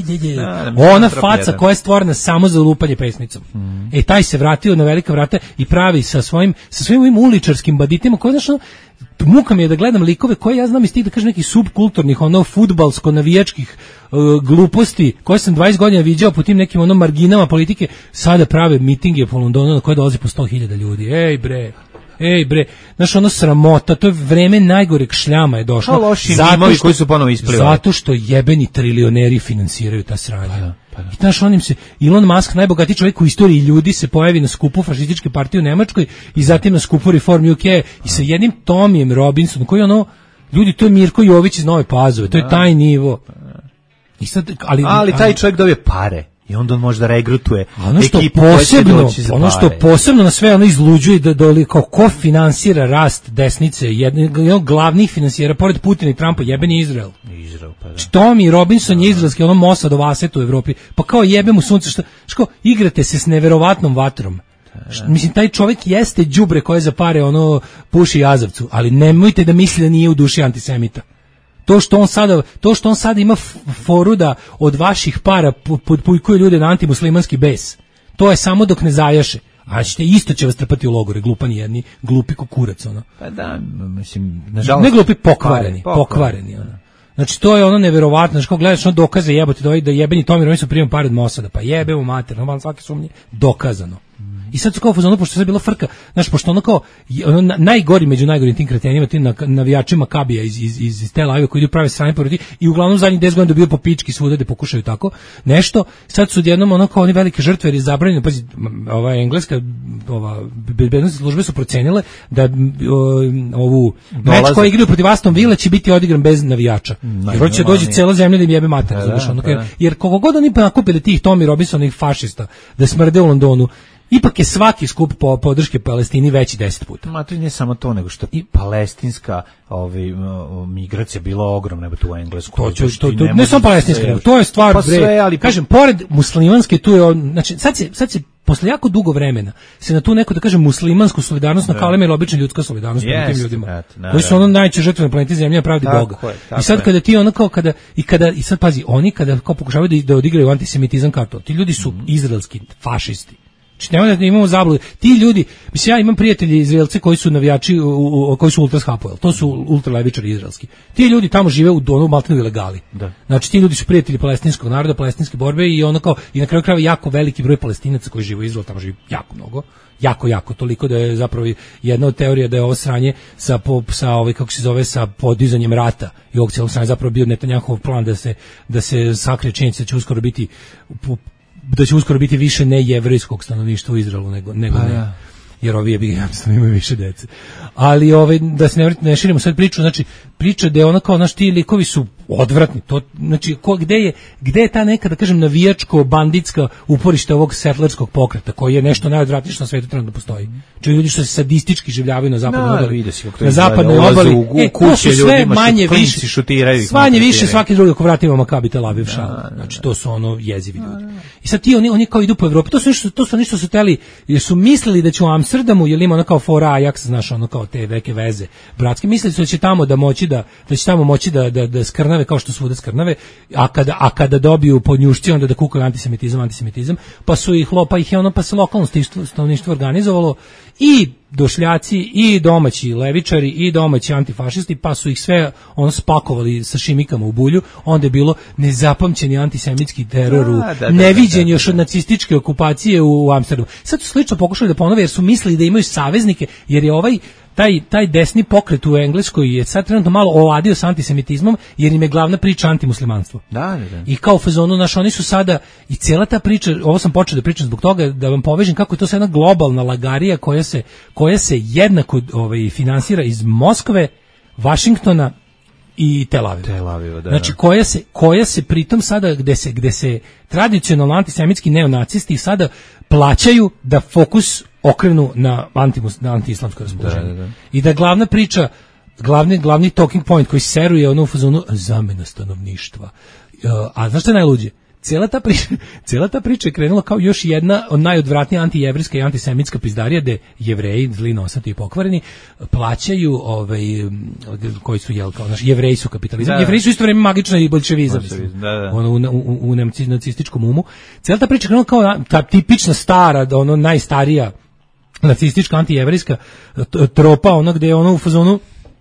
ona faca koja je stvorena samo za lupanje pesnicom. Mm. E, taj se vratio na velika vrata i pravi sa svojim, sa svojim ovim uličarskim baditima, koji, znaš, muka mi je da gledam likove koje ja znam iz tih, da kažem, nekih subkulturnih, ono, fudbalsko-navijačkih uh, gluposti, koje sam dvadeset godina viđao po tim nekim ono marginama politike, sada prave mitinge po Londonu na koje dolazi po sto hiljada ljudi. Ej, bre, ej, bre, znaš, ono sramota, to je vreme najgoreg šljama je došlo. Kao loši mimovi koji su ponovo isplivali. Zato što jebeni trilioneri finansiraju ta sranja. Pa da, pa da. I znaš, onim se, Elon Musk, najbogatiji čovjek u istoriji ljudi, se pojavi na skupu fašističke partije u Nemačkoj i zatim na skupu Reform U K i sa jednim Tomijem Robinsonom, koji ono, ljudi, to je Mirko Jović iz Nove Pazove, to je taj nivo. I sad, ali, ali taj čovjek dobije pare. I onda on može da regrutuje ono što ekipu posebno, ono što posebno na sve ono izluđuje da doli kao ko finansira rast desnice, jedan od glavnih finansijera pored Putina i Trumpa, jebeni Izrael. Izrael, pa da. Tommy Robinson je izraelski, ono Mossad u Vasetu u Evropi. Pa kao jebe mu sunce, što, što igrate se s neverovatnom vatrom. Da. Mislim, taj čovjek jeste đubre koje za pare ono puši jazavcu, ali nemojte da misli da nije u duši antisemita. To što on sada, to što on sada ima foru da od vaših para podpujkuje ljude na antimuslimanski bes. To je samo dok ne zajaše. A ćete isto će vas trpati u logore, glupani jedni, glupi kukurac, ono. Pa da, mislim, nažalost. Ne glupi, pokvareni, pokvareni, pokvareni, ono. Znači, to je ono neverovatno, znači, kao gledaš, ono dokaze jebote, da, da jebeni Tommy Robinson primio pare od Mossada, pa jebe u mater, normalno svake sumnje, dokazano. I sad su kao fazonu, pošto je bila frka, znaš, pošto ono kao, ono, najgori među najgorim tim kretenima, tim navijačima Kabija iz, iz, iz, iz te live koji idu prave strane porodi i uglavnom zadnjih deset godina dobio po pički svuda da pokušaju tako nešto, sad su odjednom ono kao oni velike žrtve jer je zabranjeno, pazi, ova engleska, ova bezbednosne službe su procenile da o, ovu meč koji igraju protiv Aston Villa će biti odigran bez navijača. Mm, jer hoće dođe cela zemlja da im jebe mater, da, da, ono, da. Jer koliko god oni nakupili tih Tommy Robinsonih fašista da smrde u Londonu, ipak je svaki skup po podrške Palestini veći deset puta. Ma to nije samo to, nego što i palestinska ovaj, migracija bila ogromna tu u Englesku. To, to, to, to, ne, ne samo palestinska, nego to je stvar, pa bre, sve, ali kažem, pored muslimanske tu je, znači, sad se, sad se posle jako dugo vremena se na tu neko, da kažem, muslimansku solidarnost nakalema ili obična ljudska solidarnost prema tim ljudima, et, ne, koji su ono najveće žrtve na planeti Zemlja, pravdi Boga. Je, I sad kada ti ono kao kada, i kada, i sad pazi, oni kada kao pokušavaju da, da odigraju antisemitizam kao to, ti ljudi su mm. izraelski fašisti. Znači, nemoj da imamo zablude. Ti ljudi, mislim, ja imam prijatelji Izraelci koji su navijači, u, u, koji su ultras Hapoel, to su ultralevičari izraelski. Ti ljudi tamo žive u donu maltenu ilegali. Da. Znači, ti ljudi su prijatelji palestinskog naroda, palestinske borbe i ono kao, i na kraju krajeva jako veliki broj Palestinaca koji žive u Izraelu, tamo živi jako mnogo. Jako, jako, toliko da je zapravo jedna od teorija da je ovo sranje sa, sa ovaj, kako se zove, sa podizanjem rata i ovog cijelog sranja zapravo bio Netanjahov plan da se, da se sakrije činjenica da će uskoro biti da će uskoro biti više ne jevrejskog stanovništva u Izraelu nego nego pa, ne. Ja. Jer ovi je bi jednostavno imaju više dece. Ali ovaj da se ne, ne širimo sad priču, znači priča da je ona kao naš ti likovi su odvratni. To znači ko gde je gde je ta neka, da kažem, navijačko banditska uporište ovog settlerskog pokreta koji je nešto najodvratnije što na svetu trenutno postoji. Čuju ljudi što se sadistički življavaju na zapadnoj no, obali. Na, na zapadnoj obali. U, u, e, to su sve manje više šutiraju. Manje više svaki drugi ako vratimo Makabi Tel Aviv šal. Znači to su ono jezivi ljudi. I sad ti oni oni kao idu po Evropi. To su nešto to su nešto su teli jer su mislili da će u Amsterdamu jer ima ono kao fora Ajax, znaš, ono kao te veke veze bratske, mislili su da će tamo da moći da da će tamo moći da da da skrnave kao što svuda skrnave, a kada a kada dobiju podnjušci onda da kukaju antisemitizam, antisemitizam, pa su ih lopa ih je ono pa se lokalno stanovništvo organizovalo i došljaci i domaći levičari i domaći antifašisti, pa su ih sve ono spakovali sa šimikama u bulju, onda je bilo nezapamćeni antisemitski teror, da, da, neviđen još od nacističke okupacije u Amsterdamu. Sad su slično pokušali da ponove jer su mislili da imaju saveznike, jer je ovaj taj, taj desni pokret u Engleskoj je sad trenutno malo oladio sa antisemitizmom, jer im je glavna priča antimuslimanstvo. Da, da, da. I kao u fazonu, naš, oni su sada, i cijela ta priča, ovo sam počeo da pričam zbog toga, da vam povežem kako je to sad jedna globalna lagarija koja se, koja se jednako ovaj, finansira iz Moskve, Vašingtona i Tel Aviva. Tel Aviva, da. Znači koja se koja se pritom sada gde se gde se tradicionalno antisemitski neonacisti sada plaćaju da fokus okrenu na antimus na antiislamsko raspoloženje. Da, da, da. I da glavna priča, glavni glavni talking point koji seruje ono u fazonu zamena stanovništva. Uh, a znaš šta je najluđe? Cijela ta priča, cijela ta priča je krenula kao još jedna od najodvratnije antijevrijska i antisemitska pizdarija gde Jevreji, zli nosati i pokvareni, plaćaju ovaj, koji su, jel, kao, znaš, Jevreji su kapitalizam. Da, da. Jevreji su isto vreme magična i bolševizam. Da, da. Ono, u, u, u nacističkom umu. Cijela ta priča je krenula kao ta tipična stara, ono najstarija nacistička antijevrijska tropa, ono gde je ono u fazonu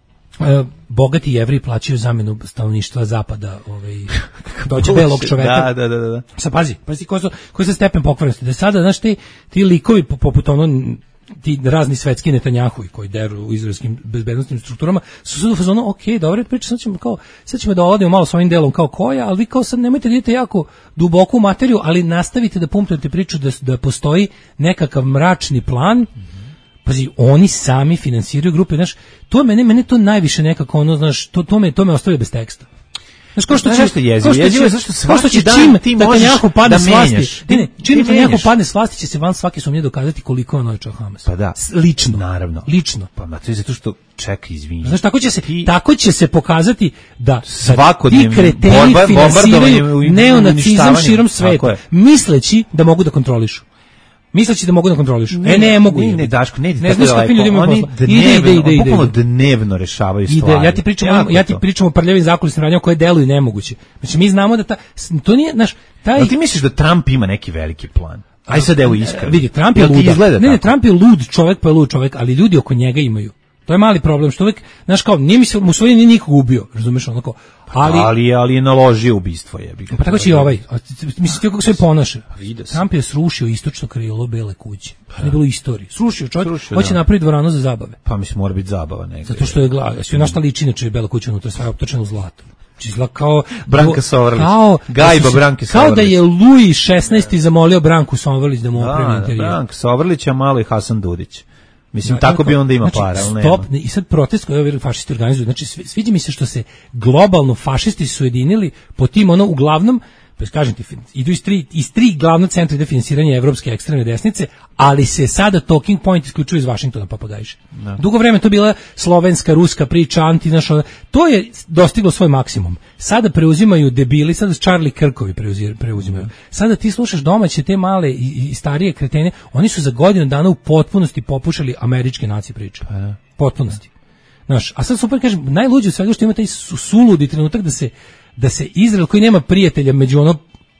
Uh, bogati Jevreji plaćaju zamenu stanovništva zapada, ovaj dođe belog čoveka. Da, da, da, da. Sa pazi, pazi koji su koji se stepen pokvarenosti. Da sada, znaš, ti ti likovi poput ono ti razni svetski Netanjahu koji deru u izraelskim bezbednosnim strukturama su sad u fazonu, ok, dobro, priča, sad ćemo kao, sad ćemo da ovodimo malo svojim delom kao koja, ali vi kao sad nemojte da idete jako duboko u materiju, ali nastavite da pumpate priču da, da postoji nekakav mračni plan. Pazi, oni sami finansiraju grupe, znaš, to mene, mene to najviše nekako, ono, znaš, to, to me, to me ostavlja bez teksta. Znaš, kao što će, nešto jezivo, jezivo, zašto svaki će dan čim ti Netanjahu padne s vlasti, ne, ne, čim Netanjahu padne s vlasti će se van svake sumnje dokazati koliko je on ojačao Hamas. Pa da. Lično. Naravno. Lično. Pa ma to je zato što čeka, izvinite. Znaš, tako će se, ti, tako će se pokazati da svakodnevno ti kreteni finansiraju neonacizam širom sveta, misleći da mogu da kontrolišu. Misleći da mogu da kontrolišu. Ne, e, ne mogu. Ne, ne, Daško, ne, ne znaš kakvi ljudi imaju posla. Ide, ide, ide, bukvalno dnevno rešavaju stvari. Ja ti pričam, ja ti pričam o prljavim zakulisnim radnjama koje deluju nemoguće. Znači, mi znamo da ta, to nije, znaš, taj... Ali ti misliš da Trump ima neki veliki plan? Aj sad evo iskreno. Vidi, Trump je lud. Ne, ne, Trump je lud čovjek, pa je lud čovjek, ali ljudi oko njega imaju. To je mali problem, što uvijek, znaš kao, nije mi se, Mussolini nije nikog ubio, razumeš, onako, ali... Ali, ali je naložio ubistvo, jebi ga. Pa tako će i ovaj, mislim ti kako se ponaša. Trump je srušio istočno krilo Bele kuće, to nije bilo istoriji. Srušio čovjek, srušio, hoće da napraviti dvoranu za zabave. Pa mislim, mora biti zabava neka. Zato što je glava, svi našta liči, inače je Bela kuća unutra, sve je optočeno u zlatu. Izgleda kao Branka Sovrlić. Kao Gajba Branke Sovrlić. Kao da je Luis šesnaesti zamolio Branku Sovrlić da mu opremi interijer. Da, Branka Sovrlić, a malo i Hasan Dudić. Mislim, tako bi onda ima znači, para, ali stop, nema. I sad protest koji ovi fašisti organizuju, znači sviđa mi se što se globalno fašisti su ujedinili po tim, ono, uglavnom, pa kažem ti, idu iz tri, iz tri glavna centra ide finansiranje evropske ekstremne desnice, ali se sada talking point isključuje iz Vašingtona papagajše. No. Dugo vreme to bila slovenska, ruska priča, anti, znaš, to je dostiglo svoj maksimum. Sada preuzimaju debili, sada Charlie Kirkovi preuzimaju. No. Sada ti slušaš domaće, te male i, i starije kretene, oni su za godinu dana u potpunosti popušali američke nacije priče. Pa ja. Potpunosti. Znaš, a sad super kažem, najluđe od svega što ima taj suludi trenutak da se da se Izrael koji nema prijatelja među ono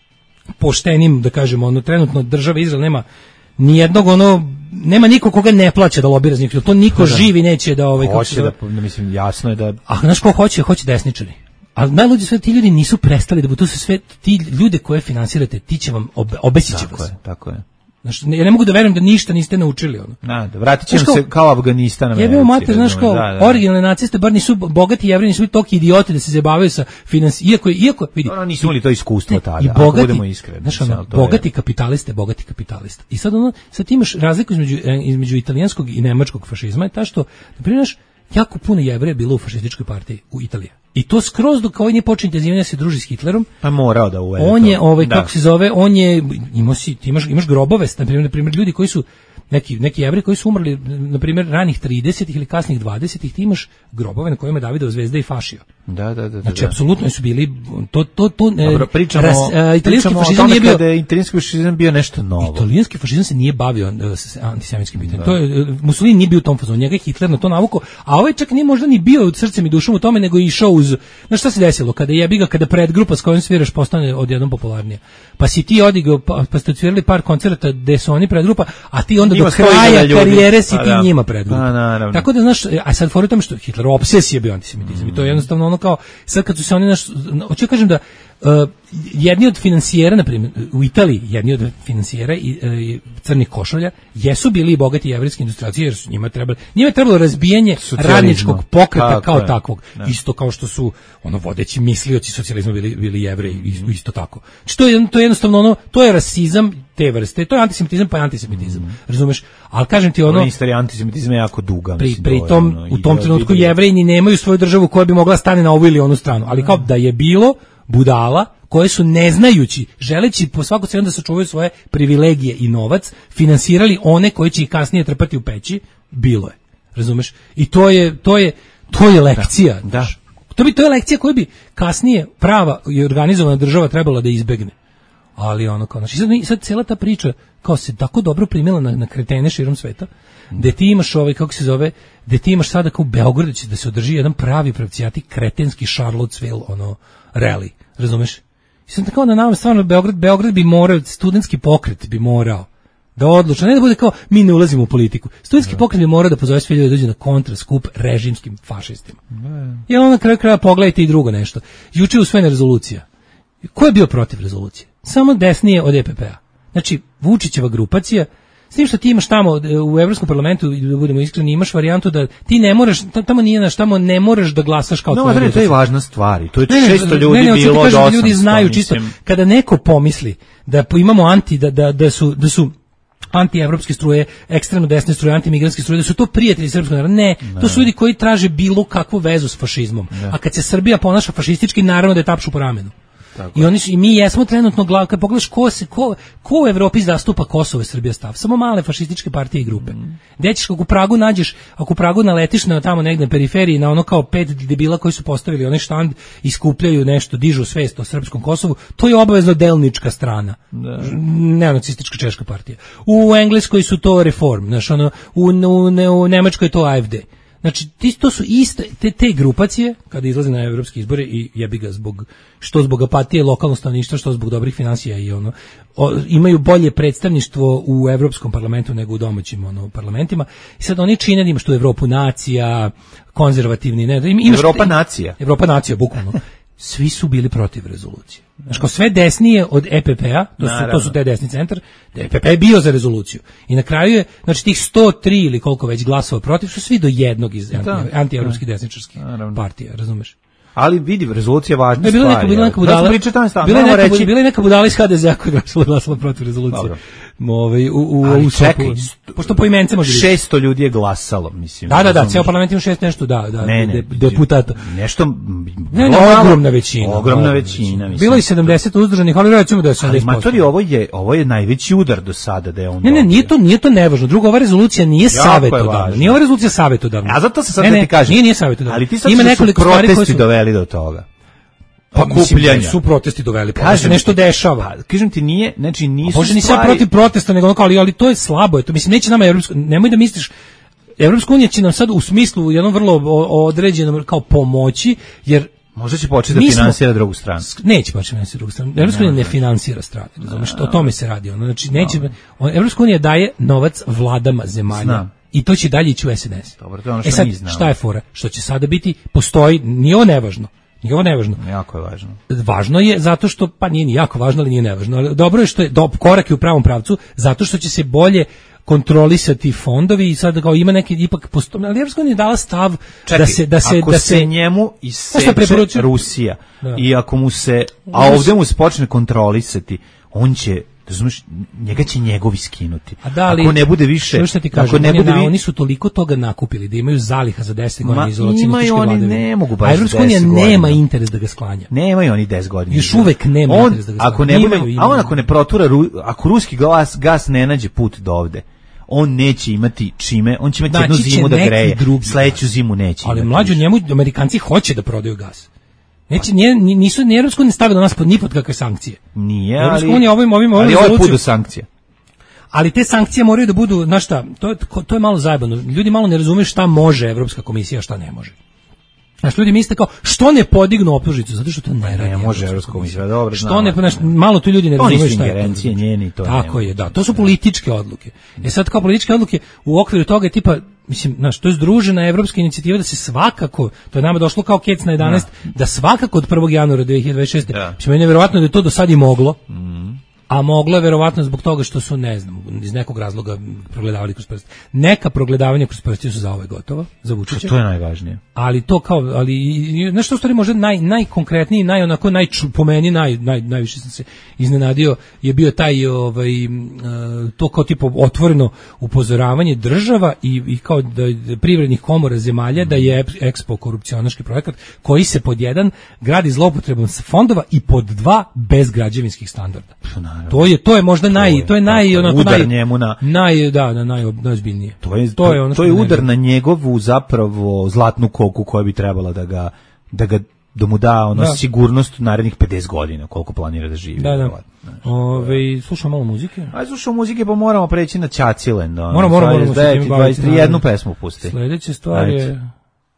poštenim, da kažemo, ono trenutno država Izrael nema ni jednog, ono nema niko koga ne plaća da lobira za njih, to niko da. Živi neće da ovaj hoće da, da mislim jasno je da a znaš ko hoće, hoće desničari. A najluđe sve ti ljudi nisu prestali da to su sve ti ljude koje finansirate, ti će vam obe, obesit će vas. Tako je, tako je. Znači, ja ne mogu da verujem da ništa niste naučili ono. Da, da vratit ćemo se kao Afganistan. Jebeo mater, znaš kao, da, da. Originalne naciste bar nisu bogati Jevreji, nisu toki idioti da se zabavaju sa finans, iako iako vidi. Ono nisu imali to iskustvo tada, i bogati, ako budemo iskreni. Znaš, ono, bogati je... kapitaliste, bogati kapitalista. I sad ono, sad imaš razliku između između italijanskog i nemačkog fašizma, je ta što, na primjer, jako puno Jevreja bilo u fašističkoj partiji u Italiji. I to skroz dok ovaj nije počeo intenzivnije se druži s Hitlerom. Pa morao da uvede. On je, ovaj, kako se zove, on je, imao si, ti imaš, imaš grobove, na primjer, na primjer, ljudi koji su, neki, neki Jevreji koji su umrli, na primjer, ranih tridesetih ili kasnih dvadesetih, ti imaš grobove na kojima je Davidova zvezda i fašio. Da, da, da. Znači, da. apsolutno su bili, to, to, to, Dobro, pričamo, ras, uh, italijanski fašizam nije bio, kada je italijanski fašizam bio nešto novo. Italijanski fašizam se nije bavio uh, antisemitskim pitanjem. To je, uh, Mussolini nije bio u tom fazonu, njega je Hitler na to navukao, a ovaj čak nije možda ni bio srcem i dušom u tome, nego je išao uz, znaš šta se desilo, kada jebi ga, kada predgrupa s kojom sviraš postane odjednom popularnija. Pa si ti odigao, pa, pa ste odsvirali par koncerta gde su oni predgrupa, a ti onda do kraja karijere si ti njima predgrupa. Tako da, znaš, a sad fora tome što Hitler obsesija bio antisemitizam i to je jednostavno ono ono kao, sad kad su se oni, naš, hoću kažem da uh, jedni od financijera, na primjer, u Italiji, jedni od financijera i uh, crnih košulja, jesu bili i bogati jevrejski industrijalci, jer su njima trebalo, njima je trebalo razbijanje radničkog pokreta tako kao je. takvog. Da. Isto kao što su ono vodeći mislioci socijalizma bili, bili jevreji, isto tako. Znači, to je, to je jednostavno ono, to je rasizam te vrste, to je antisemitizam pa je antisemitizam, mm. razumeš? Ali kažem ti ono... Istorija antisemitizma je jako duga. Pri, mislim, pri tom, ono, u tom trenutku jevreji ni nemaju svoju državu koja bi mogla stane na ovu ili onu stranu, ali kao da je bilo budala koje su ne znajući, želeći po svaku cenu da sačuvaju svoje privilegije i novac, finansirali one koji će ih kasnije trpati u peći, bilo je. Razumeš? I to je to je to je lekcija. Da. da. To bi to je lekcija koju bi kasnije prava i organizovana država trebala da izbegne. Ali ono kao, znači sad, sad cijela ta priča kao se tako dobro primila na, na kretene širom sveta, gde ti imaš ovaj, kako se zove, gde ti imaš sada kao u Beogradu će da se održi jedan pravi pravcijati kretenski Charlottesville, ono, rally, razumeš? I sam tako da nam stvarno Beograd, Beograd bi morao, studentski pokret bi morao da odluča, ne da bude kao mi ne ulazimo u politiku. Studentski pokret bi morao da pozove sve ljude da dođe na kontra skup režimskim fašistima. Jer on na kraju kraja pogledajte i drugo nešto. Juče je usvojena rezolucija. Ko je bio protiv rezolucije? Samo desnije od E P P-a. Znači, Vučićeva grupacija, s tim što ti imaš tamo u Evropskom parlamentu, da budemo iskreni, imaš varijantu da ti ne moraš, tamo nije naš, tamo ne moraš da glasaš kao tvoja. No, to je važna stvar. To je šesto ljudi ne, ne, bilo od osamsto. Ljudi znaju čisto, kada neko pomisli da imamo anti, da, da, da su, da su antievropske struje, ekstremno desne struje, antimigranske struje, da su to prijatelji srpskog naroda. Ne, ne, to su ljudi koji traže bilo kakvu vezu s fašizmom. Ne. A kad se Srbija ponaša fašistički, naravno da je tapšu po ramenu. Tako. I oni su, i mi jesmo trenutno glav, kad pogledaš ko se ko ko u Evropi zastupa Kosovo i Srbija stav, samo male fašističke partije i grupe. Mm. Gde ćeš kako u Pragu nađeš, ako u Pragu naletiš na tamo negde na periferiji na ono kao pet debila koji su postavili onaj štand i skupljaju nešto, dižu svest o srpskom Kosovu, to je obavezno delnička strana. Da. Neonacistička češka partija. U Engleskoj su to Reform, znači ono u, u, u Nemačkoj je to A F D. Znači, to su iste, te, te grupacije, kada izlaze na evropske izbore i jebi ga zbog, što zbog apatije lokalnog stanovništva, što zbog dobrih finansija i ono, o, imaju bolje predstavništvo u evropskom parlamentu nego u domaćim ono, parlamentima. I sad oni čine da imaš tu Evropu nacija, konzervativni, ne, imaš, Evropa nacija. Evropa nacija, bukvalno. Svi su bili protiv rezolucije. Znači, kao sve desnije od E P P-a, to su, to su te desni centar, E P P je bio za rezoluciju. I na kraju je, znači, tih sto tri ili koliko već glasova protiv, su svi do jednog iz antievropskih desničarskih partija, razumeš? Ali vidi, rezolucija je važna stvar. Bila neka, bila neka budala, bila neka, reći... bila neka budala iz H D Z-a koja je glasala protiv rezolucije. Ove, u, u, ali u čekaj, pošto po imence može biti. šesto ljudi je glasalo, mislim. Da, da, da, cijel parlament ima šest nešto, da, da, ne, ne, deputata. Nešto, ne, ne, ogromna većina. Ogromna većina, mislim. Bilo je sedamdeset uzdržanih, ali recimo da je sedamdeset posto. Ali matori, ovo je, ovo je najveći udar do sada da je on. Ne, ne, nije to, nije to nevažno. Drugo, ova rezolucija nije savetodavna. Nije ova rezolucija savetodavna. A zato se sad da ti kažem. Nije, nije savetodavna. Ali ti sad su protesti doveli do toga. Pa mislim, su protesti doveli, pa se nešto dešava. Pa, kažem ti, nije, znači nisu Bože, nisam stvari... protiv protesta, nego ono, ali, ali to je slabo. Je to, mislim, neće nama Evropska, nemoj da misliš, Evropska unija će nam sad u smislu jednom vrlo određenom kao pomoći, jer možda će početi da finansira drugu stranu. Neće početi da finansira drugu stranu. Evropska unija ne finansira strane, razumiješ, o tome se radi. Ono. Znači, neće, Evropska unija daje novac vladama zemalja. Znam. I to će dalje ići u S N S. Dobro, to je ono što e sad, mi znamo. Šta je fora? Što će sada biti, postoji, nije ovo nevažno. Nije ovo nevažno. Jako je važno. Važno je zato što, pa nije ni jako važno, ali nije nevažno. Ali dobro je što je do, korak je u pravom pravcu, zato što će se bolje kontrolisati fondovi i sad kao ima neki ipak postoji, ali Evropska unija je dala stav Čekaj, da se da se ako da se, se njemu iseče Rusija da. I ako mu se, a ovdje mu se počne kontrolisati, on će, razumiješ, njega će njegovi skinuti. A da li, ako ne bude više, što ti kažem, ako ne oni, bude na, vi... oni su toliko toga nakupili da imaju zaliha za deset godina izolacije. Imaju oni, ne mogu baš deset godina. A Evropska unija nema interes da ga sklanja. Nemaju oni deset godina. Još uvek nema on, interes da ga sklanja. Ako ne bude, a on ako ne protura, ako ruski gas, gas ne nađe put do ovde, on neće imati čime, on će imati jednu zimu da greje, sledeću zimu neće. Ali mlađu njemu, Amerikanci hoće da prodaju gas. Neće, nije, nisu, nije Evropska unija stavila nas pod, ni pod kakve sankcije. Nije, ali, ovim, ovim, ovim ali ovo je put do sankcija. Ali te sankcije moraju da budu, znaš šta, to, to je malo zajebano. Ljudi malo ne razumeju šta može Evropska komisija, šta ne može. Znaš, ljudi misle kao, što ne podignu optužnicu? Zato što to ne radi. Ne može Evropska komisija, dobro, što ne, znaš, malo tu ljudi ne razumeju šta je. Ingerencije njeni, to tako je, da. To su političke odluke. E sad kao političke odluke u okviru toga je tipa, mislim, znaš, to je združena evropska inicijativa da se svakako, to je nama došlo kao kec na jedanaest, da, da svakako od prvog januara dve hiljade dvadeset šeste. Da. Mislim, meni je verovatno da je to do sad i moglo. Mm. A moglo je verovatno zbog toga što su, ne znam, iz nekog razloga progledavali kroz prste. Neka progledavanja kroz prste su za ove gotova, za Vučića. To je najvažnije. Ali to kao, ali nešto u stvari možda naj, najkonkretniji, naj, onako, naj, po meni naj, naj, najviše sam se iznenadio, je bio taj, ovaj, to kao tipo otvoreno upozoravanje država i, i kao da, privrednih komora zemalja da je Expo korupcionaški projekat koji se pod jedan gradi zloupotrebom fondova i pod dva bez građevinskih standarda. To je to je možda naj to je, to je naj onako udar naj, njemu na naj da na naj najozbiljnije. To je to je ono to je udar na njegovu zapravo zlatnu koku koja bi trebala da ga da ga da mu da ono da. sigurnost u narednih pedeset godina koliko planira da živi. Da, da. Ove, slušamo malo muzike. Aj slušamo muzike, pa moramo preći na Ćacilen. Da, moramo, moramo, moramo dvadeset tri jednu pesmu pusti. Sledeća stvar je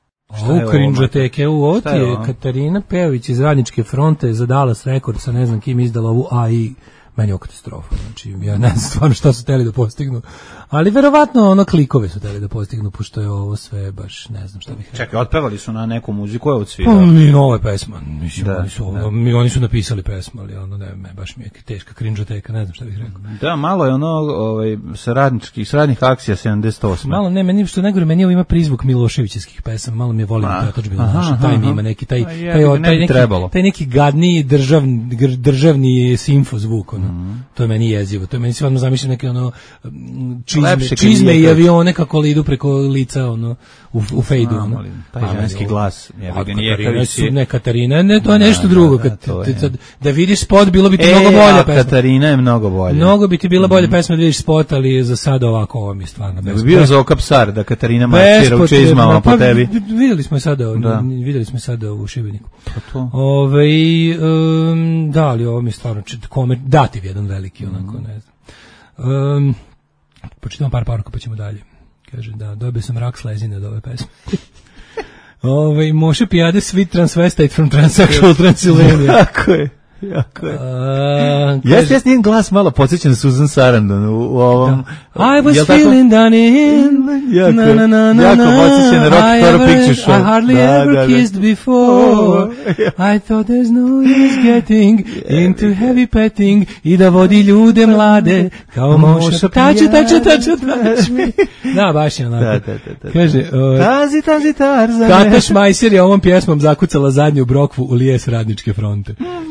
u Krinđoteke, u ovo ti je Katarina Pejović iz Radničke fronte za Dallas Records, sa ne znam kim izdala ovu A I, meni je katastrofa, znači ja ne znam stvarno šta su teli da postignu, ali verovatno ono klikove su teli da postignu, pošto je ovo sve baš ne znam šta bih rekao. Čekaj, otpevali su na neku muziku, je odsvirao? Pa mi nova pesma, mislim, da, oni, su, da. mi, oni su napisali pesmu, ali ono ne, me, baš mi je teška Krinđoteka, ne znam šta bih rekao. Da, malo je ono ovaj, sa radničkih, sa radnih akcija sedamdeset osme. Malo ne, meni što najgore, meni ovo ima prizvuk Miloševićevskih pesama, malo mi je volim da otačbina naša, taj mi ima neki, taj, taj, taj, taj, neki, taj neki gadniji državni, državni simfo zvuk, ono. Mm. To je meni jezivo, to je meni stvarno zamišljam neke ono čizme, čizme i avione kako li idu preko lica ono u, u fejdu. A, ono. Taj a, ženski ovo, glas. Ja a, Katarina su, ne Katarina, ne, to je nešto da, drugo. Kad, da, je. Tad, da vidiš spot, bilo bi ti e, mnogo bolja pesma. Katarina je mnogo bolja. Mnogo bi ti bila bolja mm. pesma da vidiš spot, ali za sad ovako, ovo mi je stvarno. Da bi bio Zoka Psar, da Katarina maršira u čizmama po tebi. Videli smo je sada, da. videli smo je sada u Šibeniku. Ove, um, da, ali ovo mi je stvarno komer, dativ jedan veliki, onako, ne znam. Um, Počitamo par poruka pa ćemo dalje. Kaže da, dobio sam rak slezine od ove pesme. Ove, Moše Pijade, Sweet Transvestite from Transsexual Transylvania. Jako je. Jako je. Uh, Jeste, jeste njen glas malo podsjećan na Susan Sarandon u, u ovom... Da. I was feeling down in... Jako, na, na, na, na, jako podsjećan na Rocky Horror Picture Show. I hardly da, ever da, da. kissed before. I thought there's no use getting into heavy petting i da vodi ljude mlade kao Moša Tače, tače, tače, tače. Da, baš je onako. Da, da, da, da. Kaže... Uh, tazi, tazi, tarzane. Kata Šmajser je ovom pjesmom zakucala zadnju brokvu u lijes Radničke fronte.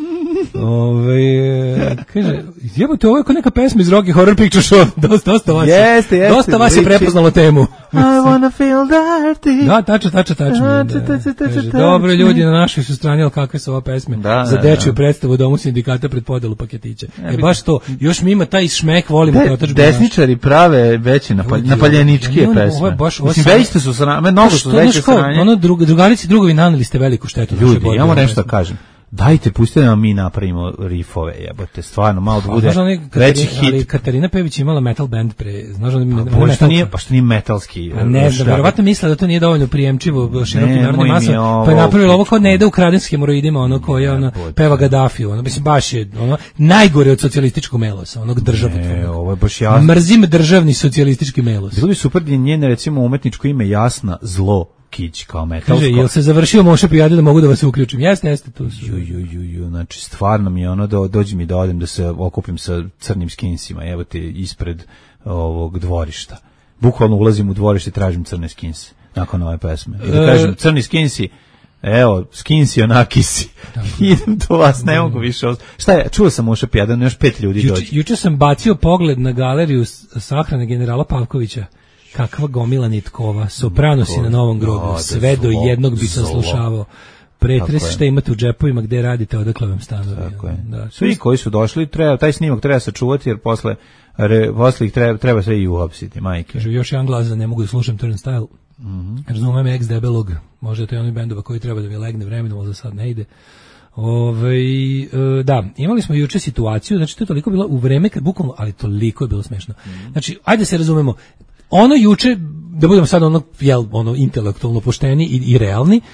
Ove, kaže, jebote, ovo je kao neka pesma iz Rocky Horror Picture Show. Dosta, dosta vas, jeste, jeste, dosta vas je prepoznalo temu. I wanna feel dirty. Da, tačno, tačno, tačno. Dobro, ljudi na našoj su strani, ali kakve su ova pesme da, za dečju da. predstavu u Domu sindikata pred podelu paketića. Ja, e, baš to, još mi ima taj šmek, volimo De, to. Desničari prave veće napalj, napaljeničke pesme. Ovo je baš, ovo Mislim, veći su sranje, mnogo su veće sranje. Ono, drug, drugarici drugovi naneli ste veliku štetu. Ljudi, ja moram nešto da kažem. Dajte, pustite da mi napravimo rifove, jebote, stvarno, malo da bude veći hit. Ali Katarina Pejović imala metal band pre, znaš da mi... Pa što nije, pa što nije metalski. A ne znam, verovatno mislila da to nije dovoljno prijemčivo širokim narodnim masama, pa je napravila ovo kao ne ide u kradensk hemoroidima, ono koje ono, peva Gaddafiju, ono, mislim, baš je ono, najgore od socijalističkog melosa, onog državotvornog. Ne, ovo je baš jasno. Mrzim državni socijalistički melos. Bilo bi super da njene, recimo, umetničko ime Jasna Zlo Kić kao metalsko. Kaže, jel se završio Moša Pijade da mogu da vas uključim? Jeste, jeste, tu su. Ju, ju, ju, ju, znači stvarno mi je ono, do, dođi mi da odem da se okupim sa crnim skinsima, evo te ispred ovog dvorišta. Bukvalno ulazim u dvorište i tražim crne skinse nakon ove pesme. I da kažem, crni skinsi, evo, skinsi onakisi. Idem do vas, ne mogu više. Šta je, čuo sam Moša Pijade, još pet ljudi Juče, dođe. Juče sam bacio pogled na galeriju sahrane generala Pavkovića. Kakva gomila nitkova, sopranosi na Novom grobu, sve do jednog bi saslušavao. Pretres šta imate u džepovima gde radite, odakle vam stanovi. Tako je. Da. Svi koji su došli, treba, taj snimak treba sačuvati, jer posle, re, posle ih treba, treba sve i uhapsiti, majke. Kažu, još jedan glas da ne mogu da slušam Turnstile. Mm -hmm. Razumem ex debelog, možda to je onaj bendova koji treba da mi legne vremenom, ali za sad ne ide. Ove, da, imali smo juče situaciju, znači to je toliko bilo u vreme kad bukvalno, ali toliko je bilo smešno. Mm. Znači, ajde se razumemo, ono juče, da budemo sad ono, jel, ono intelektualno pošteni i, i realni,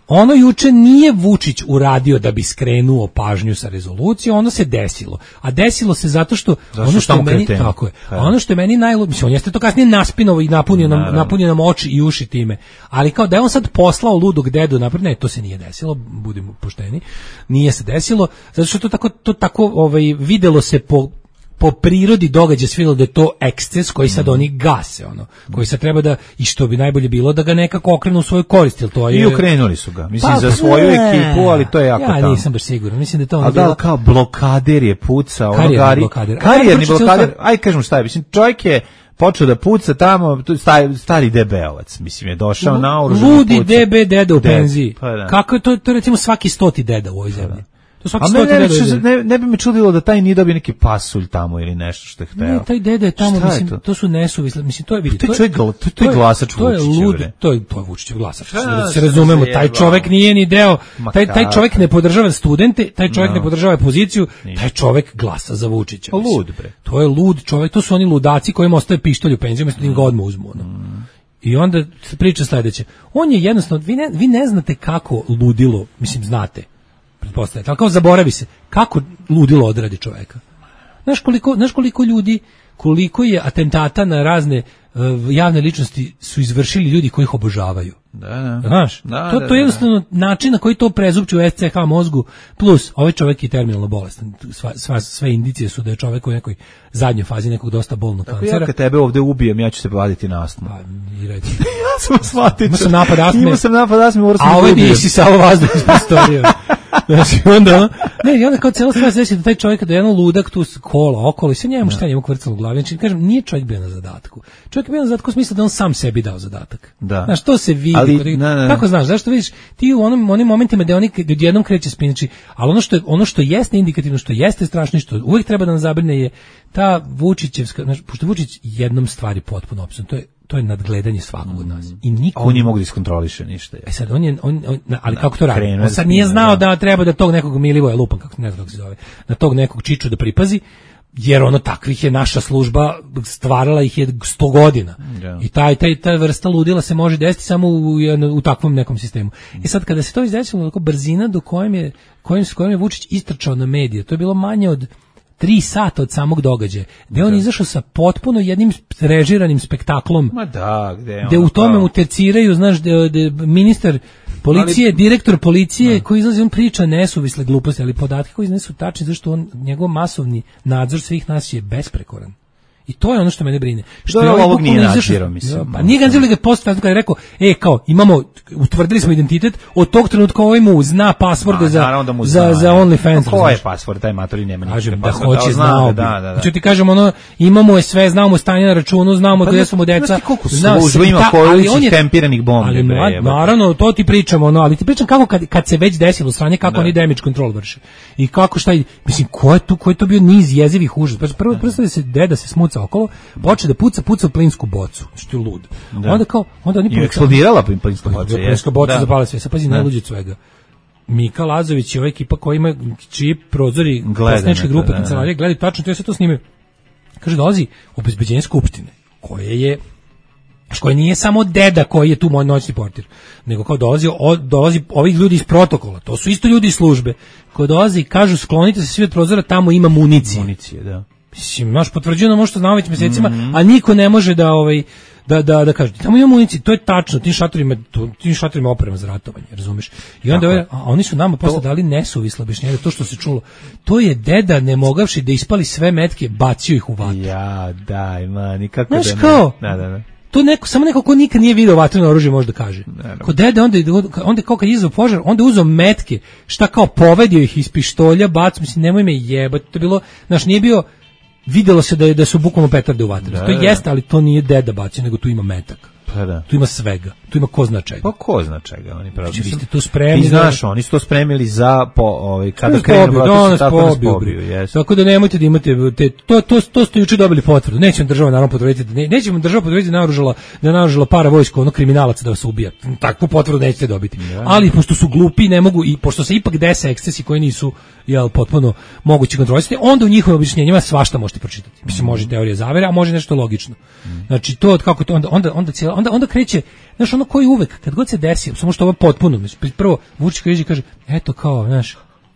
ono juče nije Vučić uradio da bi skrenuo pažnju sa rezolucije, ono se desilo. A desilo se zato što Zašto ono što je meni, kreteni. tako je. A ono što je meni najluđe, mislim, on jeste to kasnije naspinovao i napunio nam, napunio nam oči i uši time. Ali kao da je on sad poslao ludog dedu napred, ne, to se nije desilo, budimo pošteni. Nije se desilo, zato što to tako to tako ovaj videlo se po po prirodi događaja svilo da je to eksces koji sad oni gase, ono, koji sad treba da, i što bi najbolje bilo da ga nekako okrenu u svoju korist, jel to je... I okrenuli su ga, mislim, Pa, za svoju ne. ekipu, ali to je jako ja tamo. Ja nisam baš siguran, mislim da je to ono A da bilo... li kao blokader je pucao, ono Karijerni gari... blokader. A Karijerni kako će blokader, se- aj kažemo šta je, mislim, čovjek je počeo da puca tamo, tu stari, stari debeovac, mislim, je došao na oružan. Ludi D B deda u Deda, penziji. pa da. Kako je to, to je recimo svaki stoti deda u ovoj zemlji. To svaki A stoti mene ne, deda u ovoj zemlji. ne, ne bi me čudilo da taj nije dobio neki pasulj tamo ili nešto što je hteo. Ne, taj deda je tamo, Šta je mislim, to? to? su nesuvisle, mislim, to je, vidi, To je to je, čovjek gla- to je- to je glasač to je Vučićev, lud, bre. to je, to je Vučićev glasač, Da, da se što razumemo, se taj jebao. čovjek nije ni deo, Ma taj, taj čovjek kako? ne podržava studente, taj čovjek No. ne podržava poziciju, taj čovjek glasa za Vučića. mislim. Lud, bre. To je lud čovjek, to su oni ludaci kojima ostaje pištolj u penziju, umjesto da im ga odmah uzmu, ono. I onda se priča sledeće. On je jednostavno, vi ne, vi ne znate kako ludilo, mislim, znate, pretpostavljate, ali kao zaboravi se, kako ludilo odradi čoveka. Znaš koliko, znaš koliko ljudi, koliko je atentata na razne uh, javne ličnosti su izvršili ljudi koji ih obožavaju. Da, da. Znaš, Da, to, da, to je da. jednostavno način na koji to prezupči u S C H mozgu, plus ovaj čovjek je terminalno bolestan. Sva, sva, sve indicije su da je čovjek u nekoj zadnjoj fazi nekog dosta bolnog Ako ja kancera. kad tebe ovde ubijem, ja ću se vaditi na astmu. Pa, i reci. Ja sam shvatio. Imao sam napad astme. Imao sam napad astme, morao sam A da ovaj ubijem. ti si samo vazduh iz prostorije. Znači, onda, ono- ne, i onda kao celo stvar se desi da taj čovjek, da je jedan ludak tu s kola okolo i sve njemu šta njemu kvrcalo u glavi. Znači, kažem, nije čovjek bio na zadatku. Čovjek je bio na zadatku u smislu da on sam sebi dao zadatak. Da. Znaš, to se vidi. Ali, kod njih. ne, ne. Kako znaš, zašto vidiš, ti u onom, onim momentima da oni odjednom kreće spinači, ali ono što, je, ono što jeste indikativno, što jeste strašno i što uvijek treba da nas zabrine je ta Vučićevska, znaš, pošto Vučić jednom stvari potpuno opsan, to je to je nadgledanje svakog od nas. I niko A on je mogu da iskontroliše ništa. E sad, on je, on, on, ali kako to radi? krenuo On da sad nije spina, znao da. da treba da tog nekog Milivoja lupan, kako ne znam kako se zove, da tog nekog Čiču da pripazi, jer ono takvih je naša služba stvarala ih je sto godina. Da. I taj, taj, ta vrsta ludila se može desiti samo u, jedno- u takvom nekom sistemu. I sad kada se to izdesilo, tako brzina do kojem je, kojim, s kojim je Vučić istrčao na medije, to je bilo manje od tri sata od samog događaja, gde on izašao sa potpuno jednim režiranim spektaklom, Ma da, gde je gde ono u tome kao- mu terciraju, znaš, de, de, ministar policije, direktor policije koji izlazi, on priča nesuvisle gluposti, ali podatke koji iznesu tačni, zašto on, njegov masovni nadzor svih nas je besprekoran. I to je ono što mene brine. Što Da, je ovaj ovog bukvalno nije izašao- nadzirao, mislim. Pa nije ga nadzirao, ga je postavio kada je rekao, e, kao, imamo, utvrdili smo identitet, od tog trenutka ovaj mu zna pasvorde A, za, naravno da mu za, zna, za je. OnlyFans. Pa ko je razumeš? pasvord, taj matori nema Kažem nikakve da pasvorde, hoće, ali znao da, bi. da, da. Znači ti kažem ono, imamo je sve, znamo stanje na računu, znamo Pa gde da, smo deca. znaš ti koliko znao služba se- ima ta- koju ali su on je- tempiranih bombi, ali bre, mlad- jebote. naravno, to ti pričamo, ono, ali ti pričam kako kad, kad se već desilo sranje, kako oni damage control vrše. I kako šta, je- mislim, ko je tu, ko je to bio niz jezivih užasa. Prvo, prvo predstavlja se deda se smuca okolo, poče da puca, puca u plinsku bocu, što je lud. Onda kao, onda oni I eksplodirala plinska boca. Plinska jeste. boca Da. zapala sve. Sad pazi, najluđe od svega. Mika Lazović i ova ekipa koja ima, čiji prozori Gleda poslaničke na to, grupe da, da. kancelarije, gledaju tačno, to je sve to snimaju. Kaže, dolazi obezbeđenje skupštine, koje je koje nije samo deda koji je tu moj noćni portir, nego kao dolazi, o, dolazi ovih ljudi iz protokola, to su isto ljudi iz službe, koji dolazi i kažu sklonite se svi od prozora, tamo ima municije. Municije, da. Mislim, naš potvrđeno ono što znamo već mesecima, Mhm. a niko ne može da ovaj da da da kaže tamo ima municije, to je tačno, tim šatorima, to, tim šatorima oprema za ratovanje, razumeš? I onda Tako je. ovaj, a oni su nama posle dali nesuvislo objašnjenje, to što se čulo. To je deda ne mogavši da ispali sve metke, bacio ih u vatru. Ja, daj, ma, nikako Znaš da ne. kao? Da, da, da. To neko, samo neko ko nikad nije video vatreno oružje može da kaže. Kod dede onda, onda kao kad je izao požar, onda je uzeo metke, šta kao povedio ih iz pištolja, bac, mislim, nemoj me jebati, to je bilo, znaš, nije bio, videlo se da je da su bukvalno petarde u vatri. Da, To da. jeste, ali to nije deda bacio, nego tu ima metak. Pa da. Tu ima svega. Tu ima ko zna čega. Pa ko zna čega oni pravi. Znači, vi ste tu spremni Ti za- znaš, oni su to spremili za po, ovaj kada Nas krenu pobiju, protesti, danas tako nas pobiju, pobiju, bre. jeste. Tako da nemojte da imate te, to, to, to ste juče dobili potvrdu. Neće vam država naravno potvrditi, da ne, neće vam država potvrditi da je naoružala, da je naoružala para vojsko, ono kriminalaca da vas ubija. Takvu potvrdu nećete dobiti. Ali pošto su glupi, ne mogu, i pošto se ipak dese ekscesi koji nisu jel, potpuno mogući kontrolisati, onda u njihovim objašnjenjima svašta možete pročitati. Mislim, može teorija zavere, a može nešto logično. Znači, to od kako to, onda, onda, onda, cijela, onda, onda kreće, znaš, ono koji uvek, kad god se desi, samo što ovo potpuno, prvo Vučić kaže, kaže, eto kao, znaš,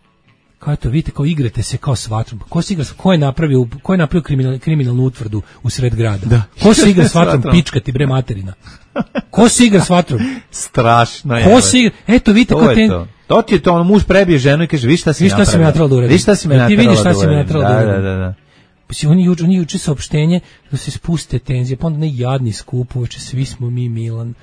kao eto, vidite, kao igrate se kao s vatrom. Ko se igra, ko je napravio, ko je napravio kriminal, kriminalnu utvrdu u sred grada? Da. Ko se igra s vatrom, pička ti bre materina? Ko se igra s vatrom? Strašno je. Ko se igra, eto, vidite, kao ten... To. To ti je to, ono, muž prebije ženu i kaže, vi šta si mi napravila? Vi šta si mi natrala da uradim? Vi šta si mi natrala da uradim? Ti vidiš šta si mi natrala natrala da uradim? Da, da, da. Pa si oni juče, oni juče saopštenje da se spuste tenzije, pa onda ne jadni skup, uveče svi smo mi Milan.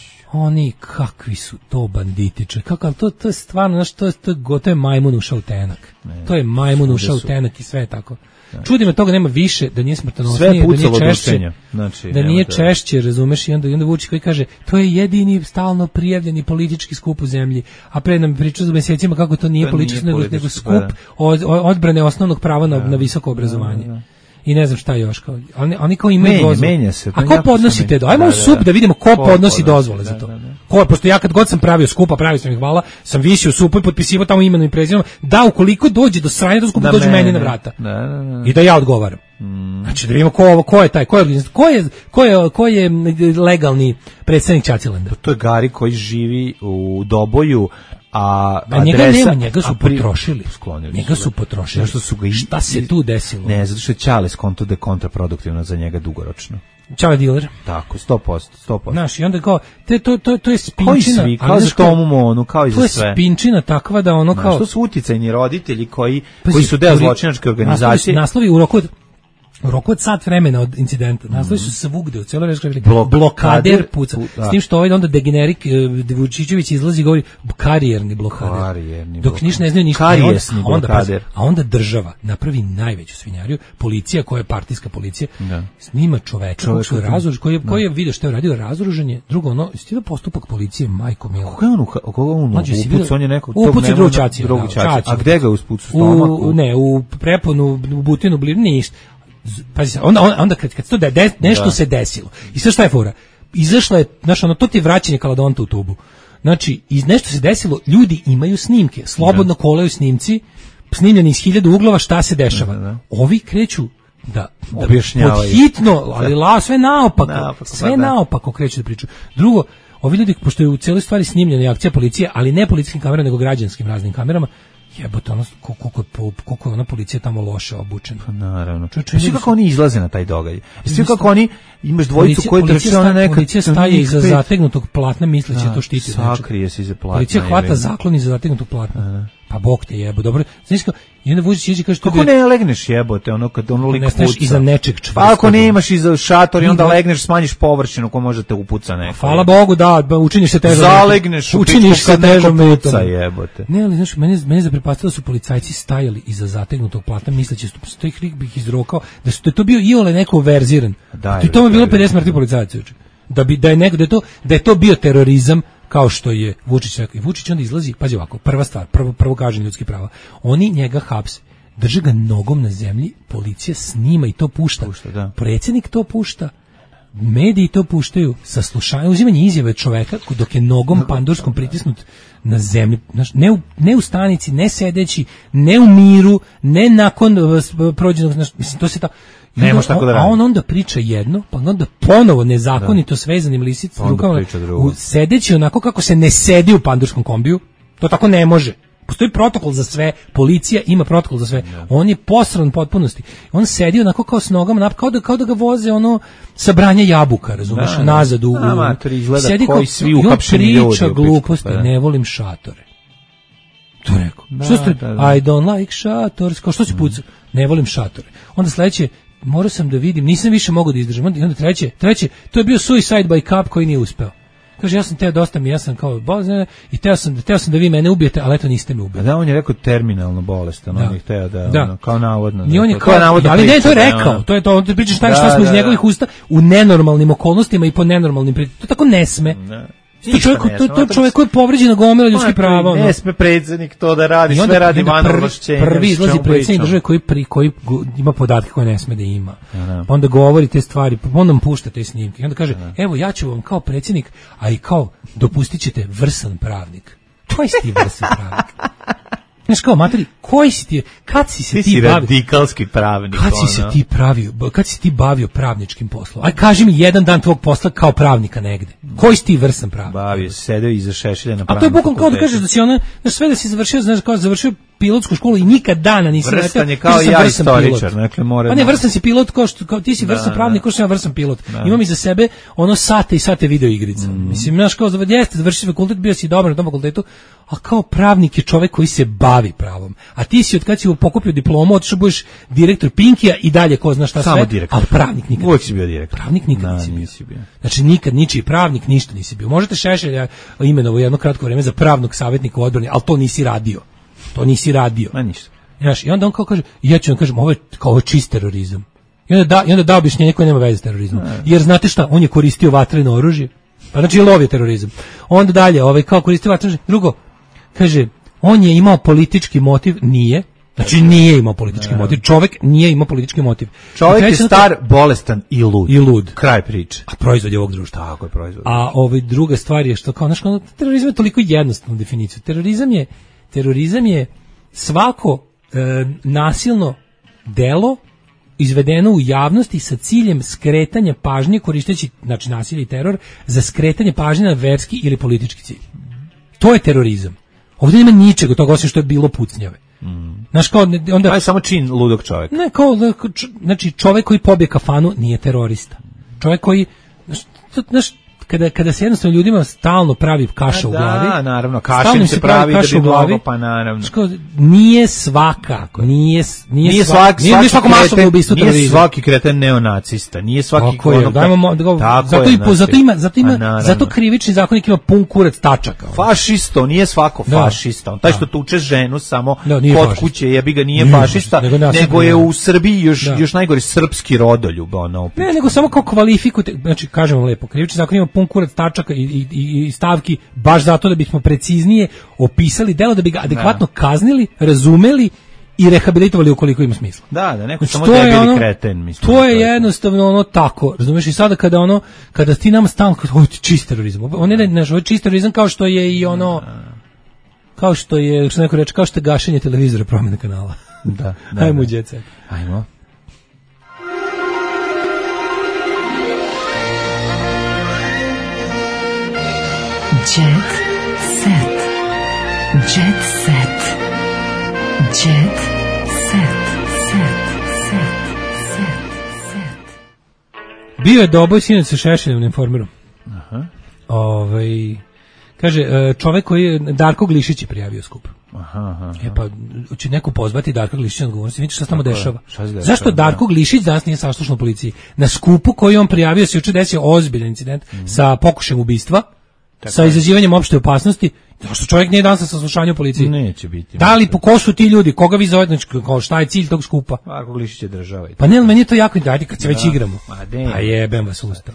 Oni kakvi su to banditiče, kakav to to je stvarno, znaš, to je to, to je majmun ušao u tenak. Ne, to je majmun ušao u tenak i sve je tako. Ne. Čudi me toga nema više, da nije smrtonosnije, da nije češće, znači, da nije češće, razumeš, i onda, i onda Vučić koji kaže, to je jedini stalno prijavljeni politički skup u zemlji, a pre nam pričao za mesecima kako to nije to politički, nije nego, nego skup od, odbrane osnovnog prava na, na visoko obrazovanje. Da, da. I ne znam šta još, kao, oni, oni kao imaju dozvole. Menja se. A ko podnosi te dozvole? Ajmo u sup da vidimo ko, ko podnosi dozvole za to. Da, da, da. Ko, pošto ja kad god sam pravio skupa, pravio sam ih, hvala, sam visio u supu i potpisivao tamo imenom i prezimenom, da ukoliko dođe do sranja do skupa, dođe meni na vrata. Da, da, da. I da ja odgovaram. Mm. Znači da vidimo ko, ko je taj, ko je, ko je, ko je, ko je legalni predstavnik Čacilanda. To je Gari koji živi u Doboju. A, a njega nema, njega su potrošili. Sklonili njega su potrošili. Zašto su ga i, šta se tu desilo? Ne, zato što je Čale skonto da je kontraproduktivno za njega dugoročno. Čale diler. Tako, sto posto, sto posto. Znaš, i onda kao, te, to, to, to je spinčina. Koji svi, kao za Tomu Monu, kao i za sve. To je spinčina takva da ono kao... Znaš, to su uticajni roditelji koji, pa koji su deo zločinačke organizacije. Naslovi u roku od u roku od sat vremena od incidenta. Naslovi su svugde, u celoj Republici. Blok, blokader puca. Pu, s tim što ovaj onda degenerik Vučićević izlazi i govori karijerni blokader. Karijerni Dok niš ne znaju ništa. Karijesni onda, blokader. A onda država napravi najveću svinjariju. Policija, koja je partijska policija, da. Snima čoveka, Čovek, koji, razruž, koji, je, koji je vidio što je radio razoružan je. Drugo, ono, stiva postupak policije, majko mila. Koga je on, koga on upucao? On je nekog tog upucao drugu čaciju. A gde ga uspucu? Stomaku? Ne, u preponu, u butinu, blizu, ništa. Pazi se, onda, onda kad, kad to da de, nešto da. se desilo. I sve šta je fora? Izašla je, znaš, ono, to ti je vraćanje kaladonta u tubu. Znači, iz nešto se desilo, ljudi imaju snimke, slobodno da. kolaju snimci, snimljeni iz hiljadu uglova, šta se dešava. Da, da. Ovi kreću da, da objašnjavaju. Hitno, ali la, sve naopako, naopako sve da. naopako kreću da pričaju. Drugo, ovi ljudi, pošto je u cijeloj stvari snimljena akcija policije, ali ne policijskim kamerama, nego građanskim raznim kamerama, jebote, ono, koliko, koliko je ona policija tamo loše obučena. Pa naravno. Svi kako oni izlaze na taj događaj. Svi kako oni, imaš dvojicu koji trče ona neka... Policija staje iza zategnutog platna, misleći da to štiti. Sakrije se iza platna. Policija hvata zaklon iza zategnutog platna. Pa bog te jebo, dobro. Znaš kao, i onda Vučić iđe kaže... Kako ne legneš jebote, ono kad ono lik puca. Iza nečeg čvrstog. Pa ako ne imaš iza šator i onda legneš, smanjiš površinu ko može te upuca neko. Hvala Bogu, da, učiniš se težom. Zalegneš, učiniš se težom puca jebote. Ne, ali znaš, mene, mene zaprepastilo da su policajci stajali iza zategnutog platna, misleći da su ih lik bih izrokao, da su da je to bio iole neko verziran. I to je bilo pedeset mrtvih policajaca juče. Da bi da je neko da je to da je to bio terorizam, kao što je Vučić rekao. I Vučić onda izlazi, pazi ovako, prva stvar, prvo prvo gaženje ljudskih prava. Oni njega hapse, drže ga nogom na zemlji, policija snima i to pušta. pušta da. Predsjednik to pušta, mediji to puštaju, saslušanje, uzimanje izjave čoveka dok je nogom pandurskom pritisnut na zemlji, ne u, ne u stanici, ne sedeći, ne u miru, ne nakon prođenog, mislim, to se ta... Nemaš tako da radi. A on onda priča jedno, pa onda ponovo nezakonito da. svezanim lisicama rukama, u, sedeći onako kako se ne sedi u pandurskom kombiju, to tako ne može. Postoji protokol za sve, policija ima protokol za sve. No. On je posran u potpunosti. On sedi onako kao s nogama, kao da, kao da ga voze ono sa branja jabuka, razumeš, da, nazad u... Amator izgleda sedi koji kao, svi uhapšeni ljudi. I on priča gluposti, pa, ne volim šatore. To rekao. Da, što ste, da, da. I don't like shators, kao što si pucao, ne volim šatore. Onda sledeće, morao sam da vidim, nisam više mogao da izdržam. I onda treće, treće, to je bio suicide by cop koji nije uspeo. Kaže, ja sam teo dosta mi, ja sam kao bolestan i teo sam, teo sam da vi mene ubijete, ali eto niste me ubili. Da, on je rekao terminalno bolestan, on je hteo da, da. Ono, kao navodno. I on je kao, navodno ali ne, to je rekao, ono. to je to, on ti priča šta, da, šta smo da, iz njegovih usta u nenormalnim okolnostima i po nenormalnim pritiscima. To tako ne sme. Da. To čovjek, to, to čovjek koji je povređen gomila ljudskih prava. Ne sme predsjednik to da radi, sve radi van ovlašćenja. Prvi izlazi predsjednik države koji, pri, koji ima podatke koje ne sme da ima. Ja, onda govori te stvari, onda nam pušta te snimke. I onda kaže, ja, evo ja ću vam kao predsjednik, a i kao dopustit ćete vrsan pravnik. Koji si ti vrsan pravnik? Znaš kao, materi, koji si ti, kad si se Ti ti, si bavio, radikalski pravnik. kad si se ono. ti pravio, kad si ti bavio pravničkim poslom? Aj, kaži mi jedan dan tvog posla kao pravnika negde. Koji si ti vrsan pravnik? Bavio, sedeo iza Šešelja na A pravnom to je bukvalno kao da fakultetu. kažeš da si ona, da sve da si završio, znaš, kao završio pilotsku školu i nikad dana nisi Vrstan leteo, je kao kažeš sam ja vrsan istoričar, pilot. dakle mora. Pa ne, vrstan si pilot kao što kao ti si vrsan Da, pravnik, da. kao što sam ja vrsan pilot. Da. Imam iza sebe ono sate i sate video igrica. Mm. Mislim, znaš, kao da jeste, završio fakultet, bio si dobar na tom fakultetu, a kao pravnik je čovek koji se bavi pravom. A ti si od kad si pokupio diplomu, otišao budeš direktor Pinkija i dalje ko zna šta Samo sve, direktor. ali pravnik nikad. Uvijek si bio direktor. Pravnik nikad Da, nisi bio. nisi bio. Znači nikad ničiji pravnik, ništa nisi bio. Možete Šešelja imenovo jedno kratko vreme za pravnog savjetnika u odbrani, ali to nisi radio. To nisi radio. Ma ništa. Znaš, i onda on kao kaže, i ja ću vam kažem, ovo je kao ovo je čist terorizam. I onda da, i onda da objašnjenje koje nema veze s terorizmom. Jer znate šta, on je koristio vatreno oružje. Pa znači lov je terorizam. Onda dalje, ovaj kao koristio vatreno oružje. Drugo, kaže, on je imao politički motiv, nije. Znači nije imao politički motiv. Čovjek nije imao politički motiv. I Čovjek je treće, star, bolestan i lud. I lud. Kraj priče. A proizvod je ovog društva. Tako je proizvod. A ovaj druga stvar je što kao znaš, kao, terorizam je toliko jednostavna definicija. Terorizam je terorizam je svako e, nasilno delo izvedeno u javnosti sa ciljem skretanja pažnje koristeći znači nasilje i teror za skretanje pažnje na verski ili politički cilj. To je terorizam. Ovdje nema ničega od toga osim što je bilo pucnjave. Mm. Znaš kao onda To je samo čin ludog čovjeka. ne kao da- č- znači čovjek koji pobije kafanu nije terorista. Čovjek koji znaš, to- znaš kada kada se jednostavno ljudima stalno pravi kaša u Da, glavi. naravno, stalno kaša im im se pravi da kaša bi u glavi, mnogo, pa naravno. znaš kao, nije svaka, nije s- nije, Nije sva- svaki, nije, nije svako svaki masovno kreten- ubistvo nije terorizam. svaki kreten neonacista, nije svaki Tako je, ono- dajmo mo- da ga- Tako zato je, i po- znači. zato ima zato Pa ima naravno. zato krivični zakonik ima pun kurac tačaka. Fašisto, nije svako Da. fašista. On taj Da. što tuče ženu samo Da, nije kod fašista. kuće, jebi ga nije, Nije fašista, fašista, nego nego, nasilnik, je da. u Srbiji još, Da. još najgori srpski rodoljub. Ono, Ne, nego samo kao kvalifikujete, znači kažem vam lepo, krivični zakon ima pun kurac tačaka i, i, i i stavki baš zato da bismo preciznije opisali delo, da bi ga adekvatno kaznili, razumeli i rehabilitovali ukoliko ima smisla. Da, da, neko Znači, samo to je debili ono- kreten, mislim. To je jednostavno ono tako, razumeš, i sada kada ono, kada ti nam stalno, ovo je čist terorizam, ovo ne, ne, ovo je čist terorizam kao što je i ono, kao što je, što neko reče, kao što je gašenje televizora, promjena kanala. Da, da, Ajmo u da. Jet Set. Ajmo. Jet set. Jet set. Jet set. Set. Set. Set. Set. Bio je doboj sinoć sa Šešeljem na Informeru. Aha. Ovaj, kaže, e, čovek koji je, Darko Glišić je prijavio skup. Aha, aha. E pa, će neko pozvati Darka Glišića na odgovornost i vidite šta se tamo Tako je. dešava. Šta se dešava, Zašto Darko da. Glišić danas nije saslušan u policiji? Na skupu koji je on prijavio se juče desio ozbiljan incident sa pokušajem ubistva, sa izazivanjem opšte opasnosti. Zašto čovjek nije danas na saslušanju u policiji? Neće biti. Da li po ko su ti ljudi? Koga vi zovete? Znači, kao šta je cilj tog skupa? Ako Glišić je država. i Pa ne, ali meni je to jako interesantno kad se već igramo. Ma, de. Pa jebem vas ustav.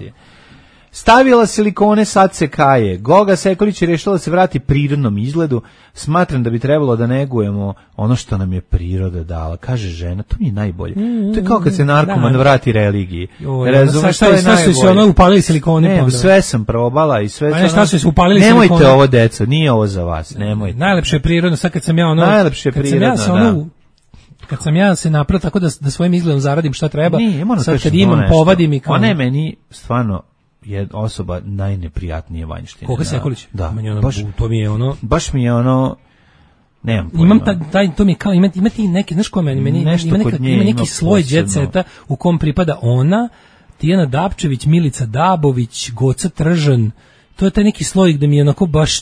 Stavila silikone, sad se kaje. Goga Sekulić je rešila da se vrati prirodnom izgledu. Smatram da bi trebalo da negujemo ono što nam je priroda dala. Kaže žena, to mi je najbolje. To je kao kad se narkoman Da. vrati religiji. Joj, Razumeš, šta- to je šta su se najbolje. ono upalili silikone? Ne, pa onda- sve sam probala i sve... Pa sam- ne, šta su se upalili Nemojte silikone? ovo, deco, nije ovo za vas, nemojte. Najlepše je prirodno, sad kad sam ja ono... Najlepše je kad sam ja prirodno, se ono, da. kad sam ja se napravio tako da, da svojim izgledom zaradim šta treba, Nije, moram sad kažem kad imam, nešto. povadim i kao... Ona je meni stvarno je osoba najneprijatnije vanjštine. Koga Da. Sekulić? Da, Meni ono, baš, to mi je ono... baš mi je ono... Nemam pojma. Imam taj, taj, to mi je kao, ima, ima ti neki, znaš ko meni, meni Nešto ima, neka, kod nje ima neki ima sloj posebno. jet seta u kom pripada ona, Tijana Dapčević, Milica Dabović, Goca Tržan, to je taj neki sloj gde mi je onako baš,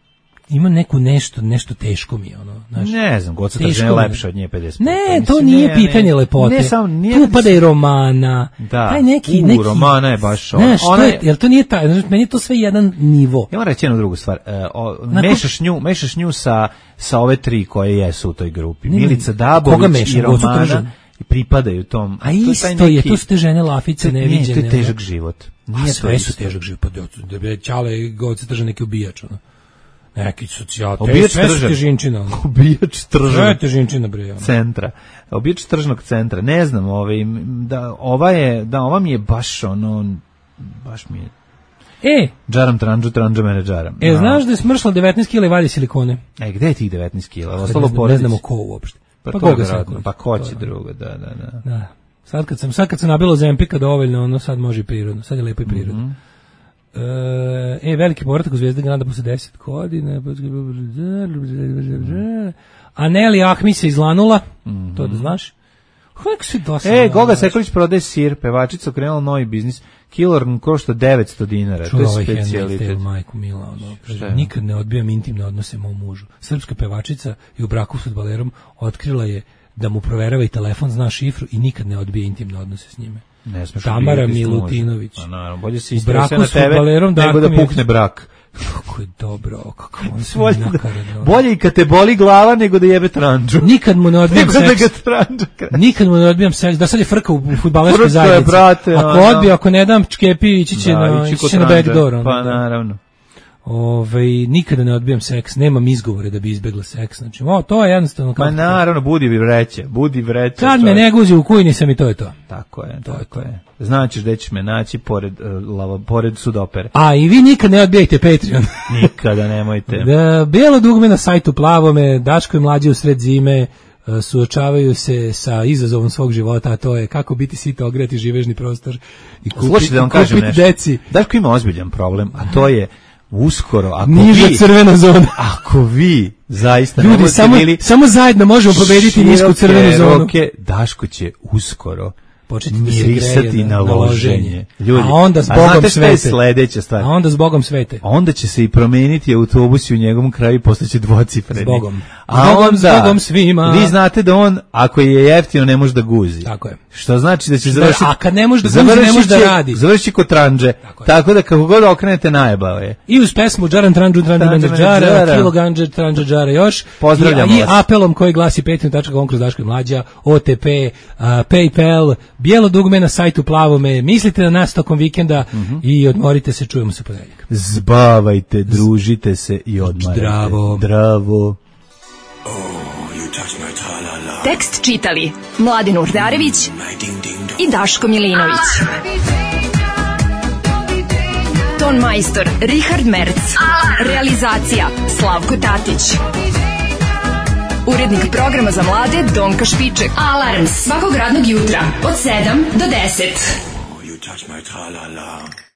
ima neku nešto, nešto teško mi je, ono, znaš. Ne znam, Goca Teško Tržan je mi je. lepša od nje pedeset puta. Ne, to Mislim, nije ne, pitanje ne. lepote. Ne, samo nije... Tu upada i romana. Da. Taj neki, U, neki... romana je baš ono. Znaš, to Ona je, je- jel to nije taj, znaš, meni je to sve jedan nivo. Ja moram reći jednu drugu stvar. E, o, Nakon- mešaš, nju, mešaš nju sa, sa ove tri koje jesu u toj grupi. Ne, ne, Milica koga Dabović mešam? i Gocu Romana Tržan? i pripadaju tom. A to je taj isto je, neki- to su te žene lafice to je- neviđene. Ne, to je težak ono. život. A Nije to sve su isto. težak život, pa da bi Ćale i Goca Tržan neki ubijač, ono. Neki socijal, te, Obijač sve su Tržan. težinčina, ono. Obijač Sve je tržnog težinčina, bre, ono. centra. Obijač tržnog centra. Ne znam, ovaj, da, ova je, da, ova mi je baš ono, baš mi je E, Džaram tranđu, tranđa mene džaram. e No. znaš da je smršla devetnaest kila i vadi silikone? E, gde je tih devetnaest kila? Ne Ostalo znam- ne porodici? znamo ko uopšte. Pa, Pa to koga je sad? verovatno. Pa ko To će je- drugo, da, da, da. Da. Sad kad sam sad kad sam nabilo Zempika dovoljno, ono sad može i prirodno. Sad je lepo i prirodno. Mhm. E, e, veliki povratak u Zvezda Granda posle deset godina. Aneli Ahmi se izlanula. To da znaš. Kako se dosadno. E, Goga Sekulić prodaje sir, pevačica okrenula novi biznis. Kilogram košta devetsto dinara. Čuo To ovaj je Handmaid's specijalitet. Tale, majku mila, ono, kaže, je? nikad ne odbijam intimne odnose mom mužu. Srpska pevačica i u braku s fudbalerom otkrila je da mu proverava i telefon, zna šifru i nikad ne odbije intimne odnose s njime. Ne smeš Tamara odbijati s mužem. Milutinović. Pa naravno, bolje se U istrese braku na s tebe, fudbalerom nego da Darkom pukne Jedić- brak. Kako je dobro, kako on se Bolje, da, nakaradno. bolje i kad te boli glava nego da jebe tranđu. Nikad mu ne odbijam Nego da seks. ga tranđa krene. Nikad mu ne odbijam seks. Da sad je frka u u fudbalerskoj Frka je, zajednici. brate, Ako ono. odbije, ako ne dam čkepi, ići će Da, na, ići ići kod će na tranđe. backdoor. ono, Pa da. naravno. Ove, nikada ne odbijam seks, nemam izgovore da bi izbegla seks. Znači, o, to je jednostavno Pa kako. naravno, budi vreće, budi vreće. Kad me čovječe. ne guzi u kujni sam i to je to. Tako je, tako je. Značiš da ćeš me naći pored, uh, lava, pored sudopere. A i vi nikad ne odbijajte Patreon. Nikada nemojte. Da, bijelo dugme na sajtu Plavome, Daško i mlađi u sred zime, e, suočavaju se sa izazovom svog života, a to je kako biti sito, ogreti živežni prostor i kupiti, Slušajte da vam kažem kupiti nešto. deci. Daško ima ozbiljan problem, a to je uskoro, ako Niža vi, crvena zona. ako vi zaista ne Ljudi, budete samo, bili samo zajedno možemo pobediti nisku široke crvenu zonu. ruke, Daško će uskoro Početi da se greje mirisati na- na na loženje. loženje. Ljudi, A onda s a Bogom znate šta je svete. sledeća stvar? A onda s Bogom svete. Onda će se i promeniti autobusi u njegovom kraju i postaće dvocifreni. S Bogom. A S Bogom, onda, s Bogom svima. Vi znate da on, ako je jeftino, ne može da guzi. Tako je. Što znači da će završiti... a kad ne može da guzi, ne završit može da će- radi. Završit će kod tranđe. Tako Tako, je. da kako god okrenete najebao je. I uz pesmu Džaran Tranđu Tranđu Tranđa Menđa Menđa Džara, Džara. Kilo Ganđa Tranđa Džara još. Pozdravljamo I, i vas. apelom koji glasi patreon tačka com kroz Daško i Mlađa, O T P, uh, PayPal, bijelo dugme na sajtu Plavome. Mislite na nas tokom vikenda Mhm. i odmorite se, čujemo se ponedeljak. Zbavajte, družite se i odmarajte. Zdravo. Zdravo. Tekst čitali Mladin Urdarević i Daško Milinović. Ton majstor Richard Merc. Realizacija Slavko Tatić. Urednik programa za mlade Donka Špiček. Alarms svakog radnog jutra od sedam do deset. You touch my tra-la-la.